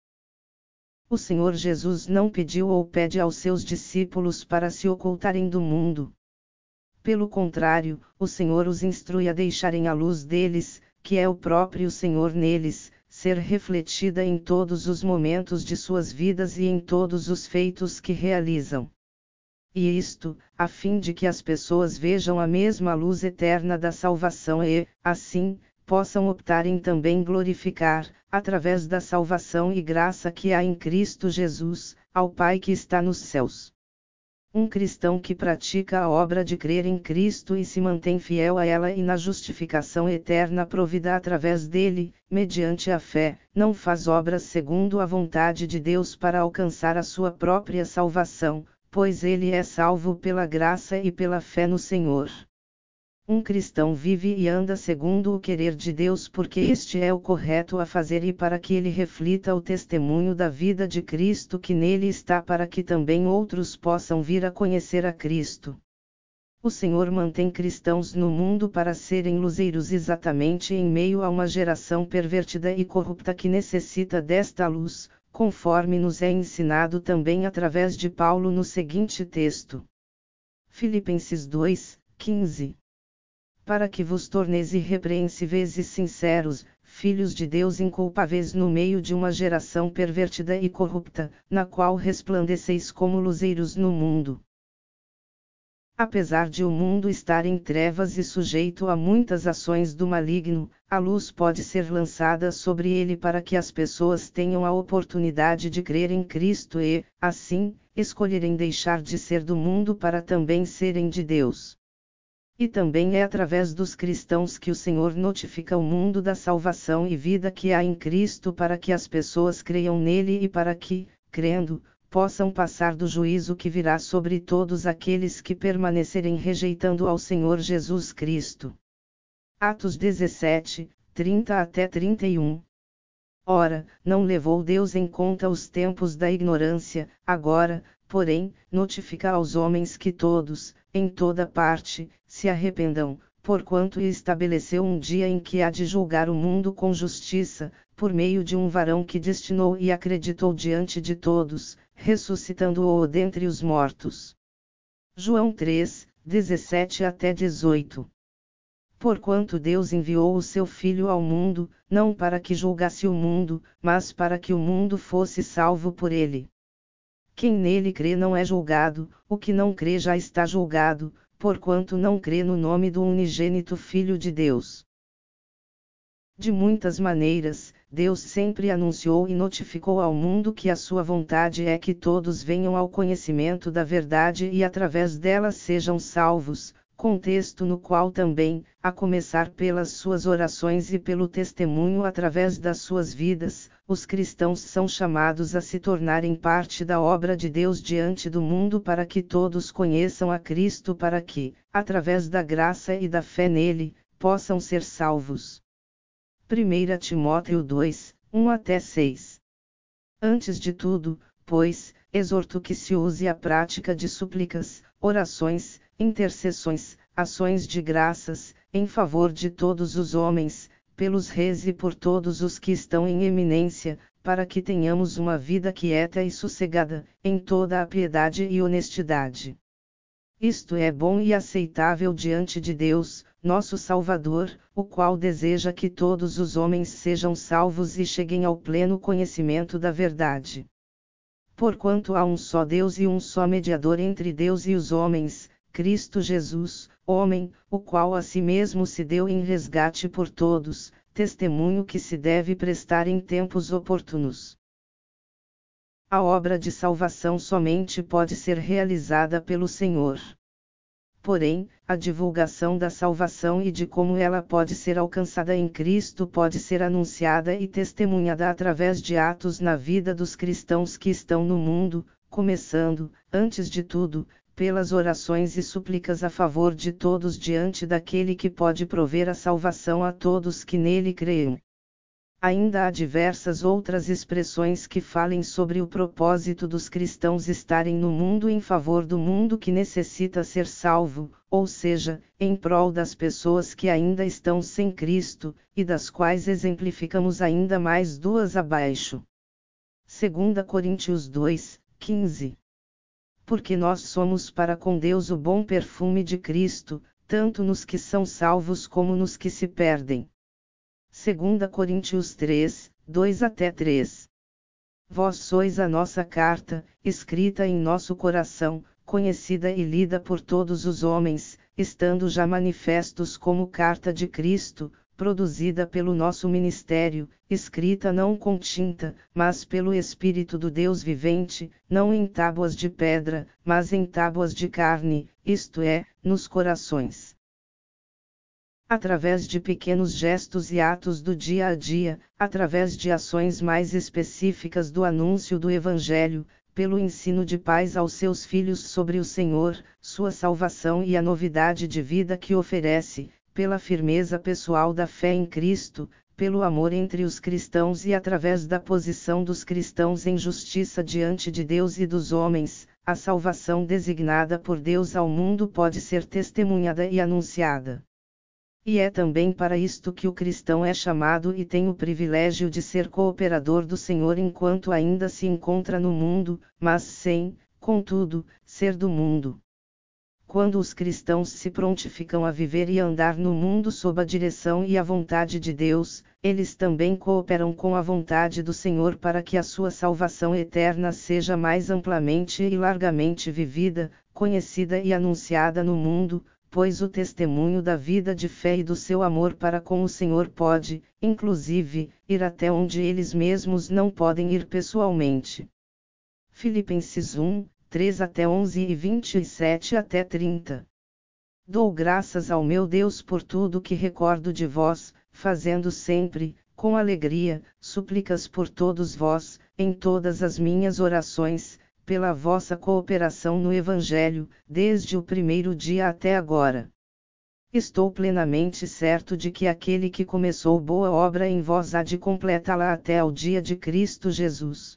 O Senhor Jesus não pediu ou pede aos seus discípulos para se ocultarem do mundo. Pelo contrário, o Senhor os instrui a deixarem a luz deles, que é o próprio Senhor neles, ser refletida em todos os momentos de suas vidas e em todos os feitos que realizam. E isto, a fim de que as pessoas vejam a mesma luz eterna da salvação e, assim, possam optar em também glorificar, através da salvação e graça que há em Cristo Jesus, ao Pai que está nos céus. Um cristão que pratica a obra de crer em Cristo e se mantém fiel a ela e na justificação eterna provida através dele, mediante a fé, não faz obras segundo a vontade de Deus para alcançar a sua própria salvação, pois ele é salvo pela graça e pela fé no Senhor. Um cristão vive e anda segundo o querer de Deus porque este é o correto a fazer e para que ele reflita o testemunho da vida de Cristo que nele está para que também outros possam vir a conhecer a Cristo. O Senhor mantém cristãos no mundo para serem luzeiros exatamente em meio a uma geração pervertida e corrupta que necessita desta luz, conforme nos é ensinado também através de Paulo no seguinte texto. Filipenses dois, quinze. Para que vos torneis irrepreensíveis e sinceros, filhos de Deus inculpáveis no meio de uma geração pervertida e corrupta, na qual resplandeceis como luzeiros no mundo. Apesar de o mundo estar em trevas e sujeito a muitas ações do maligno, a luz pode ser lançada sobre ele para que as pessoas tenham a oportunidade de crer em Cristo e, assim, escolherem deixar de ser do mundo para também serem de Deus. E também é através dos cristãos que o Senhor notifica o mundo da salvação e vida que há em Cristo para que as pessoas creiam nele e para que, crendo, possam passar do juízo que virá sobre todos aqueles que permanecerem rejeitando ao Senhor Jesus Cristo. Atos dezessete, trinta até trinta e um. Ora, não levou Deus em conta os tempos da ignorância, agora, porém, notifica aos homens que todos, em toda parte, se arrependam, porquanto estabeleceu um dia em que há de julgar o mundo com justiça, por meio de um varão que destinou e acreditou diante de todos, ressuscitando-o dentre os mortos. João três, dezessete até dezoito. Porquanto Deus enviou o seu Filho ao mundo, não para que julgasse o mundo, mas para que o mundo fosse salvo por ele. Quem nele crê não é julgado, o que não crê já está julgado, porquanto não crê no nome do unigênito Filho de Deus. De muitas maneiras, Deus sempre anunciou e notificou ao mundo que a sua vontade é que todos venham ao conhecimento da verdade e através dela sejam salvos, contexto no qual também, a começar pelas suas orações e pelo testemunho através das suas vidas, os cristãos são chamados a se tornarem parte da obra de Deus diante do mundo para que todos conheçam a Cristo para que, através da graça e da fé nele, possam ser salvos. primeira Timóteo dois, um até seis. Antes de tudo, pois, exorto que se use a prática de súplicas, orações, intercessões, ações de graças, em favor de todos os homens, pelos reis e por todos os que estão em eminência, para que tenhamos uma vida quieta e sossegada, em toda a piedade e honestidade. Isto é bom e aceitável diante de Deus, nosso Salvador, o qual deseja que todos os homens sejam salvos e cheguem ao pleno conhecimento da verdade. Porquanto há um só Deus e um só mediador entre Deus e os homens, Cristo Jesus, homem, o qual a si mesmo se deu em resgate por todos, testemunho que se deve prestar em tempos oportunos. A obra de salvação somente pode ser realizada pelo Senhor. Porém, a divulgação da salvação e de como ela pode ser alcançada em Cristo pode ser anunciada e testemunhada através de atos na vida dos cristãos que estão no mundo, começando, antes de tudo, pelas orações e súplicas a favor de todos diante daquele que pode prover a salvação a todos que nele creem. Ainda há diversas outras expressões que falem sobre o propósito dos cristãos estarem no mundo em favor do mundo que necessita ser salvo, ou seja, em prol das pessoas que ainda estão sem Cristo, e das quais exemplificamos ainda mais duas abaixo. dois Coríntios dois, quinze. Porque nós somos para com Deus o bom perfume de Cristo, tanto nos que são salvos como nos que se perdem. dois Coríntios três, dois até três. Vós sois a nossa carta, escrita em nosso coração, conhecida e lida por todos os homens, estando já manifestos como carta de Cristo, produzida pelo nosso ministério, escrita não com tinta, mas pelo Espírito do Deus vivente, não em tábuas de pedra, mas em tábuas de carne, isto é, nos corações. Através de pequenos gestos e atos do dia a dia, através de ações mais específicas do anúncio do Evangelho, pelo ensino de pais aos seus filhos sobre o Senhor, sua salvação e a novidade de vida que oferece, pela firmeza pessoal da fé em Cristo, pelo amor entre os cristãos e através da posição dos cristãos em justiça diante de Deus e dos homens, a salvação designada por Deus ao mundo pode ser testemunhada e anunciada. E é também para isto que o cristão é chamado e tem o privilégio de ser cooperador do Senhor enquanto ainda se encontra no mundo, mas sem, contudo, ser do mundo. Quando os cristãos se prontificam a viver e andar no mundo sob a direção e a vontade de Deus, eles também cooperam com a vontade do Senhor para que a sua salvação eterna seja mais amplamente e largamente vivida, conhecida e anunciada no mundo, pois o testemunho da vida de fé e do seu amor para com o Senhor pode, inclusive, ir até onde eles mesmos não podem ir pessoalmente. Filipenses um, três até onze e vinte e sete até trinta. Dou graças ao meu Deus por tudo que recordo de vós, fazendo sempre, com alegria, súplicas por todos vós, em todas as minhas orações, pela vossa cooperação no Evangelho, desde o primeiro dia até agora. Estou plenamente certo de que aquele que começou boa obra em vós há de completá-la até ao dia de Cristo Jesus.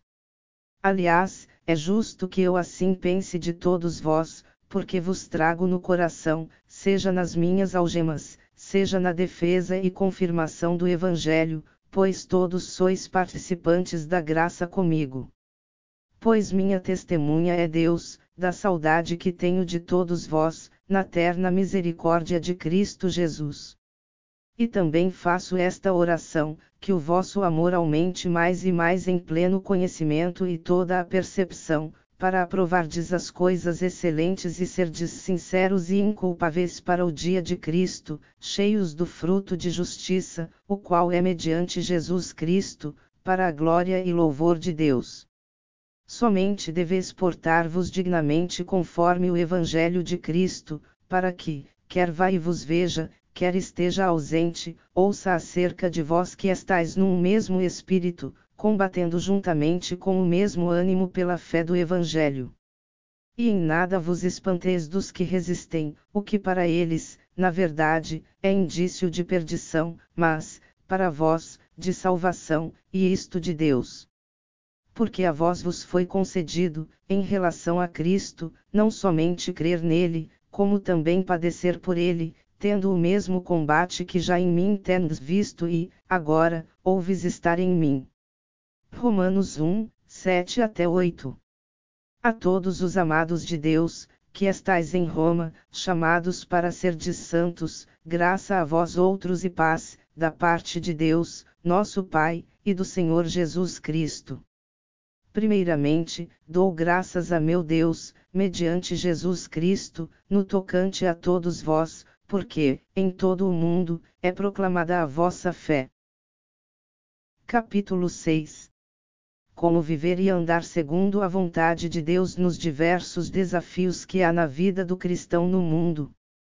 Aliás, é justo que eu assim pense de todos vós, porque vos trago no coração, seja nas minhas algemas, seja na defesa e confirmação do Evangelho, pois todos sois participantes da graça comigo. Pois minha testemunha é Deus, da saudade que tenho de todos vós, na terna misericórdia de Cristo Jesus. E também faço esta oração, que o vosso amor aumente mais e mais em pleno conhecimento e toda a percepção, para aprovardes as coisas excelentes e serdes sinceros e inculpáveis para o dia de Cristo, cheios do fruto de justiça, o qual é mediante Jesus Cristo, para a glória e louvor de Deus. Somente deveis portar-vos dignamente conforme o Evangelho de Cristo, para que, quer vá e vos veja, quer esteja ausente, ouça acerca de vós que estáis num mesmo espírito, combatendo juntamente com o mesmo ânimo pela fé do Evangelho. E em nada vos espanteis dos que resistem, o que para eles, na verdade, é indício de perdição, mas, para vós, de salvação, e isto de Deus. Porque a vós vos foi concedido, em relação a Cristo, não somente crer nele, como também padecer por ele, tendo o mesmo combate que já em mim tendes visto e, agora, ouves estar em mim. Romanos um, sete até oito. A todos os amados de Deus, que estais em Roma, chamados para serdes santos, graça a vós outros e paz, da parte de Deus, nosso Pai, e do Senhor Jesus Cristo. Primeiramente, dou graças a meu Deus, mediante Jesus Cristo, no tocante a todos vós, porque, em todo o mundo, é proclamada a vossa fé. Capítulo seis. Como viver e andar segundo a vontade de Deus nos diversos desafios que há na vida do cristão no mundo.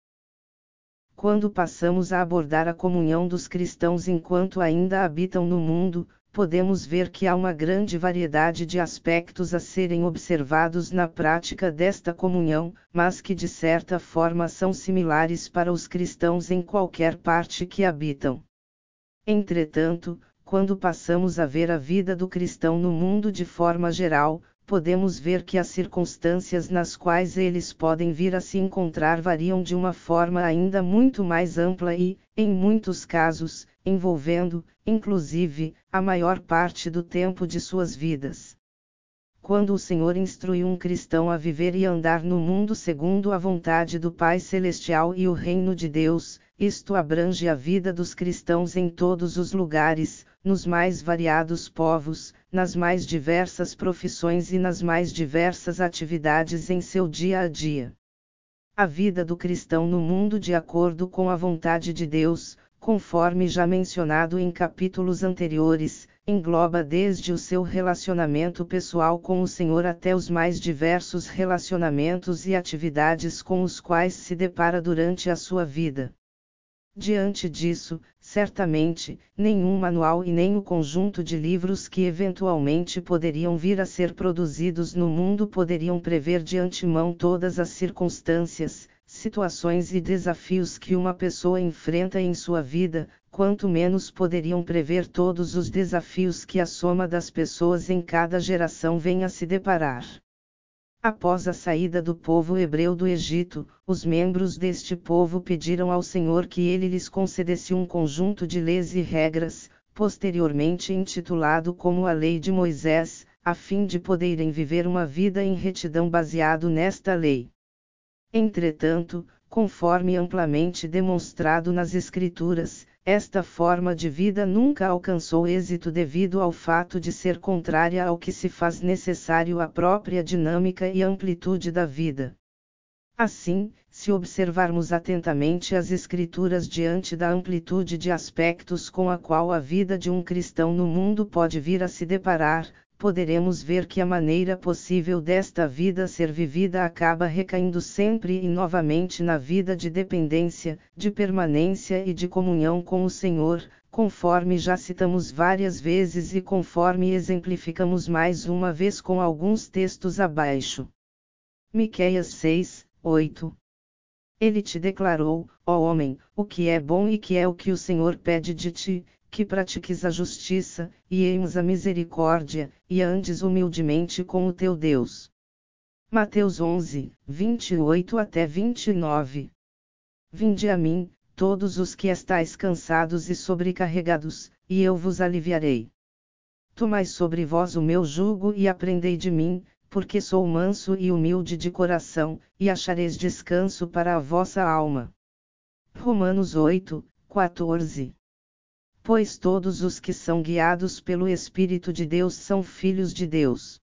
Quando passamos a abordar a comunhão dos cristãos enquanto ainda habitam no mundo, podemos ver que há uma grande variedade de aspectos a serem observados na prática desta comunhão, mas que de certa forma são similares para os cristãos em qualquer parte que habitam. Entretanto, quando passamos a ver a vida do cristão no mundo de forma geral, podemos ver que as circunstâncias nas quais eles podem vir a se encontrar variam de uma forma ainda muito mais ampla e, em muitos casos, envolvendo, inclusive, a maior parte do tempo de suas vidas. Quando o Senhor instrui um cristão a viver e andar no mundo segundo a vontade do Pai Celestial e o reino de Deus, isto abrange a vida dos cristãos em todos os lugares, nos mais variados povos, nas mais diversas profissões e nas mais diversas atividades em seu dia a dia. A vida do cristão no mundo de acordo com a vontade de Deus, conforme já mencionado em capítulos anteriores, engloba desde o seu relacionamento pessoal com o Senhor até os mais diversos relacionamentos e atividades com os quais se depara durante a sua vida. Diante disso, certamente, nenhum manual e nem o conjunto de livros que eventualmente poderiam vir a ser produzidos no mundo poderiam prever de antemão todas as circunstâncias, situações e desafios que uma pessoa enfrenta em sua vida, quanto menos poderiam prever todos os desafios que a soma das pessoas em cada geração vem a se deparar. Após a saída do povo hebreu do Egito, os membros deste povo pediram ao Senhor que ele lhes concedesse um conjunto de leis e regras, posteriormente intitulado como a Lei de Moisés, a fim de poderem viver uma vida em retidão baseado nesta lei. Entretanto, conforme amplamente demonstrado nas Escrituras, esta forma de vida nunca alcançou êxito devido ao fato de ser contrária ao que se faz necessário à própria dinâmica e amplitude da vida. Assim, se observarmos atentamente as Escrituras diante da amplitude de aspectos com a qual a vida de um cristão no mundo pode vir a se deparar, poderemos ver que a maneira possível desta vida ser vivida acaba recaindo sempre e novamente na vida de dependência, de permanência e de comunhão com o Senhor, conforme já citamos várias vezes e conforme exemplificamos mais uma vez com alguns textos abaixo. Miqueias seis, oito. Ele te declarou, ó homem, o que é bom e que é o que o Senhor pede de ti, que pratiques a justiça, e ames a misericórdia, e andes humildemente com o teu Deus. Mateus onze, vinte e oito até vinte e nove. Vinde a mim, todos os que estáis cansados e sobrecarregados, e eu vos aliviarei. Tomai sobre vós o meu jugo e aprendei de mim, porque sou manso e humilde de coração, e achareis descanso para a vossa alma. Romanos oito, quatorze. Pois todos os que são guiados pelo Espírito de Deus são filhos de Deus.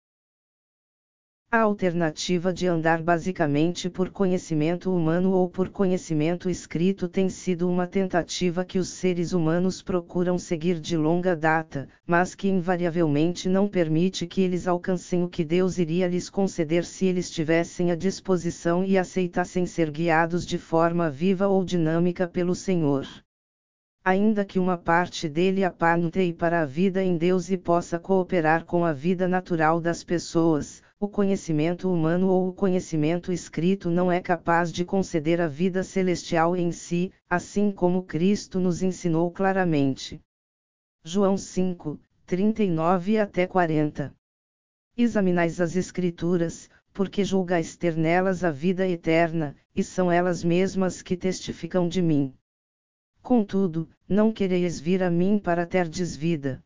A alternativa de andar basicamente por conhecimento humano ou por conhecimento escrito tem sido uma tentativa que os seres humanos procuram seguir de longa data, mas que invariavelmente não permite que eles alcancem o que Deus iria lhes conceder se eles tivessem a disposição e aceitassem ser guiados de forma viva ou dinâmica pelo Senhor. Ainda que uma parte dele apanteie para a vida em Deus e possa cooperar com a vida natural das pessoas, o conhecimento humano ou o conhecimento escrito não é capaz de conceder a vida celestial em si, assim como Cristo nos ensinou claramente. João cinco, trinta e nove até quarenta. Examinais as Escrituras, porque julgais ter nelas a vida eterna, e são elas mesmas que testificam de mim. Contudo, não quereis vir a mim para terdes vida.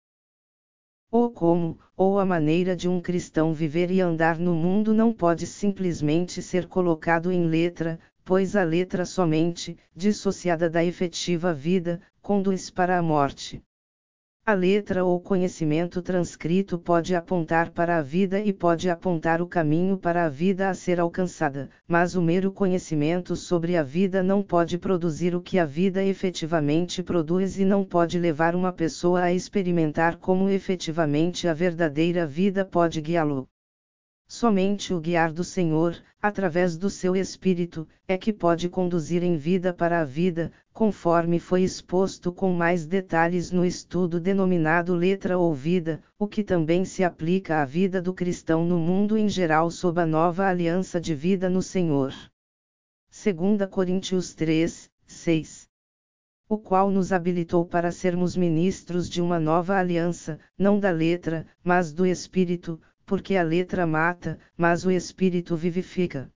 Ou como, ou a maneira de um cristão viver e andar no mundo não pode simplesmente ser colocado em letra, pois a letra somente, dissociada da efetiva vida, conduz para a morte. A letra ou conhecimento transcrito pode apontar para a vida e pode apontar o caminho para a vida a ser alcançada, mas o mero conhecimento sobre a vida não pode produzir o que a vida efetivamente produz e não pode levar uma pessoa a experimentar como efetivamente a verdadeira vida pode guiá-lo. Somente o guiar do Senhor, através do seu Espírito, é que pode conduzir em vida para a vida, conforme foi exposto com mais detalhes no estudo denominado Letra ou Vida, o que também se aplica à vida do cristão no mundo em geral sob a nova aliança de vida no Senhor. dois Coríntios três, seis. O qual nos habilitou para sermos ministros de uma nova aliança, não da letra, mas do Espírito, porque a letra mata, mas o Espírito vivifica.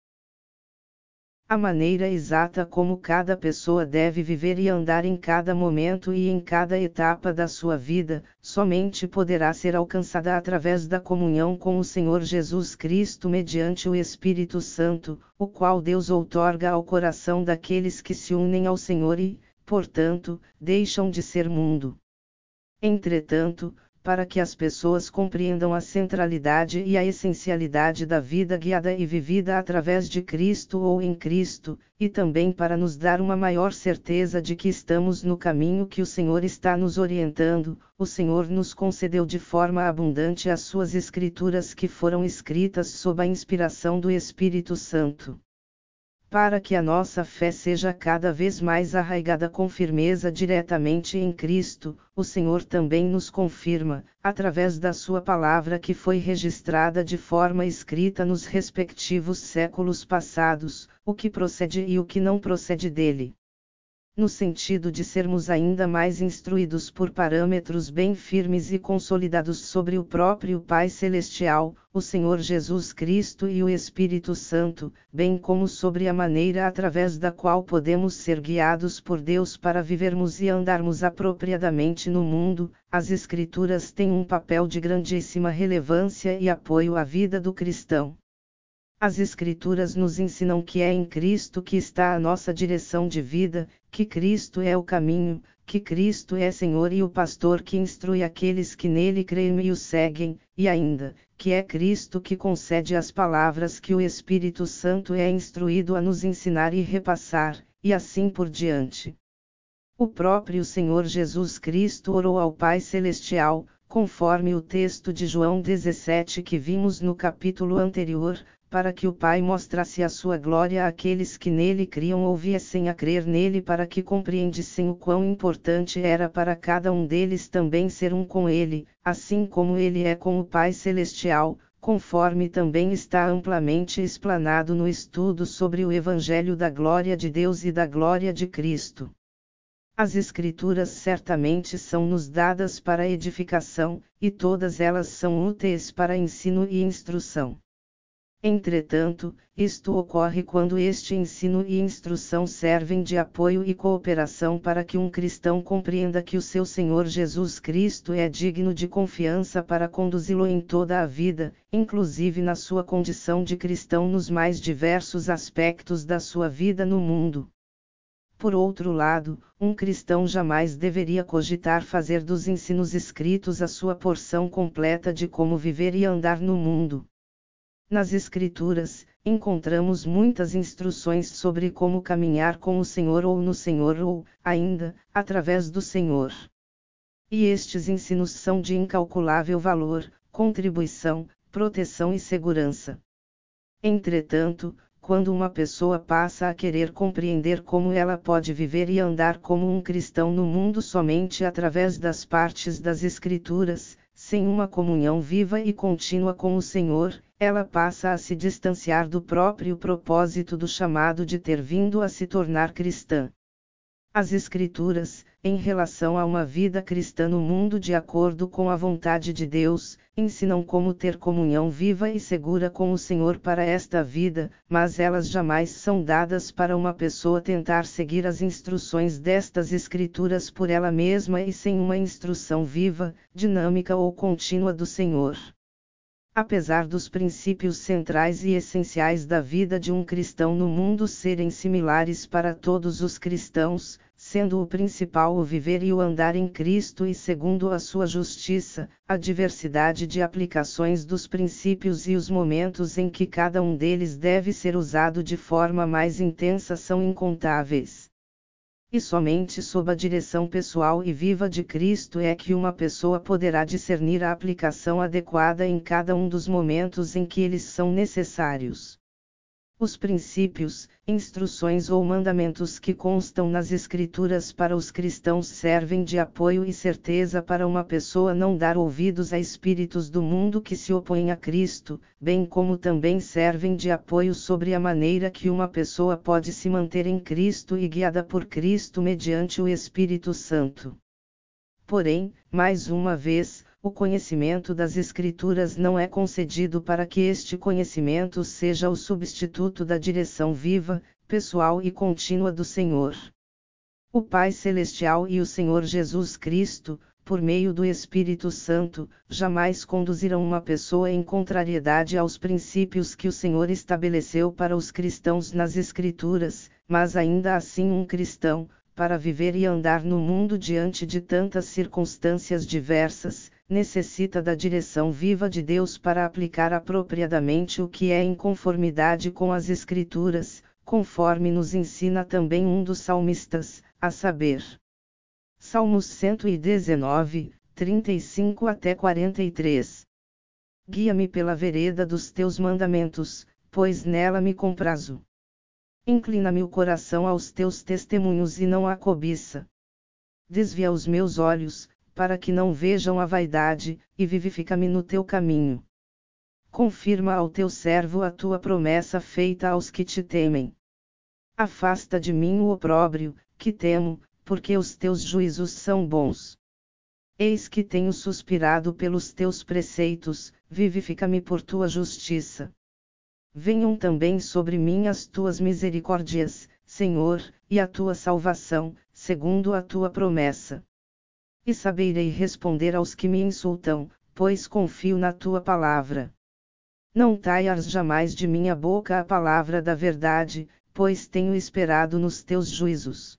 A maneira exata como cada pessoa deve viver e andar em cada momento e em cada etapa da sua vida, somente poderá ser alcançada através da comunhão com o Senhor Jesus Cristo mediante o Espírito Santo, o qual Deus outorga ao coração daqueles que se unem ao Senhor e, portanto, deixam de ser mundo. Entretanto, para que as pessoas compreendam a centralidade e a essencialidade da vida guiada e vivida através de Cristo ou em Cristo, e também para nos dar uma maior certeza de que estamos no caminho que o Senhor está nos orientando, o Senhor nos concedeu de forma abundante as suas Escrituras que foram escritas sob a inspiração do Espírito Santo. Para que a nossa fé seja cada vez mais arraigada com firmeza diretamente em Cristo, o Senhor também nos confirma, através da sua palavra que foi registrada de forma escrita nos respectivos séculos passados, o que procede e o que não procede dele. No sentido de sermos ainda mais instruídos por parâmetros bem firmes e consolidados sobre o próprio Pai Celestial, o Senhor Jesus Cristo e o Espírito Santo, bem como sobre a maneira através da qual podemos ser guiados por Deus para vivermos e andarmos apropriadamente no mundo, as Escrituras têm um papel de grandíssima relevância e apoio à vida do cristão. As Escrituras nos ensinam que é em Cristo que está a nossa direção de vida, que Cristo é o caminho, que Cristo é Senhor e o pastor que instrui aqueles que nele creem e o seguem, e ainda, que é Cristo que concede as palavras que o Espírito Santo é instruído a nos ensinar e repassar, e assim por diante. O próprio Senhor Jesus Cristo orou ao Pai Celestial, conforme o texto de João dezessete que vimos no capítulo anterior, para que o Pai mostrasse a sua glória àqueles que nele criam ou viessem a crer nele para que compreendessem o quão importante era para cada um deles também ser um com ele, assim como ele é com o Pai Celestial, conforme também está amplamente explanado no estudo sobre o Evangelho da Glória de Deus e da Glória de Cristo. As Escrituras certamente são nos dadas para edificação, e todas elas são úteis para ensino e instrução. Entretanto, isto ocorre quando este ensino e instrução servem de apoio e cooperação para que um cristão compreenda que o seu Senhor Jesus Cristo é digno de confiança para conduzi-lo em toda a vida, inclusive na sua condição de cristão nos mais diversos aspectos da sua vida no mundo. Por outro lado, um cristão jamais deveria cogitar fazer dos ensinos escritos a sua porção completa de como viver e andar no mundo. Nas Escrituras, encontramos muitas instruções sobre como caminhar com o Senhor ou no Senhor ou, ainda, através do Senhor. E estes ensinos são de incalculável valor, contribuição, proteção e segurança. Entretanto, quando uma pessoa passa a querer compreender como ela pode viver e andar como um cristão no mundo somente através das partes das Escrituras, sem uma comunhão viva e contínua com o Senhor, ela passa a se distanciar do próprio propósito do chamado de ter vindo a se tornar cristã. As Escrituras, em relação a uma vida cristã no mundo de acordo com a vontade de Deus, ensinam como ter comunhão viva e segura com o Senhor para esta vida, mas elas jamais são dadas para uma pessoa tentar seguir as instruções destas Escrituras por ela mesma e sem uma instrução viva, dinâmica ou contínua do Senhor. Apesar dos princípios centrais e essenciais da vida de um cristão no mundo serem similares para todos os cristãos, sendo o principal o viver e o andar em Cristo e segundo a sua justiça, a diversidade de aplicações dos princípios e os momentos em que cada um deles deve ser usado de forma mais intensa são incontáveis. E somente sob a direção pessoal e viva de Cristo é que uma pessoa poderá discernir a aplicação adequada em cada um dos momentos em que eles são necessários. Os princípios, instruções ou mandamentos que constam nas Escrituras para os cristãos servem de apoio e certeza para uma pessoa não dar ouvidos a espíritos do mundo que se opõem a Cristo, bem como também servem de apoio sobre a maneira que uma pessoa pode se manter em Cristo e guiada por Cristo mediante o Espírito Santo. Porém, mais uma vez, o conhecimento das Escrituras não é concedido para que este conhecimento seja o substituto da direção viva, pessoal e contínua do Senhor. O Pai Celestial e o Senhor Jesus Cristo, por meio do Espírito Santo, jamais conduzirão uma pessoa em contrariedade aos princípios que o Senhor estabeleceu para os cristãos nas Escrituras, mas ainda assim um cristão, para viver e andar no mundo diante de tantas circunstâncias diversas, necessita da direção viva de Deus para aplicar apropriadamente o que é em conformidade com as Escrituras, conforme nos ensina também um dos salmistas, a saber. Salmos cento e dezenove, trinta e cinco até quarenta e três. Guia-me pela vereda dos teus mandamentos, pois nela me comprazo. Inclina-me o coração aos teus testemunhos e não a cobiça. Desvia os meus olhos, para que não vejam a vaidade, e vivifica-me no teu caminho. Confirma ao teu servo a tua promessa feita aos que te temem. Afasta de mim o opróbrio, que temo, porque os teus juízos são bons. Eis que tenho suspirado pelos teus preceitos, vivifica-me por tua justiça. Venham também sobre mim as tuas misericórdias, Senhor, e a tua salvação, segundo a tua promessa. E saberei responder aos que me insultam, pois confio na tua palavra. Não taias jamais de minha boca a palavra da verdade, pois tenho esperado nos teus juízos.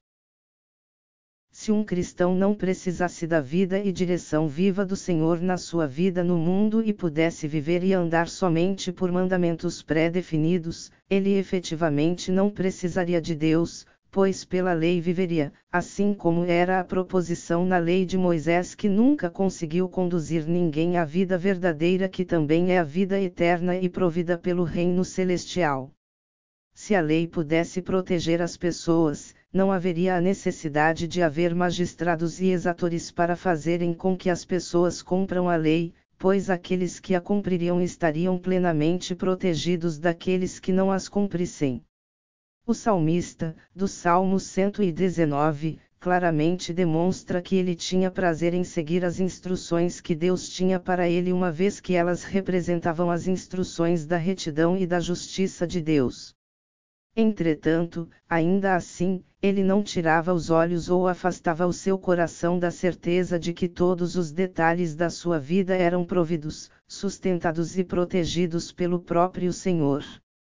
Se um cristão não precisasse da vida e direção viva do Senhor na sua vida no mundo e pudesse viver e andar somente por mandamentos pré-definidos, ele efetivamente não precisaria de Deus, pois pela lei viveria, assim como era a proposição na lei de Moisés que nunca conseguiu conduzir ninguém à vida verdadeira que também é a vida eterna e provida pelo reino celestial. Se a lei pudesse proteger as pessoas, não haveria a necessidade de haver magistrados e exatores para fazerem com que as pessoas cumpram a lei, pois aqueles que a cumpririam estariam plenamente protegidos daqueles que não as cumprissem. O salmista, do Salmo cento e dezenove, claramente demonstra que ele tinha prazer em seguir as instruções que Deus tinha para ele uma vez que elas representavam as instruções da retidão e da justiça de Deus. Entretanto, ainda assim, ele não tirava os olhos ou afastava o seu coração da certeza de que todos os detalhes da sua vida eram providos, sustentados e protegidos pelo próprio Senhor.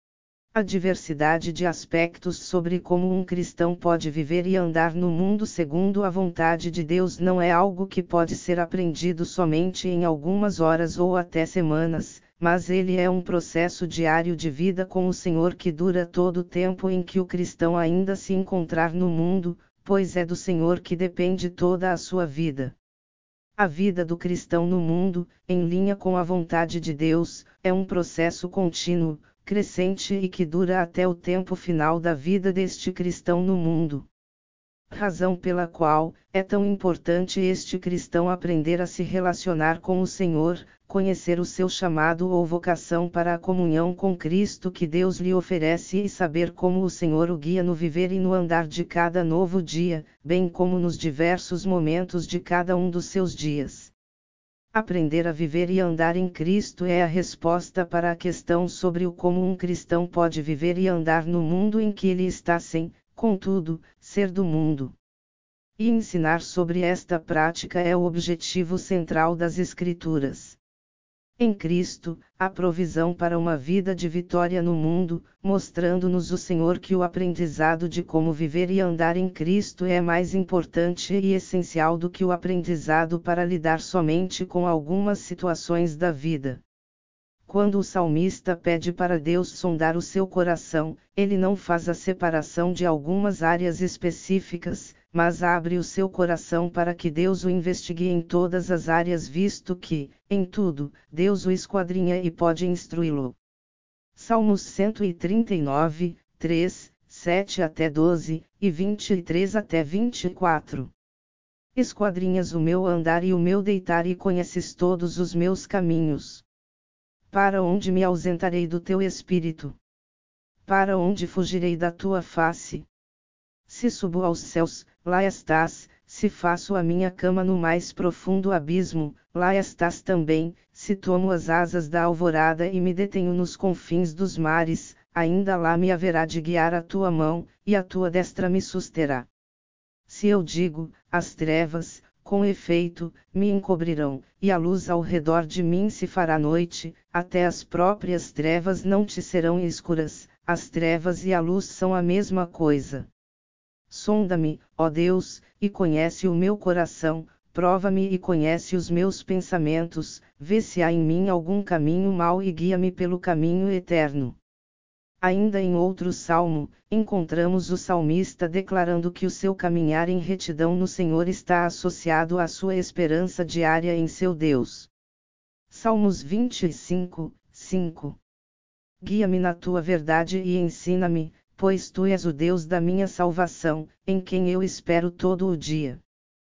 A diversidade de aspectos sobre como um cristão pode viver e andar no mundo segundo a vontade de Deus não é algo que pode ser aprendido somente em algumas horas ou até semanas, mas ele é um processo diário de vida com o Senhor que dura todo o tempo em que o cristão ainda se encontrar no mundo, pois é do Senhor que depende toda a sua vida. A vida do cristão no mundo, em linha com a vontade de Deus, é um processo contínuo, crescente e que dura até o tempo final da vida deste cristão no mundo. Razão pela qual é tão importante este cristão aprender a se relacionar com o Senhor, conhecer o seu chamado ou vocação para a comunhão com Cristo que Deus lhe oferece e saber como o Senhor o guia no viver e no andar de cada novo dia, bem como nos diversos momentos de cada um dos seus dias. Aprender a viver e andar em Cristo é a resposta para a questão sobre o como um cristão pode viver e andar no mundo em que ele está sem, contudo, ser do mundo. E ensinar sobre esta prática é o objetivo central das Escrituras. Em Cristo, a provisão para uma vida de vitória no mundo, mostrando-nos o Senhor que o aprendizado de como viver e andar em Cristo é mais importante e essencial do que o aprendizado para lidar somente com algumas situações da vida. Quando o salmista pede para Deus sondar o seu coração, ele não faz a separação de algumas áreas específicas, mas abre o seu coração para que Deus o investigue em todas as áreas, visto que, em tudo, Deus o esquadrinha e pode instruí-lo. Salmos cento e trinta e nove, três, sete até doze, e vinte e três até vinte e quatro. Esquadrinhas o meu andar e o meu deitar e conheces todos os meus caminhos. Para onde me ausentarei do teu espírito? Para onde fugirei da tua face? Se subo aos céus, lá estás, se faço a minha cama no mais profundo abismo, lá estás também, se tomo as asas da alvorada e me detenho nos confins dos mares, ainda lá me haverá de guiar a tua mão, e a tua destra me susterá. Se eu digo, as trevas, com efeito, me encobrirão, e a luz ao redor de mim se fará noite, até as próprias trevas não te serão escuras, as trevas e a luz são a mesma coisa. Sonda-me, ó Deus, e conhece o meu coração, prova-me e conhece os meus pensamentos, vê se há em mim algum caminho mau e guia-me pelo caminho eterno. Ainda em outro salmo, encontramos o salmista declarando que o seu caminhar em retidão no Senhor está associado à sua esperança diária em seu Deus. Salmos vinte e cinco, cinco. Guia-me na tua verdade e ensina-me, pois tu és o Deus da minha salvação, em quem eu espero todo o dia.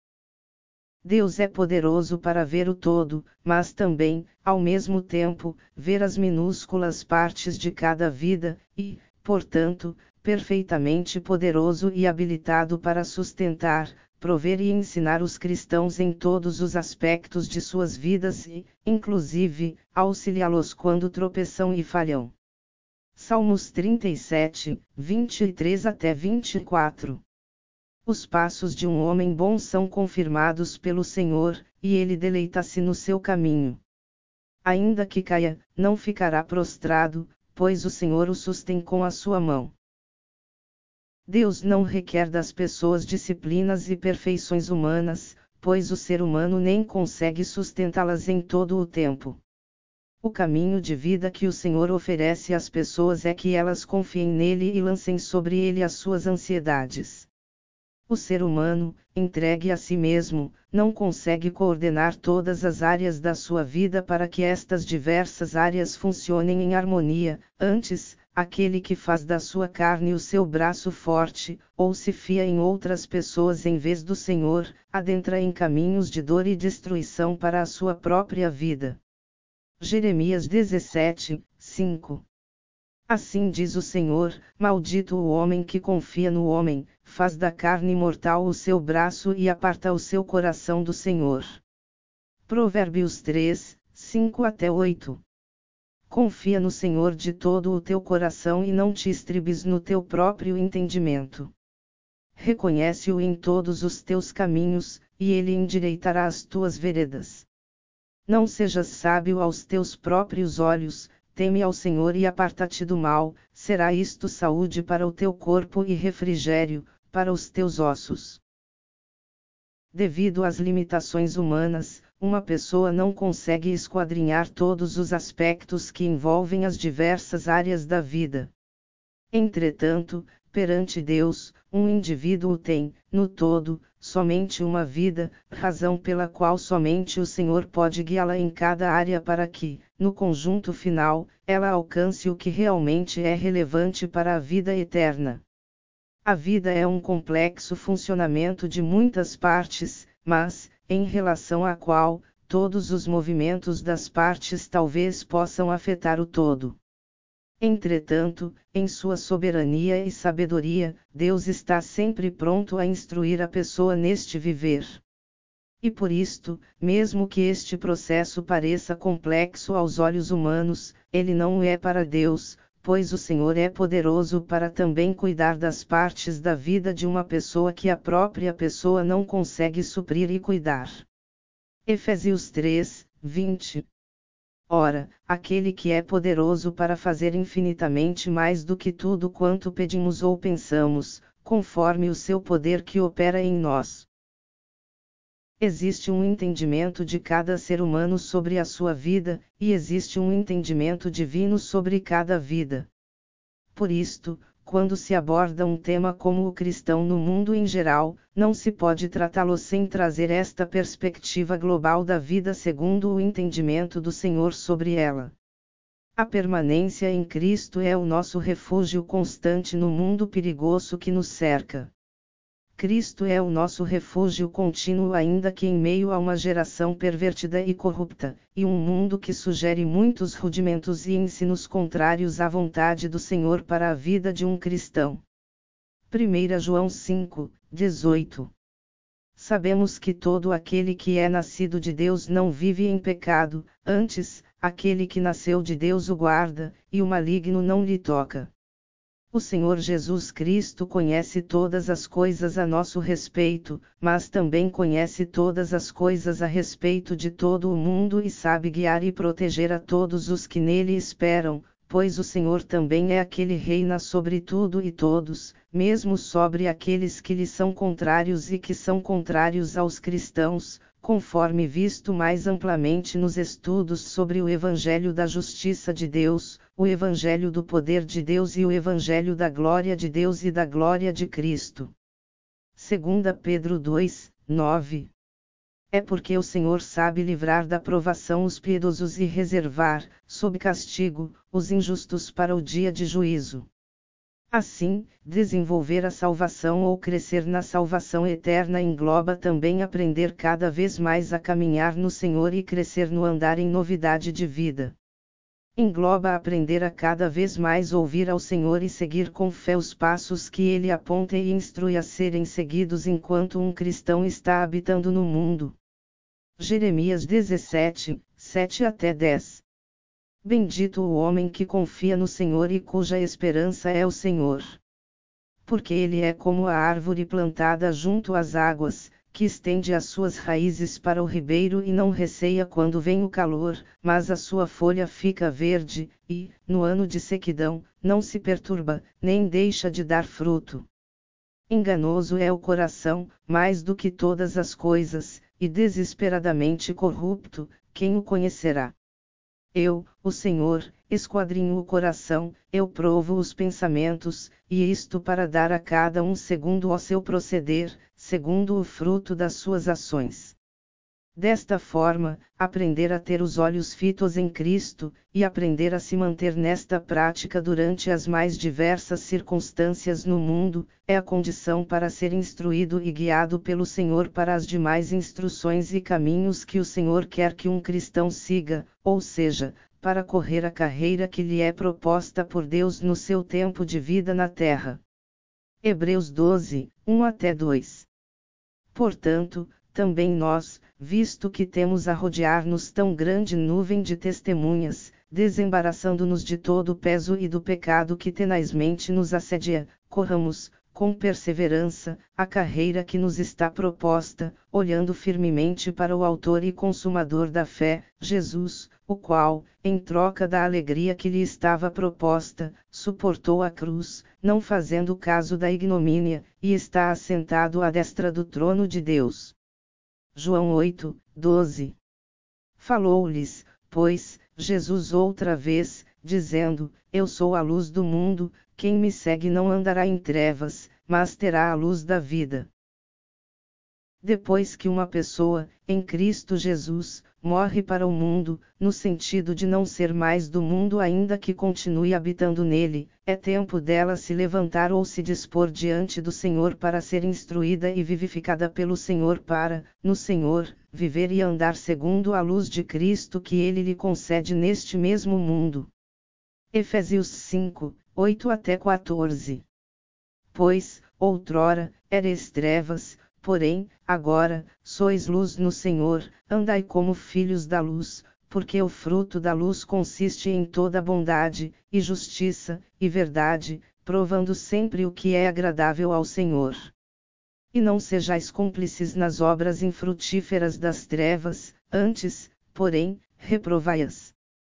Deus é poderoso para ver o todo, mas também, ao mesmo tempo, ver as minúsculas partes de cada vida, e, portanto, perfeitamente poderoso e habilitado para sustentar, prover e ensinar os cristãos em todos os aspectos de suas vidas e, inclusive, auxiliá-los quando tropeçam e falham. Salmos trinta e sete, vinte e três até vinte e quatro. Os passos de um homem bom são confirmados pelo Senhor, e ele deleita-se no seu caminho. Ainda que caia, não ficará prostrado, pois o Senhor o sustém com a sua mão. Deus não requer das pessoas disciplinas e perfeições humanas, pois o ser humano nem consegue sustentá-las em todo o tempo. O caminho de vida que o Senhor oferece às pessoas é que elas confiem nele e lancem sobre ele as suas ansiedades. O ser humano, entregue a si mesmo, não consegue coordenar todas as áreas da sua vida para que estas diversas áreas funcionem em harmonia. Antes, aquele que faz da sua carne o seu braço forte, ou se fia em outras pessoas em vez do Senhor, adentra em caminhos de dor e destruição para a sua própria vida. Jeremias dezessete, cinco. Assim diz o Senhor: maldito o homem que confia no homem, faz da carne mortal o seu braço e aparta o seu coração do Senhor. Provérbios três, cinco até oito. Confia no Senhor de todo o teu coração e não te estribes no teu próprio entendimento. Reconhece-o em todos os teus caminhos, e ele endireitará as tuas veredas. Não sejas sábio aos teus próprios olhos, teme ao Senhor e aparta-te do mal, será isto saúde para o teu corpo e refrigério, para os teus ossos. Devido às limitações humanas, uma pessoa não consegue esquadrinhar todos os aspectos que envolvem as diversas áreas da vida. Entretanto, perante Deus, um indivíduo tem, no todo, somente uma vida, razão pela qual somente o Senhor pode guiá-la em cada área para que, no conjunto final, ela alcance o que realmente é relevante para a vida eterna. A vida é um complexo funcionamento de muitas partes, mas, em relação à qual, todos os movimentos das partes talvez possam afetar o todo. Entretanto, em sua soberania e sabedoria, Deus está sempre pronto a instruir a pessoa neste viver. E por isto, mesmo que este processo pareça complexo aos olhos humanos, ele não o é para Deus, pois o Senhor é poderoso para também cuidar das partes da vida de uma pessoa que a própria pessoa não consegue suprir e cuidar. Efésios três, vinte. Ora, aquele que é poderoso para fazer infinitamente mais do que tudo quanto pedimos ou pensamos, conforme o seu poder que opera em nós. Existe um entendimento de cada ser humano sobre a sua vida, e existe um entendimento divino sobre cada vida. Por isto, quando se aborda um tema como o cristão no mundo em geral, não se pode tratá-lo sem trazer esta perspectiva global da vida segundo o entendimento do Senhor sobre ela. A permanência em Cristo é o nosso refúgio constante no mundo perigoso que nos cerca. Cristo é o nosso refúgio contínuo ainda que em meio a uma geração pervertida e corrupta, e um mundo que sugere muitos rudimentos e ensinos contrários à vontade do Senhor para a vida de um cristão. primeira João cinco, dezoito. Sabemos que todo aquele que é nascido de Deus não vive em pecado, antes, aquele que nasceu de Deus o guarda, e o maligno não lhe toca. O Senhor Jesus Cristo conhece todas as coisas a nosso respeito, mas também conhece todas as coisas a respeito de todo o mundo e sabe guiar e proteger a todos os que nele esperam, pois o Senhor também é aquele que reina sobre tudo e todos, mesmo sobre aqueles que lhe são contrários e que são contrários aos cristãos, conforme visto mais amplamente nos estudos sobre o Evangelho da Justiça de Deus, o Evangelho do Poder de Deus e o Evangelho da Glória de Deus e da Glória de Cristo. segunda Pedro dois, nove. É porque o Senhor sabe livrar da provação os piedosos e reservar, sob castigo, os injustos para o dia de juízo. Assim, desenvolver a salvação ou crescer na salvação eterna engloba também aprender cada vez mais a caminhar no Senhor e crescer no andar em novidade de vida. Engloba aprender a cada vez mais ouvir ao Senhor e seguir com fé os passos que Ele aponta e instrui a serem seguidos enquanto um cristão está habitando no mundo. Jeremias dezessete, sete até dez. Bendito o homem que confia no Senhor e cuja esperança é o Senhor. Porque ele é como a árvore plantada junto às águas, que estende as suas raízes para o ribeiro e não receia quando vem o calor, mas a sua folha fica verde, e, no ano de sequidão, não se perturba, nem deixa de dar fruto. Enganoso é o coração, mais do que todas as coisas, e desesperadamente corrupto, quem o conhecerá? Eu, o Senhor, esquadrinho o coração, eu provo os pensamentos, e isto para dar a cada um segundo o seu proceder, segundo o fruto das suas ações. Desta forma, aprender a ter os olhos fitos em Cristo, e aprender a se manter nesta prática durante as mais diversas circunstâncias no mundo, é a condição para ser instruído e guiado pelo Senhor para as demais instruções e caminhos que o Senhor quer que um cristão siga, ou seja, para correr a carreira que lhe é proposta por Deus no seu tempo de vida na terra. Hebreus doze, um até dois. Portanto, também nós, visto que temos a rodear-nos tão grande nuvem de testemunhas, desembaraçando-nos de todo o peso e do pecado que tenazmente nos assedia, corramos, com perseverança, a carreira que nos está proposta, olhando firmemente para o Autor e Consumador da fé, Jesus, o qual, em troca da alegria que lhe estava proposta, suportou a cruz, não fazendo caso da ignomínia, e está assentado à destra do trono de Deus. João oito, doze. Falou-lhes, pois, Jesus outra vez, dizendo: Eu sou a luz do mundo, quem me segue não andará em trevas, mas terá a luz da vida. Depois que uma pessoa, em Cristo Jesus, morre para o mundo, no sentido de não ser mais do mundo ainda que continue habitando nele, é tempo dela se levantar ou se dispor diante do Senhor para ser instruída e vivificada pelo Senhor para, no Senhor, viver e andar segundo a luz de Cristo que Ele lhe concede neste mesmo mundo. Efésios cinco, oito até quatorze. Pois, outrora, eres trevas, porém, agora, sois luz no Senhor, andai como filhos da luz, porque o fruto da luz consiste em toda bondade, e justiça, e verdade, provando sempre o que é agradável ao Senhor. E não sejais cúmplices nas obras infrutíferas das trevas, antes, porém, reprovai-as.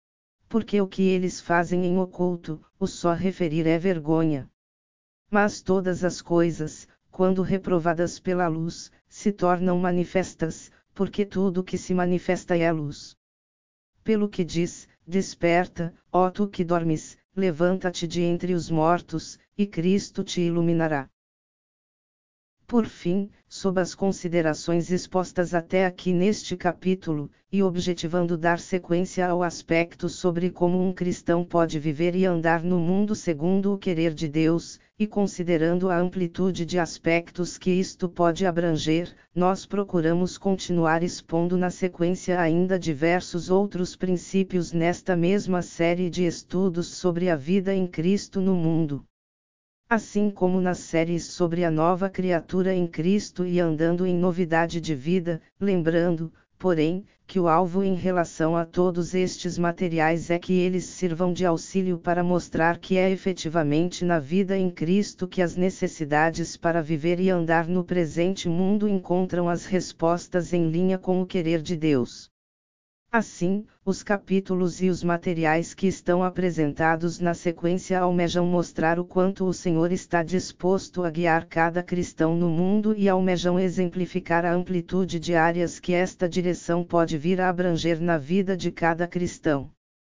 porque o que eles fazem em oculto, o só referir é vergonha. Mas todas as coisas, quando reprovadas pela luz, se tornam manifestas, porque tudo que se manifesta é a luz. Pelo que diz: desperta, ó tu que dormes, levanta-te de entre os mortos, e Cristo te iluminará. Por fim, sob as considerações expostas até aqui neste capítulo, e objetivando dar sequência ao aspecto sobre como um cristão pode viver e andar no mundo segundo o querer de Deus, e considerando a amplitude de aspectos que isto pode abranger, nós procuramos continuar expondo na sequência ainda diversos outros princípios nesta mesma série de estudos sobre a vida em Cristo no mundo. Assim como nas séries sobre a nova criatura em Cristo e andando em novidade de vida, lembrando, porém, que o alvo em relação a todos estes materiais é que eles sirvam de auxílio para mostrar que é efetivamente na vida em Cristo que as necessidades para viver e andar no presente mundo encontram as respostas em linha com o querer de Deus. Assim, os capítulos e os materiais que estão apresentados na sequência almejam mostrar o quanto o Senhor está disposto a guiar cada cristão no mundo e almejam exemplificar a amplitude de áreas que esta direção pode vir a abranger na vida de cada cristão.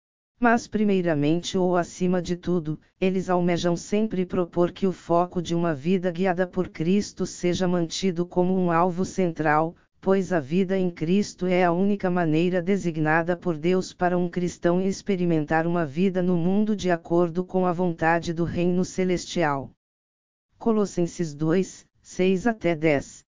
Mas primeiramente ou acima de tudo, eles almejam sempre propor que o foco de uma vida guiada por Cristo seja mantido como um alvo central, pois a vida em Cristo é a única maneira designada por Deus para um cristão experimentar uma vida no mundo de acordo com a vontade do reino celestial. Colossenses dois, seis até dez.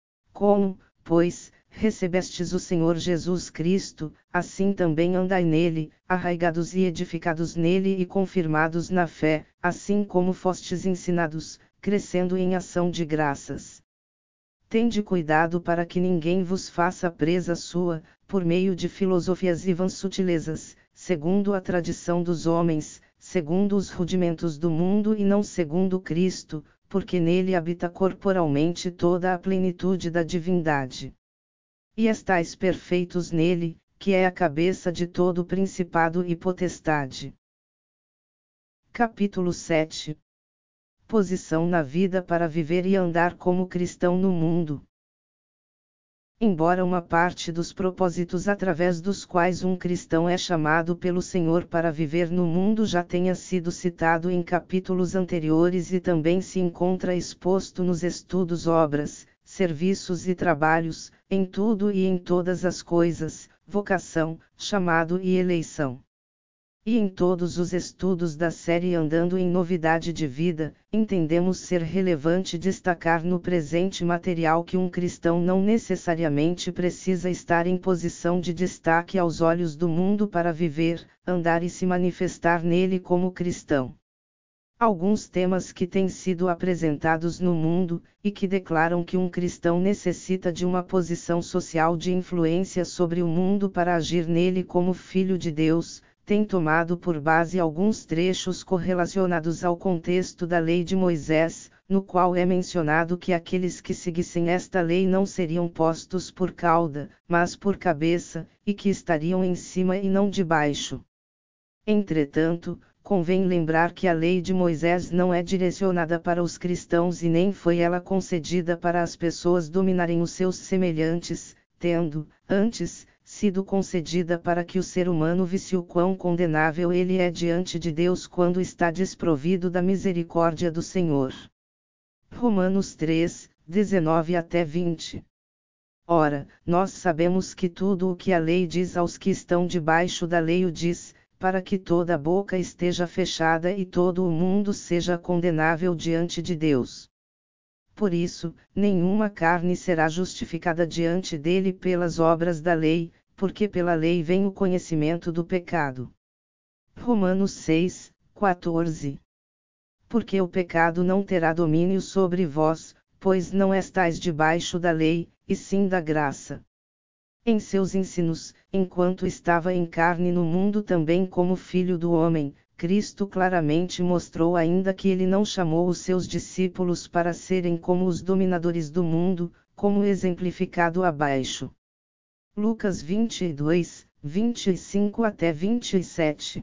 Como, pois, recebestes o Senhor Jesus Cristo, assim também andai nele, arraigados e edificados nele e confirmados na fé, assim como fostes ensinados, crescendo em ação de graças. Tende cuidado para que ninguém vos faça presa sua, por meio de filosofias e vãs sutilezas, segundo a tradição dos homens, segundo os rudimentos do mundo e não segundo Cristo, porque nele habita corporalmente toda a plenitude da divindade. E estais perfeitos nele, que é a cabeça de todo principado e potestade. Capítulo sete. Posição na vida para viver e andar como cristão no mundo. Embora uma parte dos propósitos através dos quais um cristão é chamado pelo Senhor para viver no mundo já tenha sido citado em capítulos anteriores e também se encontra exposto nos estudos obras, serviços e trabalhos, em tudo e em todas as coisas, vocação, chamado e eleição. E em todos os estudos da série Andando em Novidade de Vida, entendemos ser relevante destacar no presente material que um cristão não necessariamente precisa estar em posição de destaque aos olhos do mundo para viver, andar e se manifestar nele como cristão. Alguns temas que têm sido apresentados no mundo, e que declaram que um cristão necessita de uma posição social de influência sobre o mundo para agir nele como filho de Deus, tem tomado por base alguns trechos correlacionados ao contexto da lei de Moisés, no qual é mencionado que aqueles que seguissem esta lei não seriam postos por cauda, mas por cabeça, e que estariam em cima e não debaixo. Entretanto, convém lembrar que a lei de Moisés não é direcionada para os cristãos e nem foi ela concedida para as pessoas dominarem os seus semelhantes, tendo, antes, sido concedida para que o ser humano visse o quão condenável ele é diante de Deus quando está desprovido da misericórdia do Senhor. Romanos três, dezenove até vinte. Ora, nós sabemos que tudo o que a lei diz aos que estão debaixo da lei o diz, para que toda a boca esteja fechada e todo o mundo seja condenável diante de Deus. Por isso, nenhuma carne será justificada diante dele pelas obras da lei, porque pela lei vem o conhecimento do pecado. Romanos seis, quatorze. Porque o pecado não terá domínio sobre vós, pois não estáis debaixo da lei, e sim da graça. Em seus ensinos, enquanto estava em carne no mundo também como filho do homem, Cristo claramente mostrou ainda que ele não chamou os seus discípulos para serem como os dominadores do mundo, como exemplificado abaixo. Lucas vinte e dois, vinte e cinco até vinte e sete.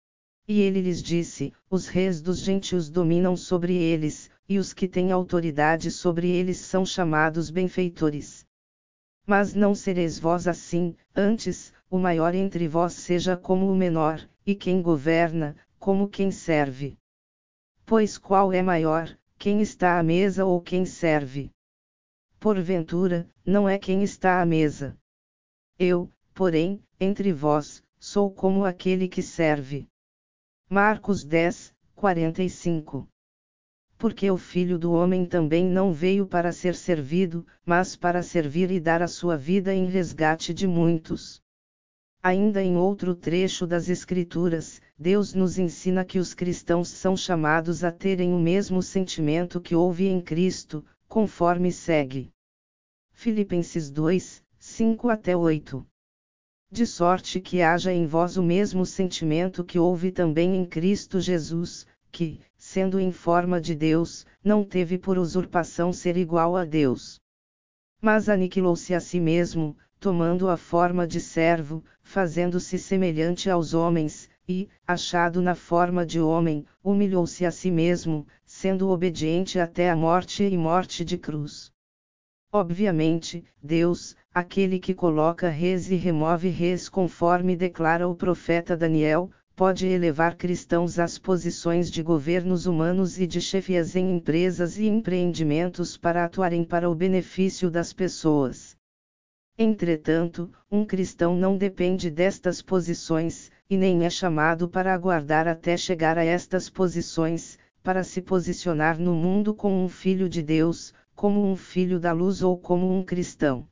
E ele lhes disse: os reis dos gentios dominam sobre eles, e os que têm autoridade sobre eles são chamados benfeitores. Mas não sereis vós assim, antes, o maior entre vós seja como o menor, e quem governa, como quem serve. Pois qual é maior, quem está à mesa ou quem serve? Porventura, não é quem está à mesa. Eu, porém, entre vós, sou como aquele que serve. Marcos dez, quarenta e cinco. Porque o Filho do Homem também não veio para ser servido, mas para servir e dar a sua vida em resgate de muitos. Ainda em outro trecho das Escrituras, Deus nos ensina que os cristãos são chamados a terem o mesmo sentimento que houve em Cristo, conforme segue. Filipenses dois, cinco até oito. De sorte que haja em vós o mesmo sentimento que houve também em Cristo Jesus, que, sendo em forma de Deus, não teve por usurpação ser igual a Deus. Mas aniquilou-se a si mesmo, tomando a forma de servo, fazendo-se semelhante aos homens, e, achado na forma de homem, humilhou-se a si mesmo, sendo obediente até a morte e morte de cruz. Obviamente, Deus, aquele que coloca reis e remove reis conforme declara o profeta Daniel, pode elevar cristãos às posições de governos humanos e de chefias em empresas e empreendimentos para atuarem para o benefício das pessoas. Entretanto, um cristão não depende destas posições, e nem é chamado para aguardar até chegar a estas posições, para se posicionar no mundo como um filho de Deus, como um filho da luz ou como um cristão.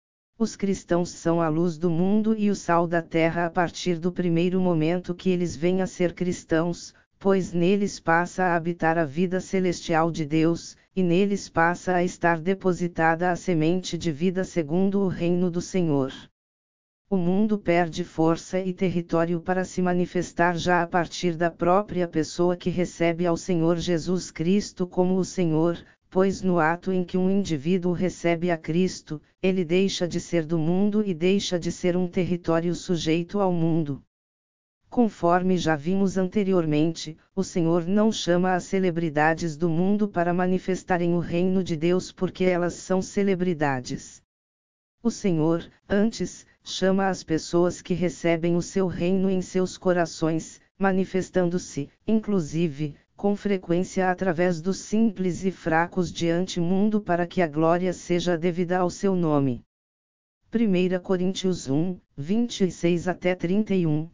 Os cristãos são a luz do mundo e o sal da terra a partir do primeiro momento que eles vêm a ser cristãos, pois neles passa a habitar a vida celestial de Deus, e neles passa a estar depositada a semente de vida segundo o reino do Senhor. O mundo perde força e território para se manifestar já a partir da própria pessoa que recebe ao Senhor Jesus Cristo como o Senhor, pois no ato em que um indivíduo recebe a Cristo, ele deixa de ser do mundo e deixa de ser um território sujeito ao mundo. Conforme já vimos anteriormente, o Senhor não chama as celebridades do mundo para manifestarem o reino de Deus porque elas são celebridades. O Senhor, antes, chama as pessoas que recebem o seu reino em seus corações, manifestando-se, inclusive, com frequência através dos simples e fracos diante mundo para que a glória seja devida ao seu nome. primeira Coríntios um, vinte e seis até trinta e um.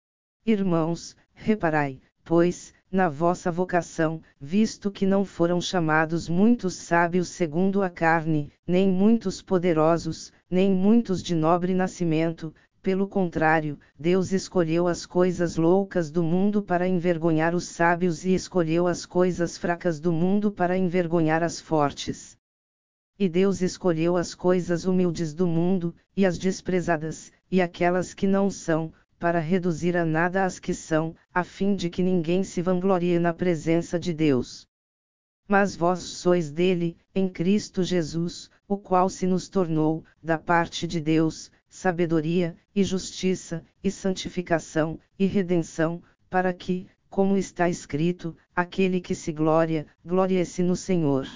Irmãos, reparai, pois, na vossa vocação, visto que não foram chamados muitos sábios segundo a carne, nem muitos poderosos, nem muitos de nobre nascimento, pelo contrário, Deus escolheu as coisas loucas do mundo para envergonhar os sábios e escolheu as coisas fracas do mundo para envergonhar as fortes. E Deus escolheu as coisas humildes do mundo, e as desprezadas, e aquelas que não são, para reduzir a nada as que são, a fim de que ninguém se vanglorie na presença de Deus. Mas vós sois dele, em Cristo Jesus, o qual se nos tornou, da parte de Deus, sabedoria, e justiça, e santificação, e redenção, para que, como está escrito, aquele que se gloria, glorie-se no Senhor.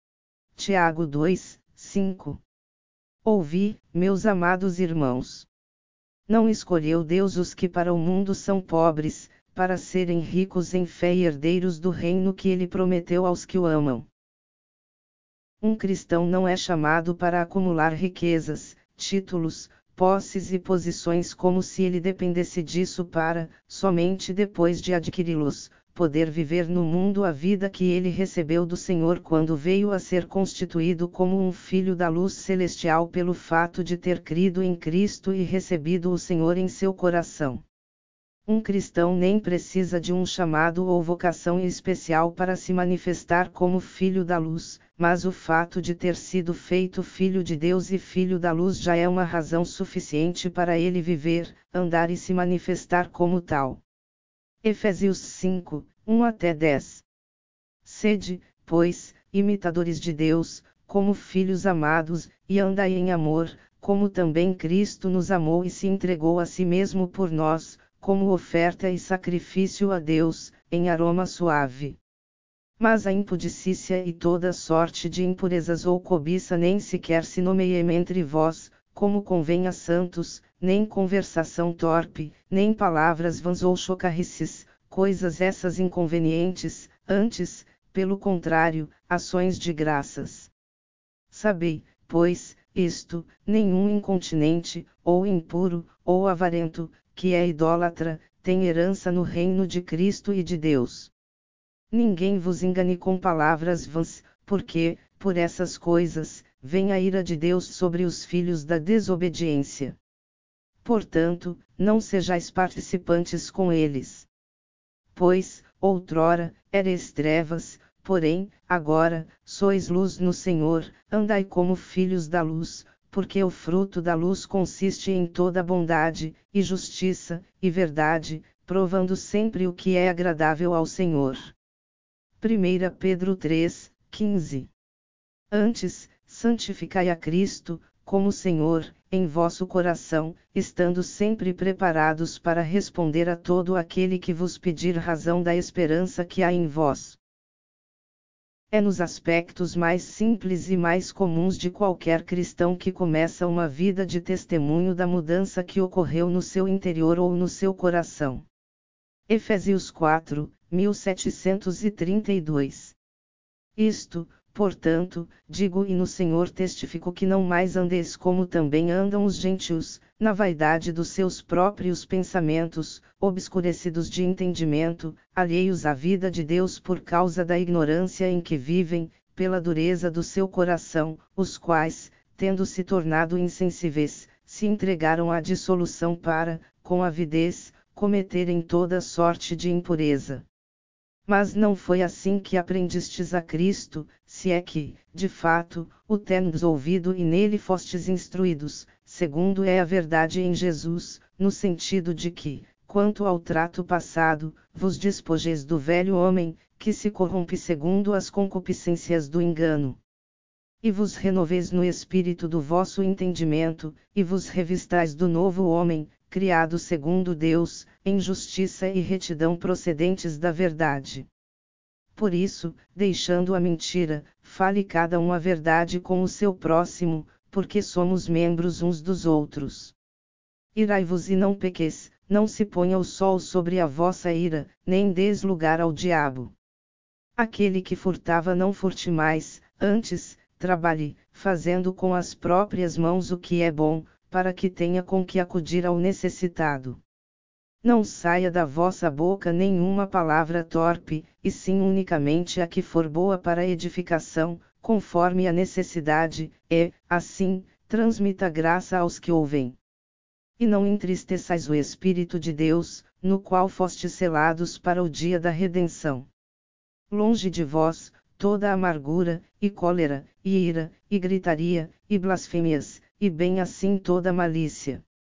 Tiago dois, cinco. Ouvi, meus amados irmãos. Não escolheu Deus os que para o mundo são pobres, para serem ricos em fé e herdeiros do reino que ele prometeu aos que o amam. Um cristão não é chamado para acumular riquezas, títulos, posses e posições como se ele dependesse disso para, somente depois de adquiri-los, poder viver no mundo a vida que ele recebeu do Senhor quando veio a ser constituído como um filho da luz celestial pelo fato de ter crido em Cristo e recebido o Senhor em seu coração. Um cristão nem precisa de um chamado ou vocação especial para se manifestar como filho da luz, mas o fato de ter sido feito filho de Deus e filho da luz já é uma razão suficiente para ele viver, andar e se manifestar como tal. Efésios cinco, um até dez. Sede, pois, imitadores de Deus, como filhos amados, e andai em amor, como também Cristo nos amou e se entregou a si mesmo por nós, como oferta e sacrifício a Deus, em aroma suave. Mas a impudicícia e toda sorte de impurezas ou cobiça nem sequer se nomeiem entre vós, como convém a santos, nem conversação torpe, nem palavras vãs ou chocarrices, coisas essas inconvenientes, antes, pelo contrário, ações de graças. Sabei, pois, isto: nenhum incontinente, ou impuro, ou avarento, que é idólatra, tem herança no reino de Cristo e de Deus. Ninguém vos engane com palavras vãs, porque, por essas coisas, vem a ira de Deus sobre os filhos da desobediência. Portanto, não sejais participantes com eles. Pois, outrora, eres trevas, porém, agora, sois luz no Senhor, andai como filhos da luz, porque o fruto da luz consiste em toda bondade, e justiça, e verdade, provando sempre o que é agradável ao Senhor. primeira Pedro três, quinze. Antes, santificai a Cristo, como Senhor, em vosso coração, estando sempre preparados para responder a todo aquele que vos pedir razão da esperança que há em vós. É nos aspectos mais simples e mais comuns de qualquer cristão que começa uma vida de testemunho da mudança que ocorreu no seu interior ou no seu coração. Efésios quatro, mil setecentos e trinta e dois. Isto, portanto, digo e no Senhor testifico que não mais andeis como também andam os gentios, na vaidade dos seus próprios pensamentos, obscurecidos de entendimento, alheios à vida de Deus por causa da ignorância em que vivem, pela dureza do seu coração, os quais, tendo se tornado insensíveis, se entregaram à dissolução para, com avidez, cometerem toda sorte de impureza. Mas não foi assim que aprendistes a Cristo, se é que, de fato, o tendes ouvido e nele fostes instruídos, segundo é a verdade em Jesus, no sentido de que, quanto ao trato passado, vos despojeis do velho homem, que se corrompe segundo as concupiscências do engano. E vos renoveis no espírito do vosso entendimento, e vos revistais do novo homem, criado segundo Deus, em justiça e retidão procedentes da verdade. Por isso, deixando a mentira, fale cada um a verdade com o seu próximo, porque somos membros uns dos outros. Irai-vos e não pequeis, não se ponha o sol sobre a vossa ira, nem deis lugar ao diabo. Aquele que furtava não furte mais, antes, trabalhe, fazendo com as próprias mãos o que é bom, para que tenha com que acudir ao necessitado. Não saia da vossa boca nenhuma palavra torpe, e sim unicamente a que for boa para a edificação, conforme a necessidade, e, assim, transmita graça aos que ouvem. E não entristeçais o Espírito de Deus, no qual fostes selados para o dia da redenção. Longe de vós, toda amargura, e cólera, e ira, e gritaria, e blasfêmias, e bem assim toda malícia.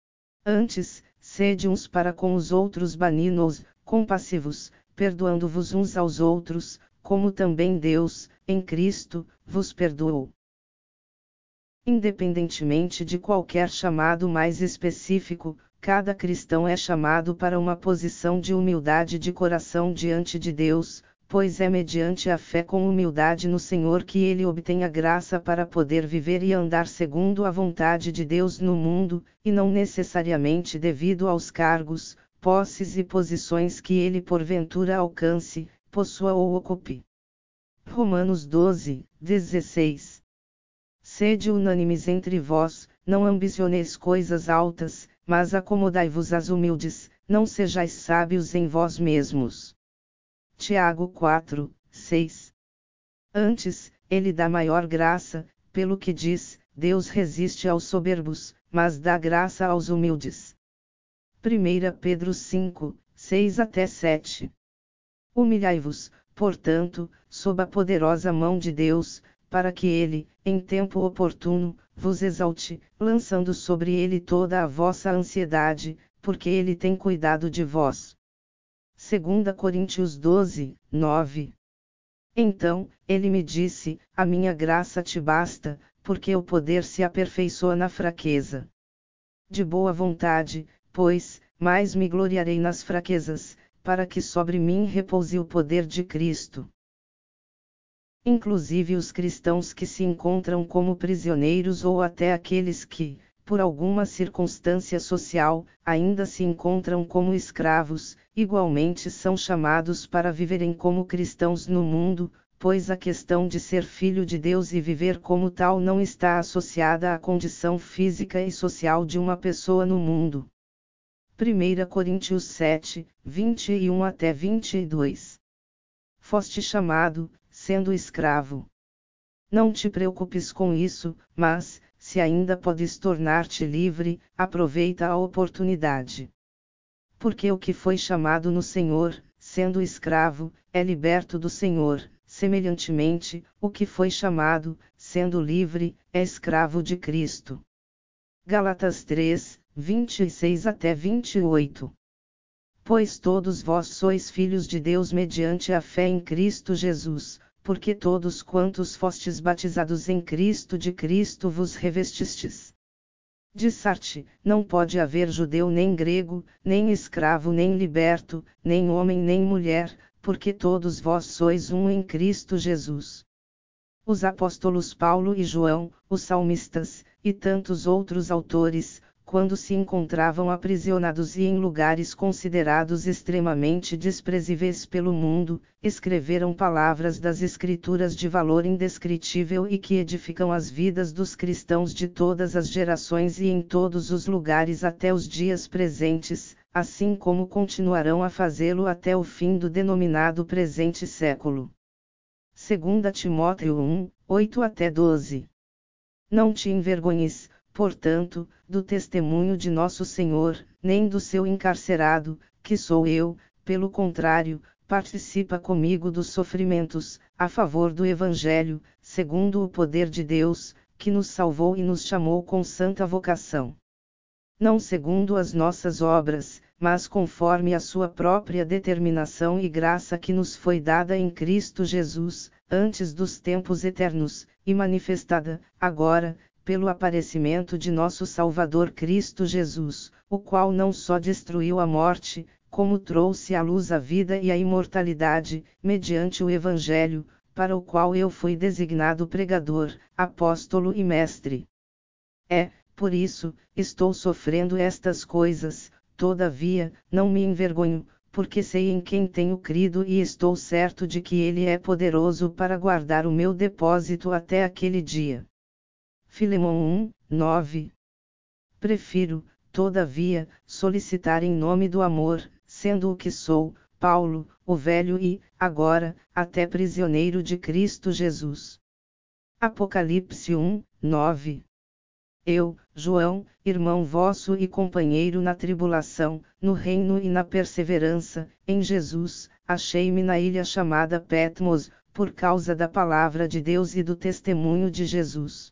Antes, sede uns para com os outros benignos, compassivos, perdoando-vos uns aos outros, como também Deus, em Cristo, vos perdoou. Independentemente de qualquer chamado mais específico, cada cristão é chamado para uma posição de humildade de coração diante de Deus, pois é mediante a fé com humildade no Senhor que ele obtém a graça para poder viver e andar segundo a vontade de Deus no mundo, e não necessariamente devido aos cargos, posses e posições que ele porventura alcance, possua ou ocupe. Romanos doze, dezesseis. Sede unânimes entre vós, não ambicioneis coisas altas, mas acomodai-vos às humildes, não sejais sábios em vós mesmos. Tiago quatro, seis. Antes, ele dá maior graça, pelo que diz, Deus resiste aos soberbos, mas dá graça aos humildes. primeira Pedro cinco, seis até sete. Humilhai-vos, portanto, sob a poderosa mão de Deus, para que ele, em tempo oportuno, vos exalte, lançando sobre ele toda a vossa ansiedade, porque ele tem cuidado de vós. segunda Coríntios doze, nove. Então, ele me disse, a minha graça te basta, porque o poder se aperfeiçoa na fraqueza. De boa vontade, pois, mais me gloriarei nas fraquezas, para que sobre mim repouse o poder de Cristo. Inclusive os cristãos que se encontram como prisioneiros ou até aqueles que, por alguma circunstância social, ainda se encontram como escravos, igualmente são chamados para viverem como cristãos no mundo, pois a questão de ser filho de Deus e viver como tal não está associada à condição física e social de uma pessoa no mundo. primeira Coríntios sete, vinte e um até vinte e dois. Foste chamado, sendo escravo. Não te preocupes com isso, mas, se ainda podes tornar-te livre, aproveita a oportunidade. Porque o que foi chamado no Senhor, sendo escravo, é liberto do Senhor, semelhantemente, o que foi chamado, sendo livre, é escravo de Cristo. Gálatas três, vinte e seis até vinte e oito. Pois todos vós sois filhos de Deus mediante a fé em Cristo Jesus, porque todos quantos fostes batizados em Cristo de Cristo vos revestistes. Dissarte, não pode haver judeu nem grego, nem escravo nem liberto, nem homem nem mulher, porque todos vós sois um em Cristo Jesus. Os apóstolos Paulo e João, os salmistas, e tantos outros autores, quando se encontravam aprisionados e em lugares considerados extremamente desprezíveis pelo mundo, escreveram palavras das Escrituras de valor indescritível e que edificam as vidas dos cristãos de todas as gerações e em todos os lugares até os dias presentes, assim como continuarão a fazê-lo até o fim do denominado presente século. segunda Timóteo um, oito até doze. Não te envergonhes, portanto, do testemunho de nosso Senhor, nem do seu encarcerado, que sou eu, pelo contrário, participa comigo dos sofrimentos, a favor do Evangelho, segundo o poder de Deus, que nos salvou e nos chamou com santa vocação. Não segundo as nossas obras, mas conforme a sua própria determinação e graça que nos foi dada em Cristo Jesus, antes dos tempos eternos, e manifestada, agora, pelo aparecimento de nosso Salvador Cristo Jesus, o qual não só destruiu a morte, como trouxe à luz a vida e a imortalidade, mediante o Evangelho, para o qual eu fui designado pregador, apóstolo e mestre. É, por isso, estou sofrendo estas coisas, todavia, não me envergonho, porque sei em quem tenho crido e estou certo de que Ele é poderoso para guardar o meu depósito até aquele dia. Filemão um, nove. Prefiro, todavia, solicitar em nome do amor, sendo o que sou, Paulo, o velho e, agora, até prisioneiro de Cristo Jesus. Apocalipse um, nove. Eu, João, irmão vosso e companheiro na tribulação, no reino e na perseverança, em Jesus, achei-me na ilha chamada Patmos, por causa da palavra de Deus e do testemunho de Jesus.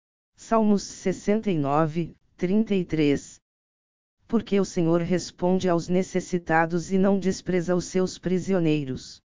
Salmos sessenta e nove, trinta e três. Porque o Senhor responde aos necessitados e não despreza os seus prisioneiros.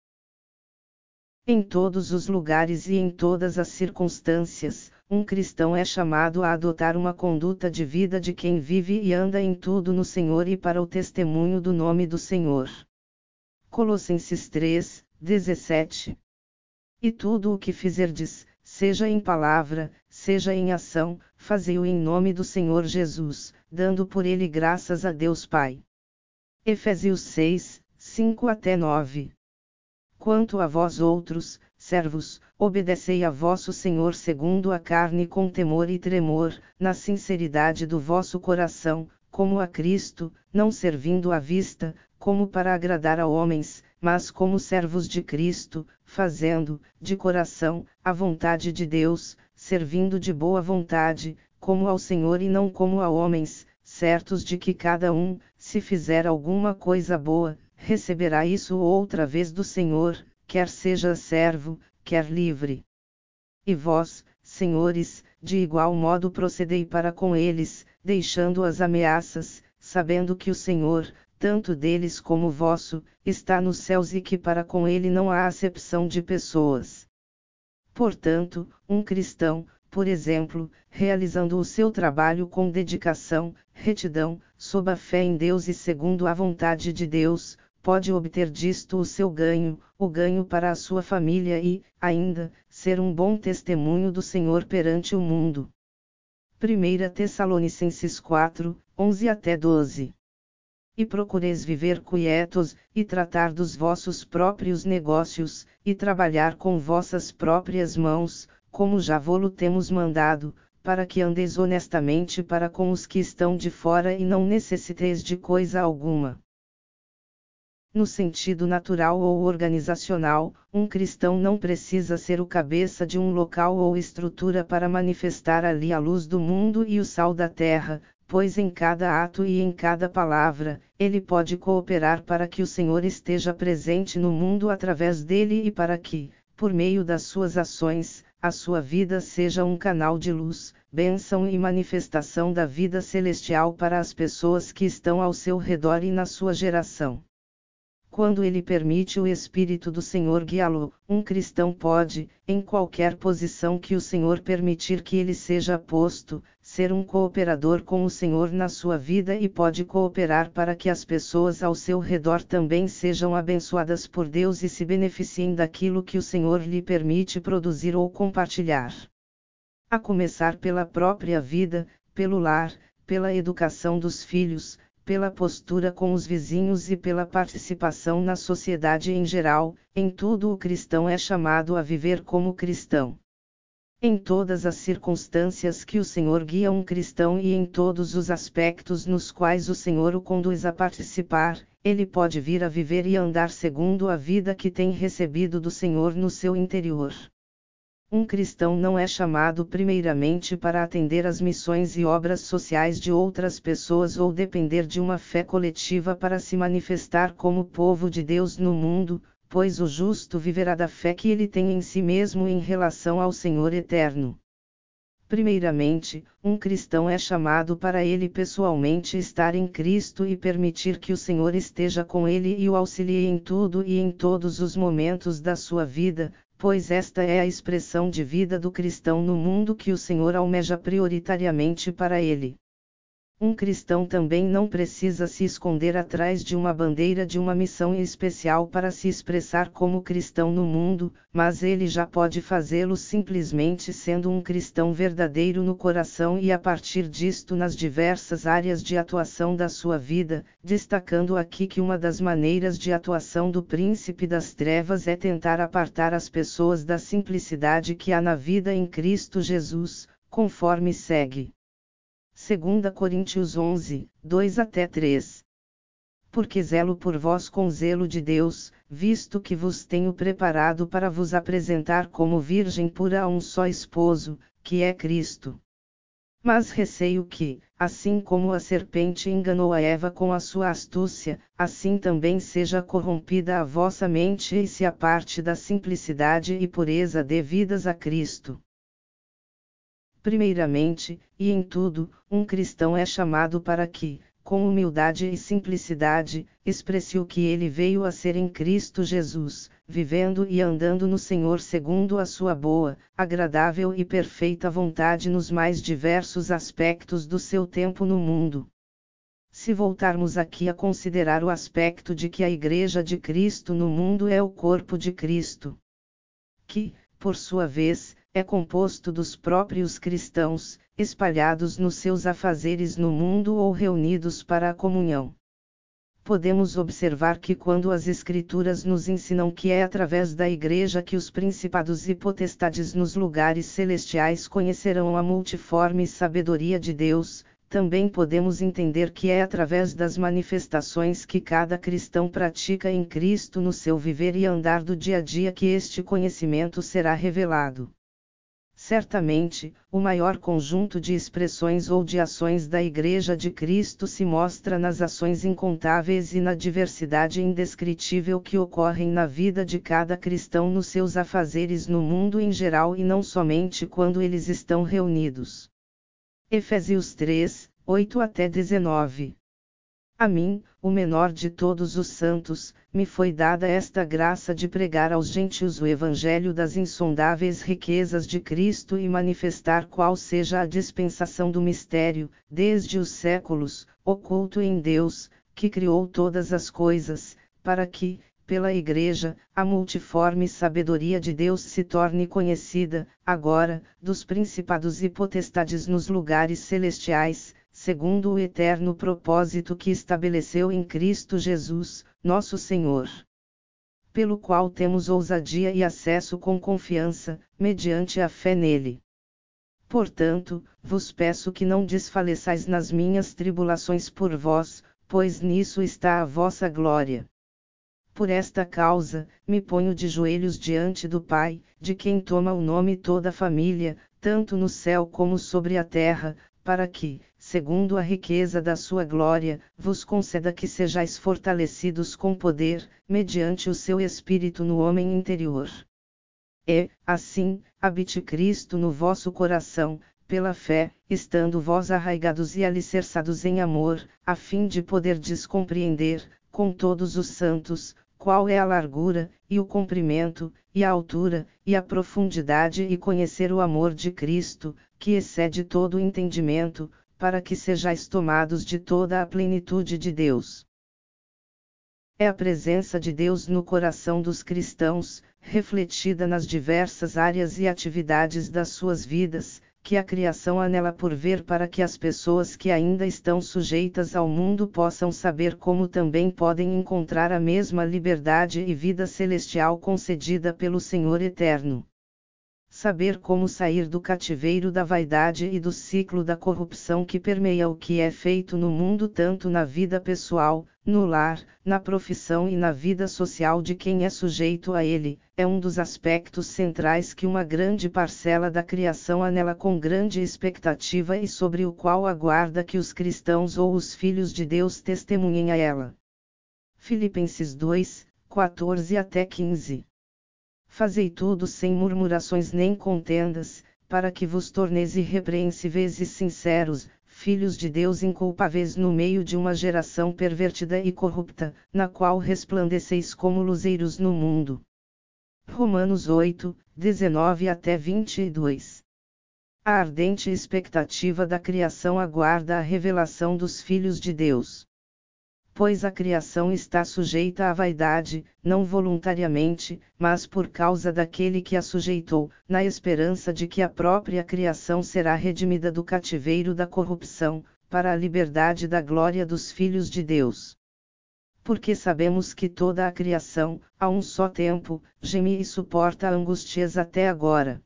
Em todos os lugares e em todas as circunstâncias, um cristão é chamado a adotar uma conduta de vida de quem vive e anda em tudo no Senhor e para o testemunho do nome do Senhor. Colossenses três, dezessete. E tudo o que fizerdes, seja em palavra, seja em ação, fazei-o em nome do Senhor Jesus, dando por ele graças a Deus Pai. Efésios seis, cinco até nove. Quanto a vós outros, servos, obedecei a vosso Senhor segundo a carne com temor e tremor, na sinceridade do vosso coração, como a Cristo, não servindo à vista, como para agradar a homens, mas como servos de Cristo, fazendo, de coração, a vontade de Deus, servindo de boa vontade, como ao Senhor e não como a homens, certos de que cada um, se fizer alguma coisa boa, receberá isso outra vez do Senhor, quer seja servo, quer livre. E vós, senhores, de igual modo procedei para com eles, deixando as ameaças, sabendo que o Senhor, tanto deles como vosso, está nos céus e que para com ele não há acepção de pessoas. Portanto, um cristão, por exemplo, realizando o seu trabalho com dedicação, retidão, sob a fé em Deus e segundo a vontade de Deus, pode obter disto o seu ganho, o ganho para a sua família e, ainda, ser um bom testemunho do Senhor perante o mundo. primeira Tessalonicenses quatro, onze até doze. E procureis viver quietos, e tratar dos vossos próprios negócios, e trabalhar com vossas próprias mãos, como já vô-lo temos mandado, para que andeis honestamente para com os que estão de fora e não necessiteis de coisa alguma. No sentido natural ou organizacional, um cristão não precisa ser o cabeça de um local ou estrutura para manifestar ali a luz do mundo e o sal da terra, pois em cada ato e em cada palavra, ele pode cooperar para que o Senhor esteja presente no mundo através dele e para que, por meio das suas ações, a sua vida seja um canal de luz, bênção e manifestação da vida celestial para as pessoas que estão ao seu redor e na sua geração. Quando ele permite o Espírito do Senhor guiá-lo, um cristão pode, em qualquer posição que o Senhor permitir que ele seja posto, ser um cooperador com o Senhor na sua vida e pode cooperar para que as pessoas ao seu redor também sejam abençoadas por Deus e se beneficiem daquilo que o Senhor lhe permite produzir ou compartilhar. A começar pela própria vida, pelo lar, pela educação dos filhos, pela postura com os vizinhos e pela participação na sociedade em geral, em tudo o cristão é chamado a viver como cristão. Em todas as circunstâncias que o Senhor guia um cristão e em todos os aspectos nos quais o Senhor o conduz a participar, ele pode vir a viver e andar segundo a vida que tem recebido do Senhor no seu interior. Um cristão não é chamado primeiramente para atender às missões e obras sociais de outras pessoas ou depender de uma fé coletiva para se manifestar como povo de Deus no mundo, pois o justo viverá da fé que ele tem em si mesmo em relação ao Senhor eterno. Primeiramente, um cristão é chamado para ele pessoalmente estar em Cristo e permitir que o Senhor esteja com ele e o auxilie em tudo e em todos os momentos da sua vida, pois esta é a expressão de vida do cristão no mundo que o Senhor almeja prioritariamente para ele. Um cristão também não precisa se esconder atrás de uma bandeira de uma missão especial para se expressar como cristão no mundo, mas ele já pode fazê-lo simplesmente sendo um cristão verdadeiro no coração e a partir disto nas diversas áreas de atuação da sua vida, destacando aqui que uma das maneiras de atuação do príncipe das trevas é tentar apartar as pessoas da simplicidade que há na vida em Cristo Jesus, conforme segue. segunda Coríntios onze, dois até três. Porque zelo por vós com zelo de Deus, visto que vos tenho preparado para vos apresentar como virgem pura a um só esposo, que é Cristo. Mas receio que, assim como a serpente enganou a Eva com a sua astúcia, assim também seja corrompida a vossa mente e se aparte da simplicidade e pureza devidas a Cristo. Primeiramente, e em tudo, um cristão é chamado para que, com humildade e simplicidade, expresse o que ele veio a ser em Cristo Jesus, vivendo e andando no Senhor segundo a sua boa, agradável e perfeita vontade nos mais diversos aspectos do seu tempo no mundo. Se voltarmos aqui a considerar o aspecto de que a Igreja de Cristo no mundo é o corpo de Cristo, que, por sua vez, é composto dos próprios cristãos, espalhados nos seus afazeres no mundo ou reunidos para a comunhão. Podemos observar que quando as Escrituras nos ensinam que é através da Igreja que os principados e potestades nos lugares celestiais conhecerão a multiforme sabedoria de Deus, também podemos entender que é através das manifestações que cada cristão pratica em Cristo no seu viver e andar do dia a dia que este conhecimento será revelado. Certamente, o maior conjunto de expressões ou de ações da Igreja de Cristo se mostra nas ações incontáveis e na diversidade indescritível que ocorrem na vida de cada cristão nos seus afazeres no mundo em geral e não somente quando eles estão reunidos. Efésios três, oito até dezenove. A mim, o menor de todos os santos, me foi dada esta graça de pregar aos gentios o evangelho das insondáveis riquezas de Cristo e manifestar qual seja a dispensação do mistério, desde os séculos, oculto em Deus, que criou todas as coisas, para que, pela Igreja, a multiforme sabedoria de Deus se torne conhecida, agora, dos principados e potestades nos lugares celestiais, segundo o eterno propósito que estabeleceu em Cristo Jesus, nosso Senhor. Pelo qual temos ousadia e acesso com confiança, mediante a fé nele. Portanto, vos peço que não desfaleçais nas minhas tribulações por vós, pois nisso está a vossa glória. Por esta causa, me ponho de joelhos diante do Pai, de quem toma o nome toda a família, tanto no céu como sobre a terra, para que, segundo a riqueza da sua glória, vos conceda que sejais fortalecidos com poder, mediante o seu Espírito no homem interior. E, assim, habite Cristo no vosso coração, pela fé, estando vós arraigados e alicerçados em amor, a fim de poderdes compreender, com todos os santos, qual é a largura, e o comprimento, e a altura, e a profundidade e conhecer o amor de Cristo, que excede todo o entendimento, para que sejais tomados de toda a plenitude de Deus. É a presença de Deus no coração dos cristãos, refletida nas diversas áreas e atividades das suas vidas, que a criação anela por ver para que as pessoas que ainda estão sujeitas ao mundo possam saber como também podem encontrar a mesma liberdade e vida celestial concedida pelo Senhor Eterno. Saber como sair do cativeiro da vaidade e do ciclo da corrupção que permeia o que é feito no mundo tanto na vida pessoal, no lar, na profissão e na vida social de quem é sujeito a ele, é um dos aspectos centrais que uma grande parcela da criação anela com grande expectativa e sobre o qual aguarda que os cristãos ou os filhos de Deus testemunhem a ela. Filipenses dois, quatorze até quinze. Fazei tudo sem murmurações nem contendas, para que vos torneis irrepreensíveis e sinceros, filhos de Deus inculpáveis no meio de uma geração pervertida e corrupta, na qual resplandeceis como luzeiros no mundo. Romanos oito, dezenove até vinte e dois. A ardente expectativa da criação aguarda a revelação dos filhos de Deus. Pois a criação está sujeita à vaidade, não voluntariamente, mas por causa daquele que a sujeitou, na esperança de que a própria criação será redimida do cativeiro da corrupção, para a liberdade da glória dos filhos de Deus. Porque sabemos que toda a criação, a um só tempo, geme e suporta angústias até agora.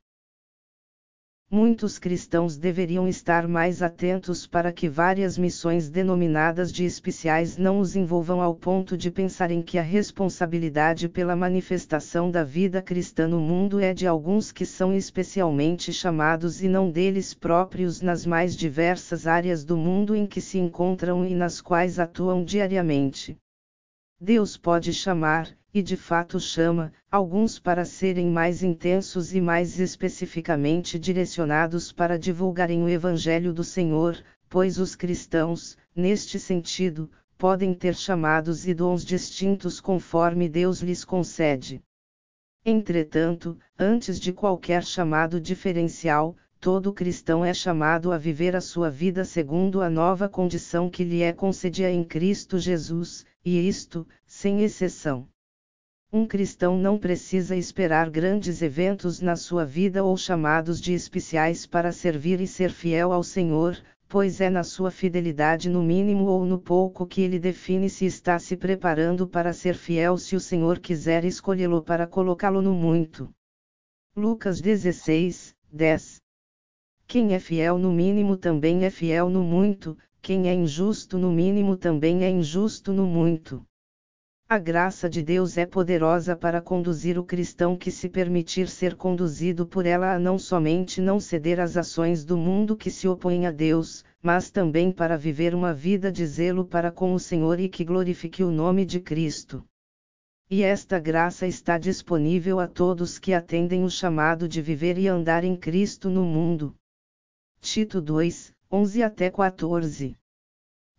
Muitos cristãos deveriam estar mais atentos para que várias missões denominadas de especiais não os envolvam ao ponto de pensarem que a responsabilidade pela manifestação da vida cristã no mundo é de alguns que são especialmente chamados e não deles próprios nas mais diversas áreas do mundo em que se encontram e nas quais atuam diariamente. Deus pode chamar, e de fato chama, alguns para serem mais intensos e mais especificamente direcionados para divulgarem o Evangelho do Senhor, pois os cristãos, neste sentido, podem ter chamados e dons distintos conforme Deus lhes concede. Entretanto, antes de qualquer chamado diferencial, todo cristão é chamado a viver a sua vida segundo a nova condição que lhe é concedida em Cristo Jesus, e isto, sem exceção. Um cristão não precisa esperar grandes eventos na sua vida ou chamados de especiais para servir e ser fiel ao Senhor, pois é na sua fidelidade no mínimo ou no pouco que ele define se está se preparando para ser fiel se o Senhor quiser escolhê-lo para colocá-lo no muito. Lucas dezesseis, dez. Quem é fiel no mínimo também é fiel no muito, quem é injusto no mínimo também é injusto no muito. A graça de Deus é poderosa para conduzir o cristão que se permitir ser conduzido por ela a não somente não ceder às ações do mundo que se opõem a Deus, mas também para viver uma vida de zelo para com o Senhor e que glorifique o nome de Cristo. E esta graça está disponível a todos que atendem o chamado de viver e andar em Cristo no mundo. Tito dois, onze até quatorze.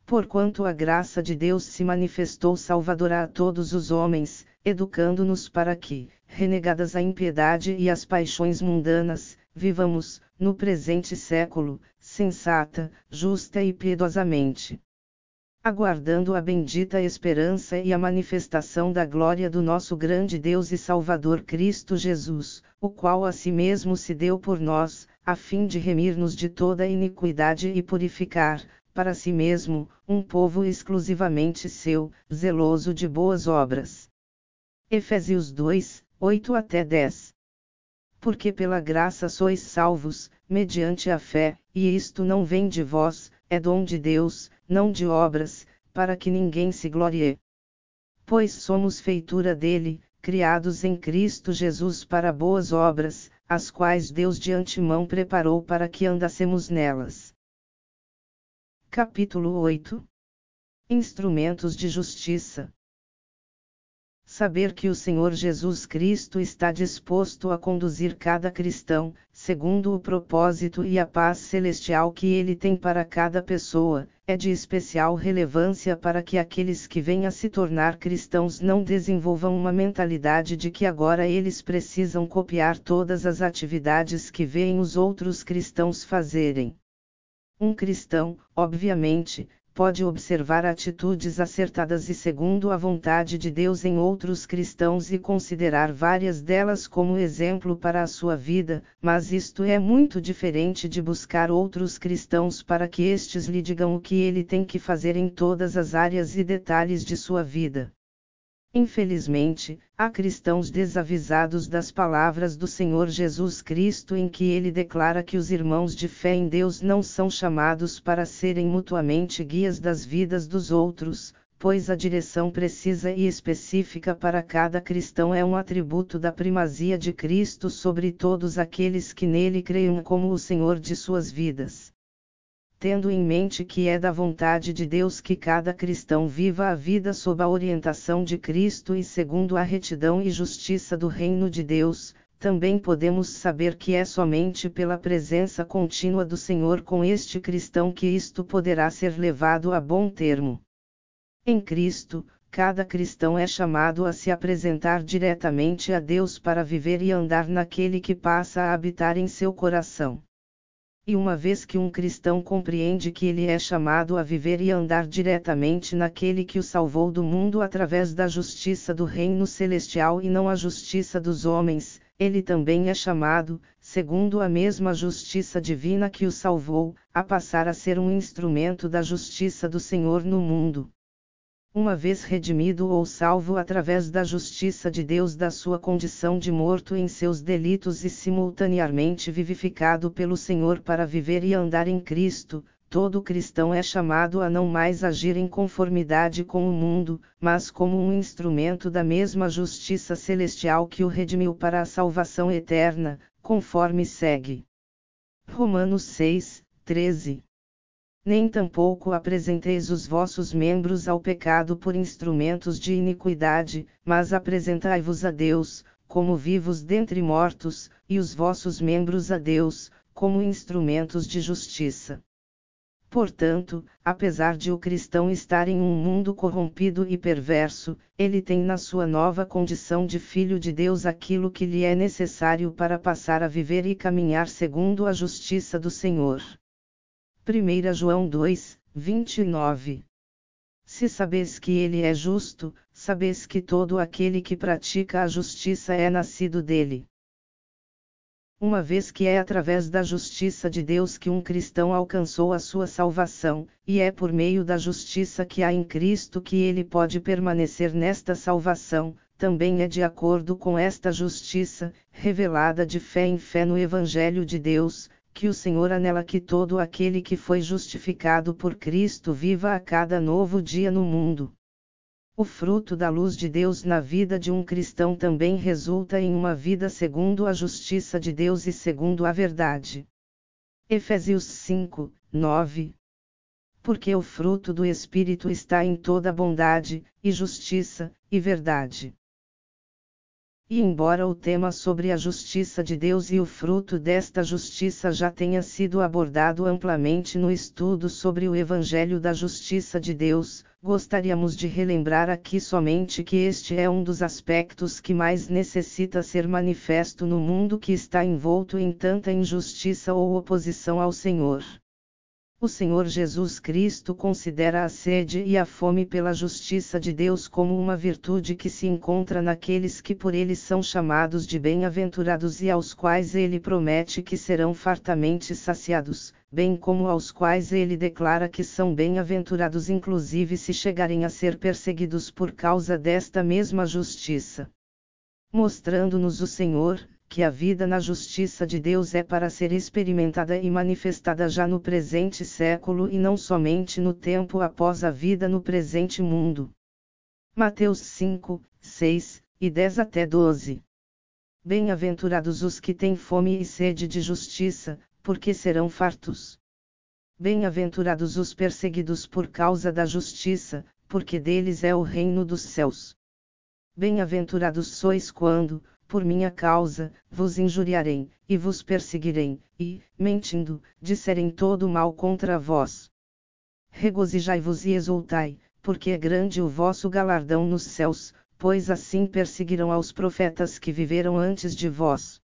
Porquanto a graça de Deus se manifestou salvadora a todos os homens, educando-nos para que, renegadas a impiedade e as paixões mundanas, vivamos, no presente século, sensata, justa e piedosamente, aguardando a bendita esperança e a manifestação da glória do nosso grande Deus e Salvador Cristo Jesus, o qual a si mesmo se deu por nós, a fim de remir-nos de toda iniquidade e purificar, para si mesmo, um povo exclusivamente seu, zeloso de boas obras. Efésios dois, oito até dez. Porque pela graça sois salvos, mediante a fé, e isto não vem de vós, é dom de Deus, não de obras, para que ninguém se glorie. Pois somos feitura dele, criados em Cristo Jesus para boas obras, as quais Deus de antemão preparou para que andássemos nelas. Capítulo oito. Instrumentos de justiça. Saber que o Senhor Jesus Cristo está disposto a conduzir cada cristão, segundo o propósito e a paz celestial que ele tem para cada pessoa, é de especial relevância para que aqueles que venham a se tornar cristãos não desenvolvam uma mentalidade de que agora eles precisam copiar todas as atividades que veem os outros cristãos fazerem. Um cristão, obviamente, pode observar atitudes acertadas e segundo a vontade de Deus em outros cristãos e considerar várias delas como exemplo para a sua vida, mas isto é muito diferente de buscar outros cristãos para que estes lhe digam o que ele tem que fazer em todas as áreas e detalhes de sua vida. Infelizmente, há cristãos desavisados das palavras do Senhor Jesus Cristo em que ele declara que os irmãos de fé em Deus não são chamados para serem mutuamente guias das vidas dos outros, pois a direção precisa e específica para cada cristão é um atributo da primazia de Cristo sobre todos aqueles que nele creiam como o Senhor de suas vidas. Tendo em mente que é da vontade de Deus que cada cristão viva a vida sob a orientação de Cristo e segundo a retidão e justiça do reino de Deus, também podemos saber que é somente pela presença contínua do Senhor com este cristão que isto poderá ser levado a bom termo. Em Cristo, cada cristão é chamado a se apresentar diretamente a Deus para viver e andar naquele que passa a habitar em seu coração. E uma vez que um cristão compreende que ele é chamado a viver e andar diretamente naquele que o salvou do mundo através da justiça do reino celestial e não a justiça dos homens, ele também é chamado, segundo a mesma justiça divina que o salvou, a passar a ser um instrumento da justiça do Senhor no mundo. Uma vez redimido ou salvo através da justiça de Deus da sua condição de morto em seus delitos e simultaneamente vivificado pelo Senhor para viver e andar em Cristo, todo cristão é chamado a não mais agir em conformidade com o mundo, mas como um instrumento da mesma justiça celestial que o redimiu para a salvação eterna, conforme segue. Romanos seis, treze. Nem tampouco apresenteis os vossos membros ao pecado por instrumentos de iniquidade, mas apresentai-vos a Deus, como vivos dentre mortos, e os vossos membros a Deus, como instrumentos de justiça. Portanto, apesar de o cristão estar em um mundo corrompido e perverso, ele tem na sua nova condição de filho de Deus aquilo que lhe é necessário para passar a viver e caminhar segundo a justiça do Senhor. primeira João dois, vinte e nove. Se sabeis que ele é justo, sabeis que todo aquele que pratica a justiça é nascido dele. Uma vez que é através da justiça de Deus que um cristão alcançou a sua salvação, e é por meio da justiça que há em Cristo que ele pode permanecer nesta salvação, também é de acordo com esta justiça, revelada de fé em fé no Evangelho de Deus, que o Senhor anela que todo aquele que foi justificado por Cristo viva a cada novo dia no mundo. O fruto da luz de Deus na vida de um cristão também resulta em uma vida segundo a justiça de Deus e segundo a verdade. Efésios cinco, nove. Porque o fruto do Espírito está em toda bondade, e justiça, e verdade. E embora o tema sobre a justiça de Deus e o fruto desta justiça já tenha sido abordado amplamente no estudo sobre o Evangelho da Justiça de Deus, gostaríamos de relembrar aqui somente que este é um dos aspectos que mais necessita ser manifesto no mundo que está envolto em tanta injustiça ou oposição ao Senhor. O Senhor Jesus Cristo considera a sede e a fome pela justiça de Deus como uma virtude que se encontra naqueles que por Ele são chamados de bem-aventurados e aos quais Ele promete que serão fartamente saciados, bem como aos quais Ele declara que são bem-aventurados inclusive se chegarem a ser perseguidos por causa desta mesma justiça. Mostrando-nos o Senhor, que a vida na justiça de Deus é para ser experimentada e manifestada já no presente século e não somente no tempo após a vida no presente mundo. Mateus cinco, seis e dez até doze. Bem-aventurados os que têm fome e sede de justiça, porque serão fartos. Bem-aventurados os perseguidos por causa da justiça, porque deles é o reino dos céus. Bem-aventurados sois quando, por minha causa, vos injuriarem, e vos perseguirem, e, mentindo, disserem todo mal contra vós. Regozijai-vos e exultai, porque é grande o vosso galardão nos céus, pois assim perseguiram aos profetas que viveram antes de vós.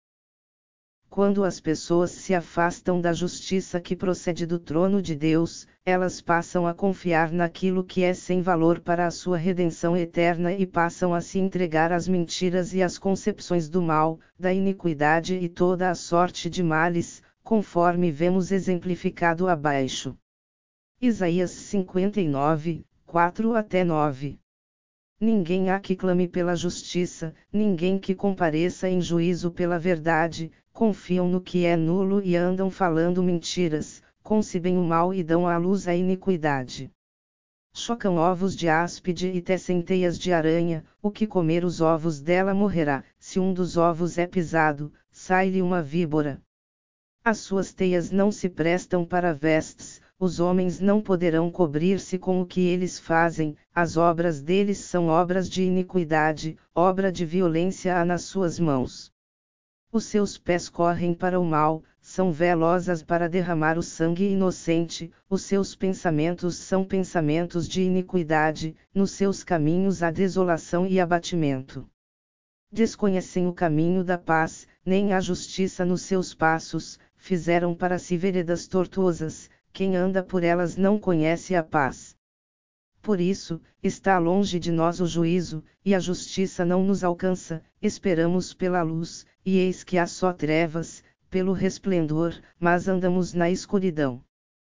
Quando as pessoas se afastam da justiça que procede do trono de Deus, elas passam a confiar naquilo que é sem valor para a sua redenção eterna e passam a se entregar às mentiras e às concepções do mal, da iniquidade e toda a sorte de males, conforme vemos exemplificado abaixo. Isaías cinquenta e nove, quatro até nove. Ninguém há que clame pela justiça, ninguém que compareça em juízo pela verdade, confiam no que é nulo e andam falando mentiras, concebem o mal e dão à luz a iniquidade. Chocam ovos de áspide e tecem teias de aranha, o que comer os ovos dela morrerá, se um dos ovos é pisado, sai-lhe uma víbora. As suas teias não se prestam para vestes, os homens não poderão cobrir-se com o que eles fazem, as obras deles são obras de iniquidade, obra de violência há nas suas mãos. Os seus pés correm para o mal, são velozes para derramar o sangue inocente, os seus pensamentos são pensamentos de iniquidade, nos seus caminhos há desolação e abatimento. Desconhecem o caminho da paz, nem a justiça nos seus passos, fizeram para si veredas tortuosas, quem anda por elas não conhece a paz. Por isso, está longe de nós o juízo, e a justiça não nos alcança, esperamos pela luz, e eis que há só trevas, pelo resplendor, mas andamos na escuridão.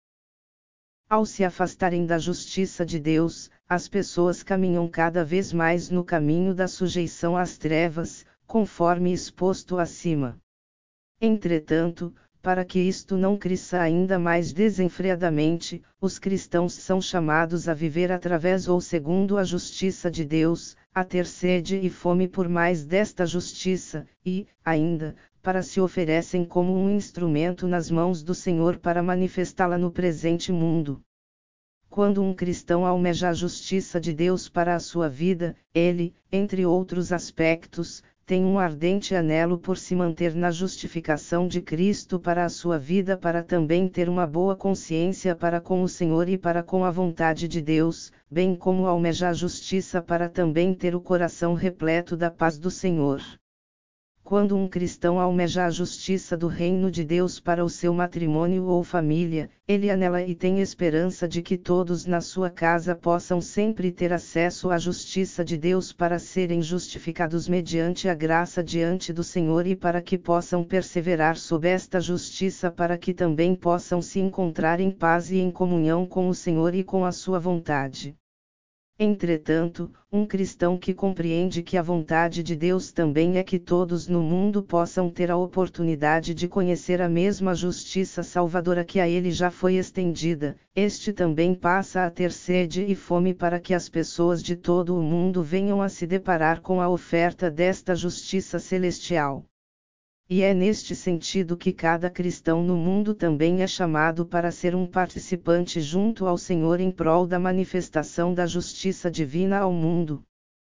Ao se afastarem da justiça de Deus, as pessoas caminham cada vez mais no caminho da sujeição às trevas, conforme exposto acima. Entretanto, para que isto não cresça ainda mais desenfreadamente, os cristãos são chamados a viver através ou segundo a justiça de Deus, a ter sede e fome por mais desta justiça, e, ainda, para se oferecem como um instrumento nas mãos do Senhor para manifestá-la no presente mundo. Quando um cristão almeja a justiça de Deus para a sua vida, ele, entre outros aspectos, tem um ardente anelo por se manter na justificação de Cristo para a sua vida para também ter uma boa consciência para com o Senhor e para com a vontade de Deus, bem como almeja a justiça para também ter o coração repleto da paz do Senhor. Quando um cristão almeja a justiça do reino de Deus para o seu matrimônio ou família, ele anela e tem esperança de que todos na sua casa possam sempre ter acesso à justiça de Deus para serem justificados mediante a graça diante do Senhor e para que possam perseverar sob esta justiça para que também possam se encontrar em paz e em comunhão com o Senhor e com a sua vontade. Entretanto, um cristão que compreende que a vontade de Deus também é que todos no mundo possam ter a oportunidade de conhecer a mesma justiça salvadora que a ele já foi estendida, este também passa a ter sede e fome para que as pessoas de todo o mundo venham a se deparar com a oferta desta justiça celestial. E é neste sentido que cada cristão no mundo também é chamado para ser um participante junto ao Senhor em prol da manifestação da justiça divina ao mundo.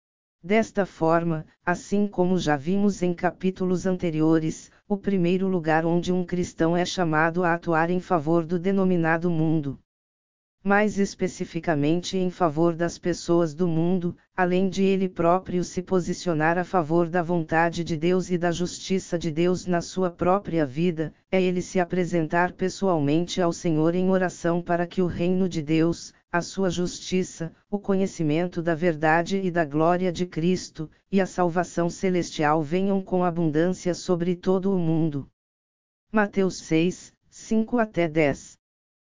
Desta forma, assim como já vimos em capítulos anteriores, o primeiro lugar onde um cristão é chamado a atuar em favor do denominado mundo. Mais especificamente em favor das pessoas do mundo, além de ele próprio se posicionar a favor da vontade de Deus e da justiça de Deus na sua própria vida, é ele se apresentar pessoalmente ao Senhor em oração para que o reino de Deus, a sua justiça, o conhecimento da verdade e da glória de Cristo, e a salvação celestial venham com abundância sobre todo o mundo. Mateus seis, cinco até dez.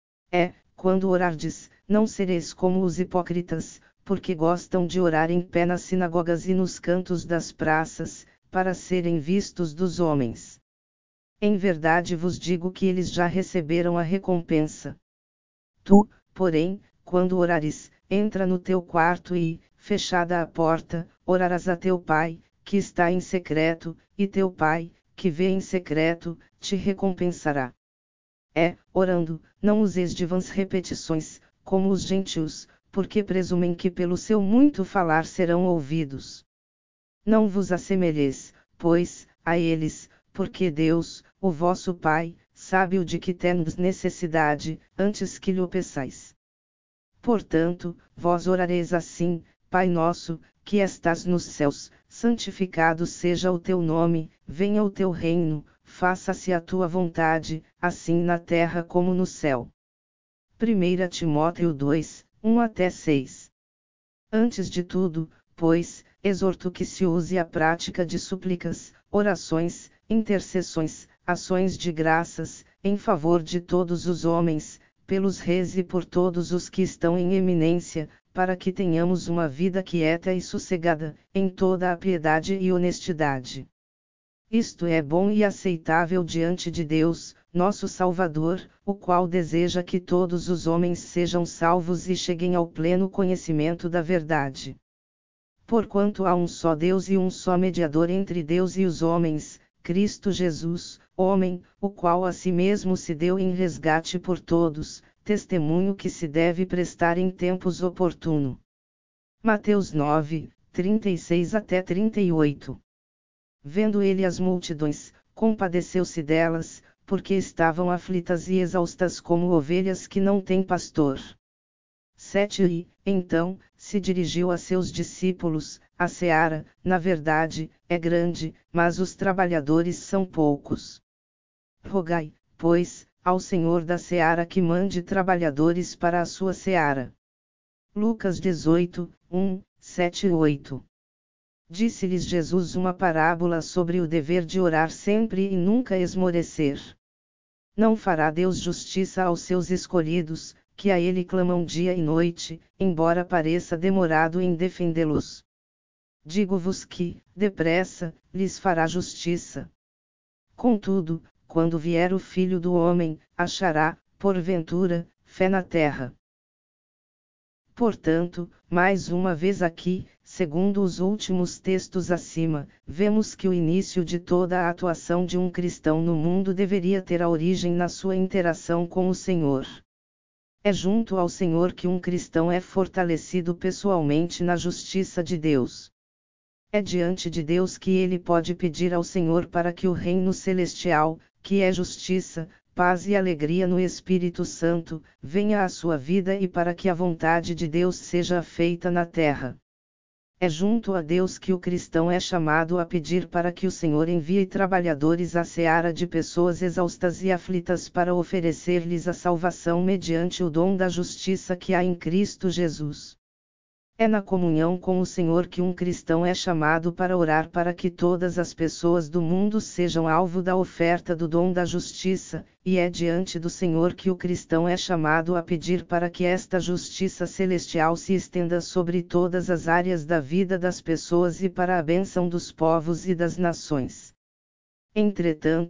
É, quando orardes, não sereis como os hipócritas, porque gostam de orar em pé nas sinagogas e nos cantos das praças, para serem vistos dos homens. Em verdade vos digo que eles já receberam a recompensa. Tu, porém, quando orares, entra no teu quarto e, fechada a porta, orarás a teu pai, que está em secreto, e teu pai, que vê em secreto, te recompensará. É, orando, não useis de vãs repetições, como os gentios, porque presumem que pelo seu muito falar serão ouvidos. Não vos assemelheis, pois, a eles, porque Deus, o vosso Pai, sabe o de que tendes necessidade, antes que lhe o peçais. Portanto, vós orareis assim: Pai nosso, que estás nos céus, santificado seja o teu nome, venha o teu reino, faça-se a tua vontade, assim na terra como no céu. primeira Timóteo dois, um até seis. Antes de tudo, pois, exorto que se use a prática de súplicas, orações, intercessões, ações de graças, em favor de todos os homens, pelos reis e por todos os que estão em eminência, para que tenhamos uma vida quieta e sossegada, em toda a piedade e honestidade. Isto é bom e aceitável diante de Deus, nosso Salvador, o qual deseja que todos os homens sejam salvos e cheguem ao pleno conhecimento da verdade. Porquanto há um só Deus e um só mediador entre Deus e os homens, Cristo Jesus, homem, o qual a si mesmo se deu em resgate por todos, testemunho que se deve prestar em tempos oportuno. Mateus nove, trinta e seis até trinta e oito. Vendo ele as multidões, compadeceu-se delas, porque estavam aflitas e exaustas como ovelhas que não têm pastor. sete E, então, se dirigiu a seus discípulos: a seara, na verdade, é grande, mas os trabalhadores são poucos. Rogai, pois, ao Senhor da seara que mande trabalhadores para a sua seara. Lucas dezoito, um, sete e oito. Disse-lhes Jesus uma parábola sobre o dever de orar sempre e nunca esmorecer. Não fará Deus justiça aos seus escolhidos, que a ele clamam dia e noite, embora pareça demorado em defendê-los. Digo-vos que, depressa, lhes fará justiça. Contudo, quando vier o Filho do Homem, achará, porventura, fé na terra. Portanto, mais uma vez aqui, segundo os últimos textos acima, vemos que o início de toda a atuação de um cristão no mundo deveria ter a origem na sua interação com o Senhor. É junto ao Senhor que um cristão é fortalecido pessoalmente na justiça de Deus. É diante de Deus que ele pode pedir ao Senhor para que o reino celestial, que é justiça, paz e alegria no Espírito Santo, venha à sua vida e para que a vontade de Deus seja feita na terra. É junto a Deus que o cristão é chamado a pedir para que o Senhor envie trabalhadores à seara de pessoas exaustas e aflitas para oferecer-lhes a salvação mediante o dom da justiça que há em Cristo Jesus. É na comunhão com o Senhor que um cristão é chamado para orar para que todas as pessoas do mundo sejam alvo da oferta do dom da justiça, e é diante do Senhor que o cristão é chamado a pedir para que esta justiça celestial se estenda sobre todas as áreas da vida das pessoas e para a bênção dos povos e das nações. Entretanto,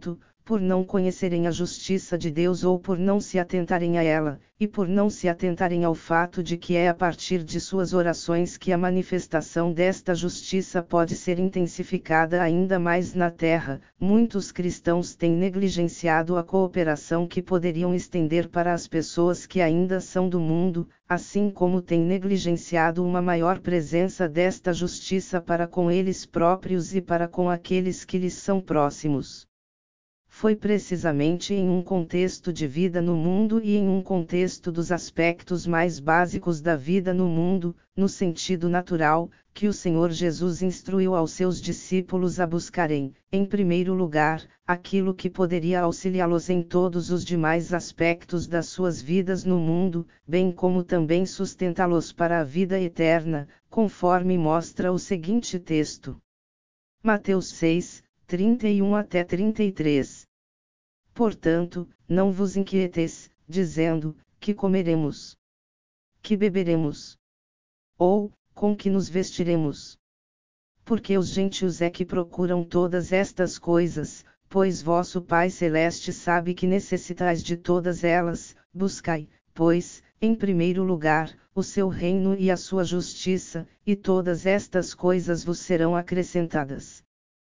por não conhecerem a justiça de Deus ou por não se atentarem a ela, e por não se atentarem ao fato de que é a partir de suas orações que a manifestação desta justiça pode ser intensificada ainda mais na terra, muitos cristãos têm negligenciado a cooperação que poderiam estender para as pessoas que ainda são do mundo, assim como têm negligenciado uma maior presença desta justiça para com eles próprios e para com aqueles que lhes são próximos. Foi precisamente em um contexto de vida no mundo e em um contexto dos aspectos mais básicos da vida no mundo, no sentido natural, que o Senhor Jesus instruiu aos seus discípulos a buscarem, em primeiro lugar, aquilo que poderia auxiliá-los em todos os demais aspectos das suas vidas no mundo, bem como também sustentá-los para a vida eterna, conforme mostra o seguinte texto. Mateus seis, trinta e um até trinta e três. Portanto, não vos inquieteis, dizendo, que comeremos? Que beberemos? Ou, com que nos vestiremos? Porque os gentios é que procuram todas estas coisas, pois vosso Pai Celeste sabe que necessitais de todas elas. Buscai, pois, em primeiro lugar, o seu reino e a sua justiça, e todas estas coisas vos serão acrescentadas.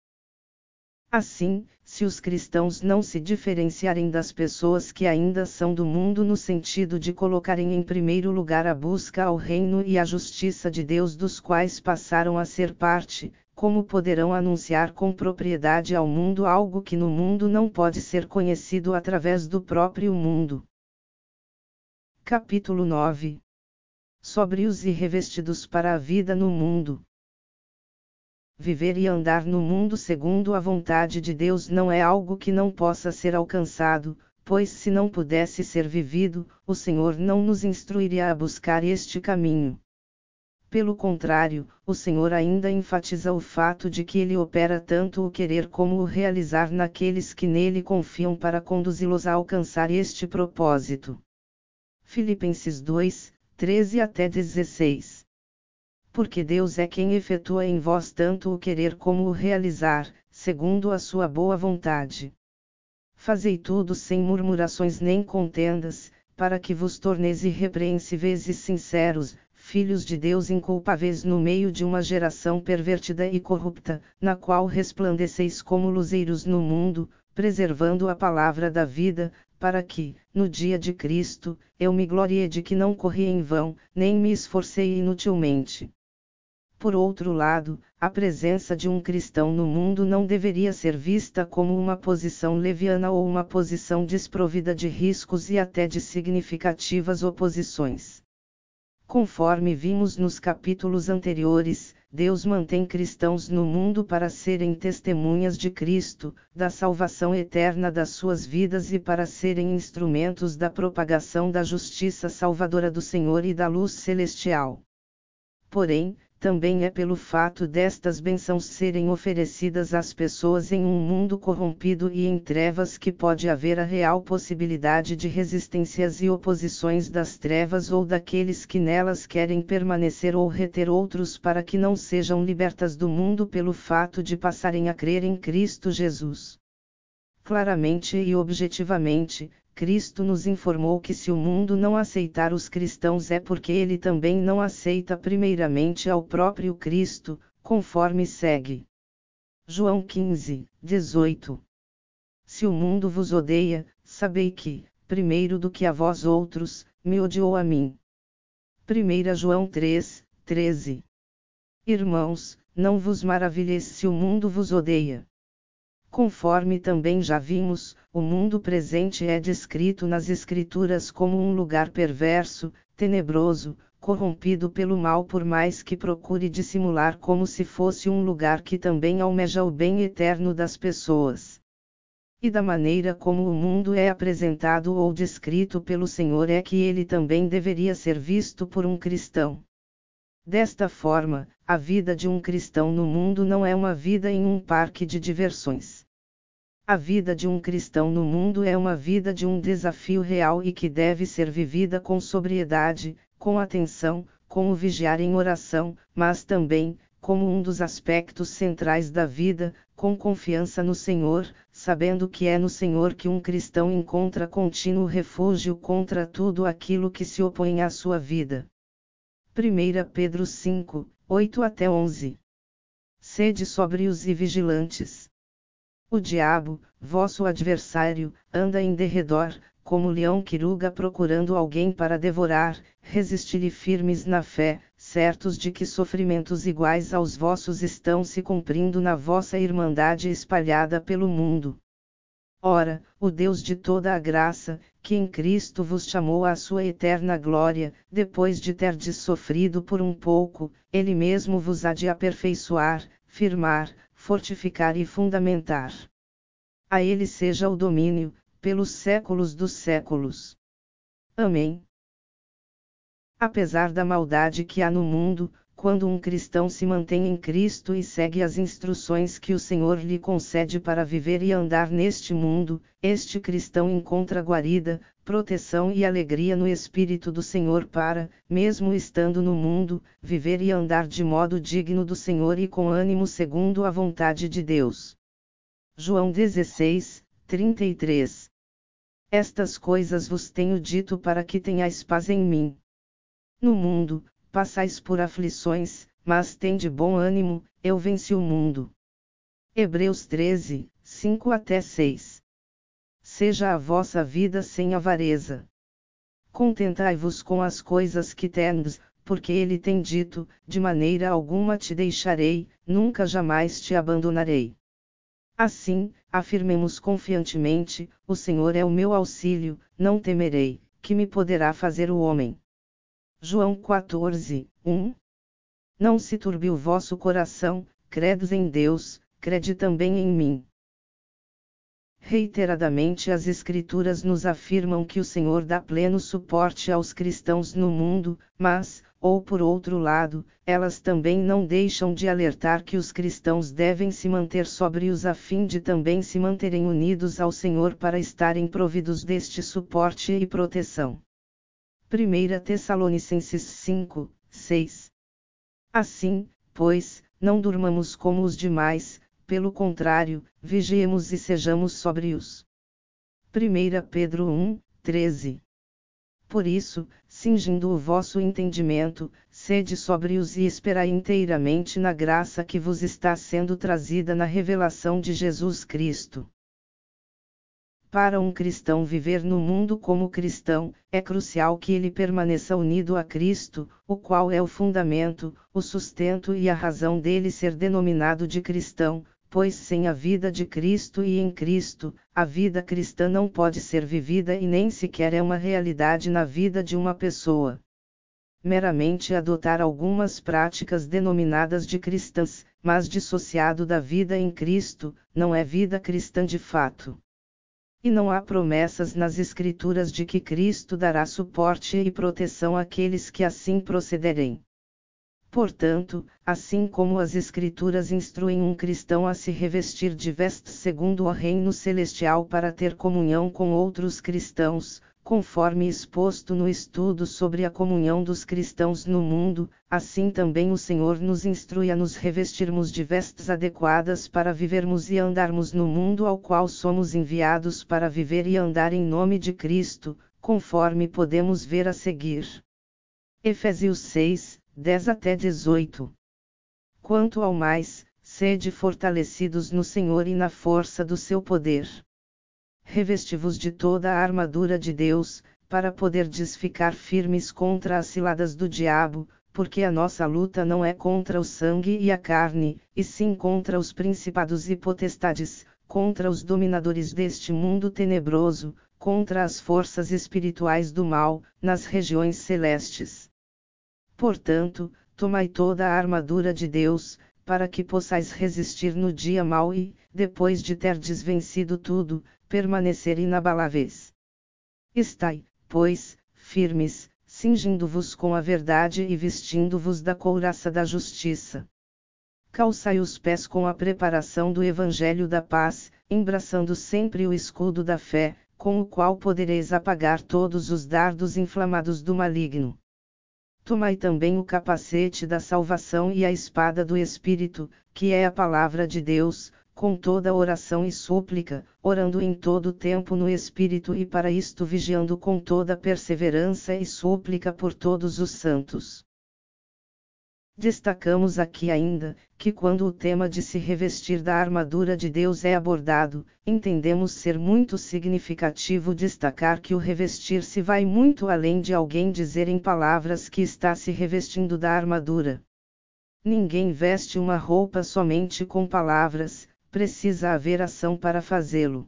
Assim, se os cristãos não se diferenciarem das pessoas que ainda são do mundo no sentido de colocarem em primeiro lugar a busca ao reino e à justiça de Deus dos quais passaram a ser parte, como poderão anunciar com propriedade ao mundo algo que no mundo não pode ser conhecido através do próprio mundo? Capítulo nove. Sóbrios e revestidos para a vida no mundo. Viver e andar no mundo segundo a vontade de Deus não é algo que não possa ser alcançado, pois se não pudesse ser vivido, o Senhor não nos instruiria a buscar este caminho. Pelo contrário, o Senhor ainda enfatiza o fato de que Ele opera tanto o querer como o realizar naqueles que nele confiam para conduzi-los a alcançar este propósito. Filipenses dois, treze até dezesseis. Porque Deus é quem efetua em vós tanto o querer como o realizar, segundo a sua boa vontade. Fazei tudo sem murmurações nem contendas, para que vos torneis irrepreensíveis e sinceros, filhos de Deus inculpáveis no meio de uma geração pervertida e corrupta, na qual resplandeceis como luzeiros no mundo, preservando a palavra da vida, para que, no dia de Cristo, eu me glorie de que não corri em vão, nem me esforcei inutilmente. Por outro lado, a presença de um cristão no mundo não deveria ser vista como uma posição leviana ou uma posição desprovida de riscos e até de significativas oposições. Conforme vimos nos capítulos anteriores, Deus mantém cristãos no mundo para serem testemunhas de Cristo, da salvação eterna das suas vidas e para serem instrumentos da propagação da justiça salvadora do Senhor e da luz celestial. Porém, também é pelo fato destas bênçãos serem oferecidas às pessoas em um mundo corrompido e em trevas que pode haver a real possibilidade de resistências e oposições das trevas ou daqueles que nelas querem permanecer ou reter outros para que não sejam libertas do mundo pelo fato de passarem a crer em Cristo Jesus. Claramente e objetivamente, Cristo nos informou que se o mundo não aceitar os cristãos é porque ele também não aceita primeiramente ao próprio Cristo, conforme segue. João quinze, dezoito. Se o mundo vos odeia, sabei que, primeiro do que a vós outros, me odiou a mim. primeira João três, treze. Irmãos, não vos maravilheis se o mundo vos odeia. Conforme também já vimos, o mundo presente é descrito nas Escrituras como um lugar perverso, tenebroso, corrompido pelo mal por mais que procure dissimular como se fosse um lugar que também almeja o bem eterno das pessoas. E da maneira como o mundo é apresentado ou descrito pelo Senhor é que ele também deveria ser visto por um cristão. Desta forma, a vida de um cristão no mundo não é uma vida em um parque de diversões. A vida de um cristão no mundo é uma vida de um desafio real e que deve ser vivida com sobriedade, com atenção, com o vigiar em oração, mas também, como um dos aspectos centrais da vida, com confiança no Senhor, sabendo que é no Senhor que um cristão encontra contínuo refúgio contra tudo aquilo que se opõe à sua vida. primeira Pedro cinco, oito até onze. Sede sóbrios e vigilantes. O diabo, vosso adversário, anda em derredor, como leão que ruga procurando alguém para devorar. Resistir-lhe firmes na fé, certos de que sofrimentos iguais aos vossos estão se cumprindo na vossa irmandade espalhada pelo mundo. Ora, o Deus de toda a graça, que em Cristo vos chamou à sua eterna glória, depois de terdes sofrido por um pouco, Ele mesmo vos há de aperfeiçoar, firmar, fortificar e fundamentar. A Ele seja o domínio, pelos séculos dos séculos. Amém. Apesar da maldade que há no mundo, quando um cristão se mantém em Cristo e segue as instruções que o Senhor lhe concede para viver e andar neste mundo, este cristão encontra guarida, proteção e alegria no Espírito do Senhor para, mesmo estando no mundo, viver e andar de modo digno do Senhor e com ânimo segundo a vontade de Deus. João dezesseis, trinta e três. Estas coisas vos tenho dito para que tenhais paz em mim. No mundo, passais por aflições, mas tende bom ânimo, eu venci o mundo. Hebreus treze, cinco até seis. Seja a vossa vida sem avareza. Contentai-vos com as coisas que tendes, porque ele tem dito, de maneira alguma te deixarei, nunca jamais te abandonarei. Assim, afirmemos confiantemente, o Senhor é o meu auxílio, não temerei, que me poderá fazer o homem. João quatorze, um. Não se turbe o vosso coração, credes em Deus, crede também em mim. Reiteradamente as Escrituras nos afirmam que o Senhor dá pleno suporte aos cristãos no mundo, mas, ou por outro lado, elas também não deixam de alertar que os cristãos devem se manter sóbrios a fim de também se manterem unidos ao Senhor para estarem providos deste suporte e proteção. primeira Tessalonicenses cinco, seis. Assim, pois, não durmamos como os demais, pelo contrário, vigiemos e sejamos sóbrios. primeira Pedro um, treze. Por isso, cingindo o vosso entendimento, sede sóbrios e esperai inteiramente na graça que vos está sendo trazida na revelação de Jesus Cristo. Para um cristão viver no mundo como cristão, é crucial que ele permaneça unido a Cristo, o qual é o fundamento, o sustento e a razão dele ser denominado de cristão, pois sem a vida de Cristo e em Cristo, a vida cristã não pode ser vivida e nem sequer é uma realidade na vida de uma pessoa. Meramente adotar algumas práticas denominadas de cristãs, mas dissociado da vida em Cristo, não é vida cristã de fato. E não há promessas nas Escrituras de que Cristo dará suporte e proteção àqueles que assim procederem. Portanto, assim como as Escrituras instruem um cristão a se revestir de vestes segundo o reino celestial para ter comunhão com outros cristãos, conforme exposto no estudo sobre a comunhão dos cristãos no mundo, assim também o Senhor nos instrui a nos revestirmos de vestes adequadas para vivermos e andarmos no mundo ao qual somos enviados para viver e andar em nome de Cristo, conforme podemos ver a seguir. Efésios seis, dez até dezoito. Quanto ao mais, sede fortalecidos no Senhor e na força do seu poder. Revesti-vos de toda a armadura de Deus, para poderdes ficar firmes contra as ciladas do diabo, porque a nossa luta não é contra o sangue e a carne, e sim contra os principados e potestades, contra os dominadores deste mundo tenebroso, contra as forças espirituais do mal, nas regiões celestes. Portanto, tomai toda a armadura de Deus, para que possais resistir no dia mau e, depois de terdes vencido tudo, permanecer inabaláveis. Estai, pois, firmes, cingindo-vos com a verdade e vestindo-vos da couraça da justiça. Calçai os pés com a preparação do Evangelho da paz, embraçando sempre o escudo da fé, com o qual podereis apagar todos os dardos inflamados do maligno. Tomai também o capacete da salvação e a espada do Espírito, que é a palavra de Deus, com toda oração e súplica, orando em todo tempo no Espírito e para isto vigiando com toda perseverança e súplica por todos os santos. Destacamos aqui ainda, que quando o tema de se revestir da armadura de Deus é abordado, entendemos ser muito significativo destacar que o revestir-se vai muito além de alguém dizer em palavras que está se revestindo da armadura. Ninguém veste uma roupa somente com palavras, precisa haver ação para fazê-lo.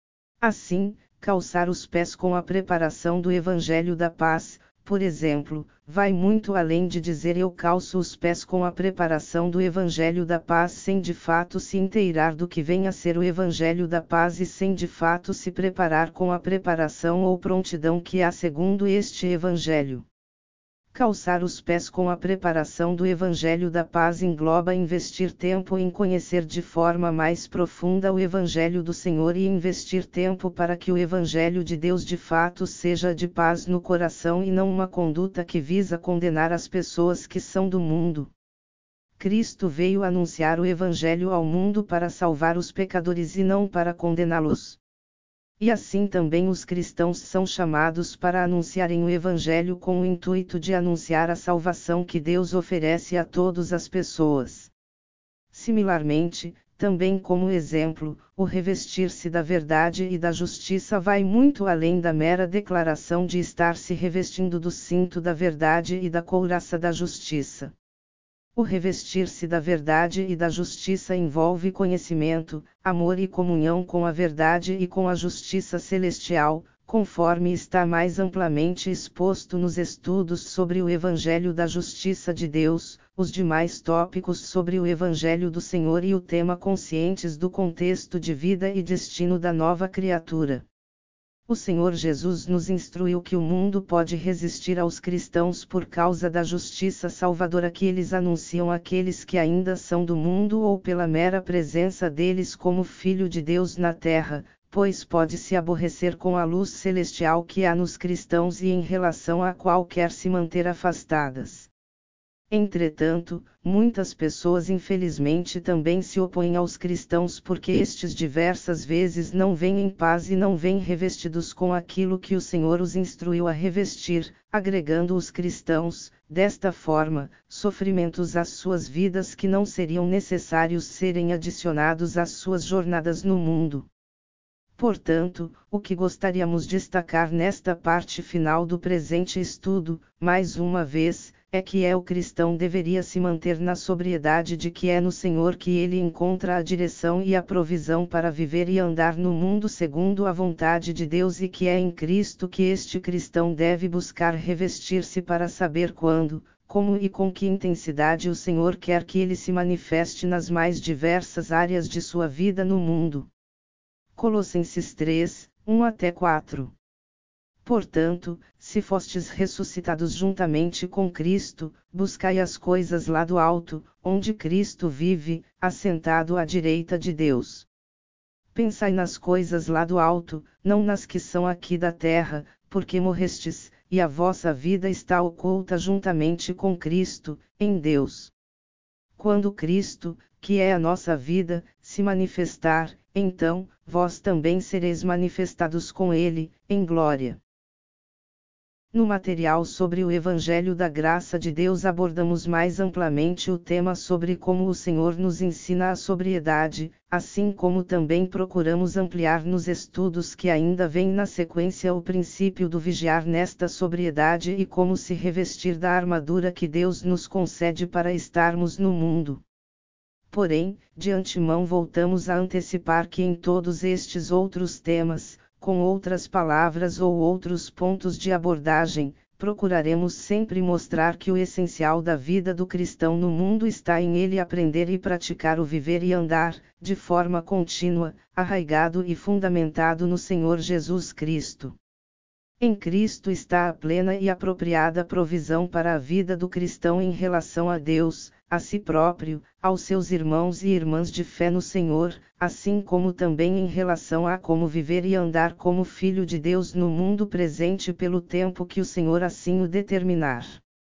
Assim, calçar os pés com a preparação do Evangelho da Paz, por exemplo, vai muito além de dizer eu calço os pés com a preparação do Evangelho da Paz sem de fato se inteirar do que vem a ser o Evangelho da Paz e sem de fato se preparar com a preparação ou prontidão que há segundo este Evangelho. Calçar os pés com a preparação do Evangelho da Paz engloba investir tempo em conhecer de forma mais profunda o Evangelho do Senhor e investir tempo para que o Evangelho de Deus de fato seja de paz no coração e não uma conduta que visa condenar as pessoas que são do mundo. Cristo veio anunciar o Evangelho ao mundo para salvar os pecadores e não para condená-los. E assim também os cristãos são chamados para anunciarem o Evangelho com o intuito de anunciar a salvação que Deus oferece a todas as pessoas. Similarmente, também como exemplo, o revestir-se da verdade e da justiça vai muito além da mera declaração de estar se revestindo do cinto da verdade e da couraça da justiça. O revestir-se da verdade e da justiça envolve conhecimento, amor e comunhão com a verdade e com a justiça celestial, conforme está mais amplamente exposto nos estudos sobre o Evangelho da Justiça de Deus, os demais tópicos sobre o Evangelho do Senhor e o tema conscientes do contexto de vida e destino da nova criatura. O Senhor Jesus nos instruiu que o mundo pode resistir aos cristãos por causa da justiça salvadora que eles anunciam àqueles que ainda são do mundo ou pela mera presença deles como Filho de Deus na terra, pois pode se aborrecer com a luz celestial que há nos cristãos e em relação à qual quer se manter afastadas. Entretanto, muitas pessoas infelizmente também se opõem aos cristãos porque estes diversas vezes não vêm em paz e não vêm revestidos com aquilo que o Senhor os instruiu a revestir, agregando os cristãos, desta forma, sofrimentos às suas vidas que não seriam necessários serem adicionados às suas jornadas no mundo. Portanto, o que gostaríamos de destacar nesta parte final do presente estudo, mais uma vez, é que é o cristão deveria se manter na sobriedade de que é no Senhor que ele encontra a direção e a provisão para viver e andar no mundo segundo a vontade de Deus e que é em Cristo que este cristão deve buscar revestir-se para saber quando, como e com que intensidade o Senhor quer que ele se manifeste nas mais diversas áreas de sua vida no mundo. Colossenses três, um até quatro. Portanto, se fostes ressuscitados juntamente com Cristo, buscai as coisas lá do alto, onde Cristo vive, assentado à direita de Deus. Pensai nas coisas lá do alto, não nas que são aqui da terra, porque morrestes, e a vossa vida está oculta juntamente com Cristo, em Deus. Quando Cristo, que é a nossa vida, se manifestar, então, vós também sereis manifestados com Ele, em glória. No material sobre o Evangelho da Graça de Deus abordamos mais amplamente o tema sobre como o Senhor nos ensina a sobriedade, assim como também procuramos ampliar nos estudos que ainda vêm na sequência o princípio do vigiar nesta sobriedade e como se revestir da armadura que Deus nos concede para estarmos no mundo. Porém, de antemão voltamos a antecipar que em todos estes outros temas, com outras palavras ou outros pontos de abordagem, procuraremos sempre mostrar que o essencial da vida do cristão no mundo está em ele aprender e praticar o viver e andar, de forma contínua, arraigado e fundamentado no Senhor Jesus Cristo. Em Cristo está a plena e apropriada provisão para a vida do cristão em relação a Deus, a si próprio, aos seus irmãos e irmãs de fé no Senhor, assim como também em relação a como viver e andar como filho de Deus no mundo presente pelo tempo que o Senhor assim o determinar.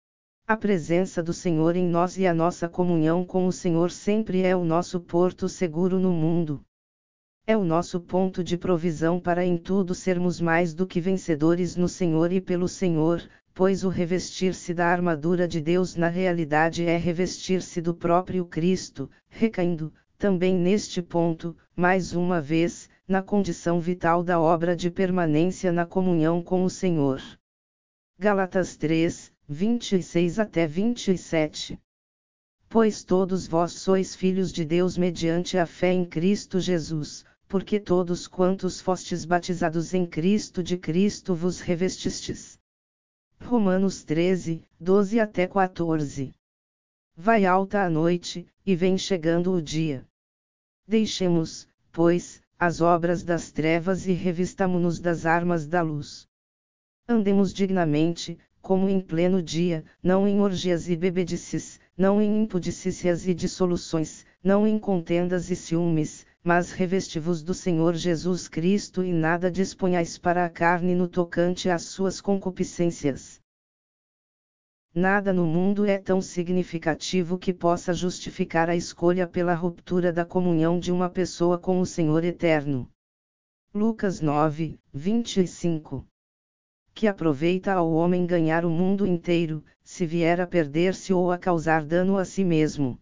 A presença do Senhor em nós e a nossa comunhão com o Senhor sempre é o nosso porto seguro no mundo. É o nosso ponto de provisão para em tudo sermos mais do que vencedores no Senhor e pelo Senhor, pois o revestir-se da armadura de Deus na realidade é revestir-se do próprio Cristo, recaindo, também neste ponto, mais uma vez, na condição vital da obra de permanência na comunhão com o Senhor. Gálatas três, vinte e seis até vinte e sete. Pois todos vós sois filhos de Deus mediante a fé em Cristo Jesus, porque todos quantos fostes batizados em Cristo de Cristo vos revestistes. Romanos treze, doze até quatorze. Vai alta a noite, e vem chegando o dia. Deixemos, pois, as obras das trevas e revistamo-nos das armas da luz. Andemos dignamente, como em pleno dia, não em orgias e bebedices, não em impudicícias e dissoluções, não em contendas e ciúmes, mas revesti-vos do Senhor Jesus Cristo e nada disponhais para a carne no tocante às suas concupiscências. Nada no mundo é tão significativo que possa justificar a escolha pela ruptura da comunhão de uma pessoa com o Senhor eterno. Lucas nove, vinte e cinco. Que aproveita ao homem ganhar o mundo inteiro, se vier a perder-se ou a causar dano a si mesmo.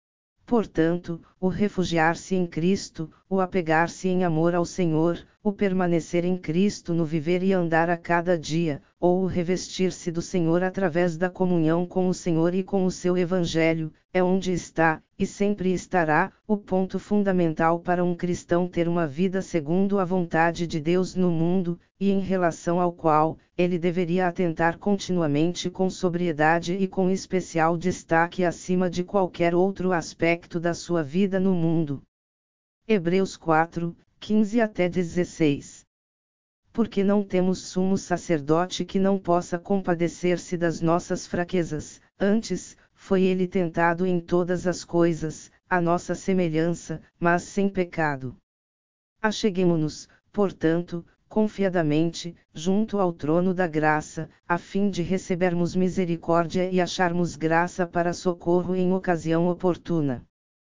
Portanto, o refugiar-se em Cristo, o apegar-se em amor ao Senhor, o permanecer em Cristo no viver e andar a cada dia, ou o revestir-se do Senhor através da comunhão com o Senhor e com o seu Evangelho, é onde está, e sempre estará, o ponto fundamental para um cristão ter uma vida segundo a vontade de Deus no mundo, e em relação ao qual, ele deveria atentar continuamente com sobriedade e com especial destaque acima de qualquer outro aspecto da sua vida no mundo. Hebreus quatro, quinze até dezesseis. Porque não temos sumo sacerdote que não possa compadecer-se das nossas fraquezas, antes, foi ele tentado em todas as coisas, à nossa semelhança, mas sem pecado. Acheguemo-nos, portanto, confiadamente, junto ao trono da graça, a fim de recebermos misericórdia e acharmos graça para socorro em ocasião oportuna.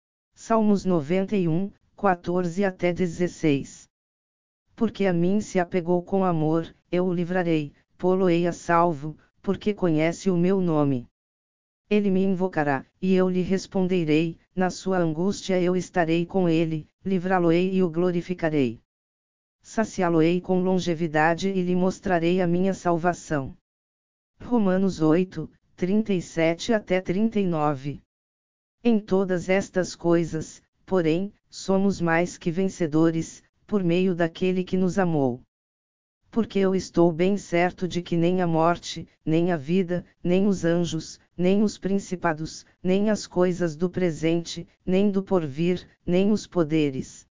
Salmos noventa e um, quatorze até dezesseis. Porque a mim se apegou com amor, eu o livrarei, pô-lo-ei a salvo, porque conhece o meu nome. Ele me invocará, e eu lhe responderei, na sua angústia eu estarei com ele, livrá-lo-ei e o glorificarei. Saciá-lo-ei com longevidade e lhe mostrarei a minha salvação. Romanos oito, trinta e sete até trinta e nove. Em todas estas coisas, porém, somos mais que vencedores, por meio daquele que nos amou. Porque eu estou bem certo de que nem a morte, nem a vida, nem os anjos, nem os principados, nem as coisas do presente, nem do porvir, nem os poderes,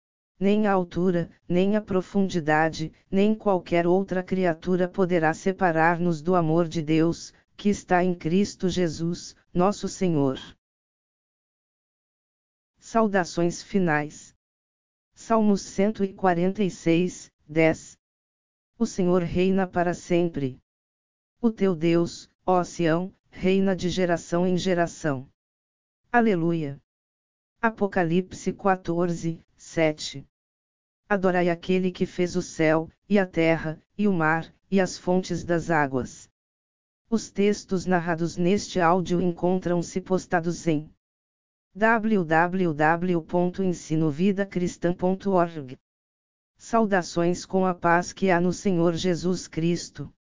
nem a altura, nem a profundidade, nem qualquer outra criatura poderá separar-nos do amor de Deus, que está em Cristo Jesus, nosso Senhor. Saudações finais. Salmos cento e quarenta e seis, dez. O Senhor reina para sempre. O teu Deus, ó Sião, reina de geração em geração. Aleluia. Apocalipse quatorze, sete. Adorai aquele que fez o céu, e a terra, e o mar, e as fontes das águas. Os textos narrados neste áudio encontram-se postados em w w w ponto ensino vida cristã ponto org. Saudações com a paz que há no Senhor Jesus Cristo.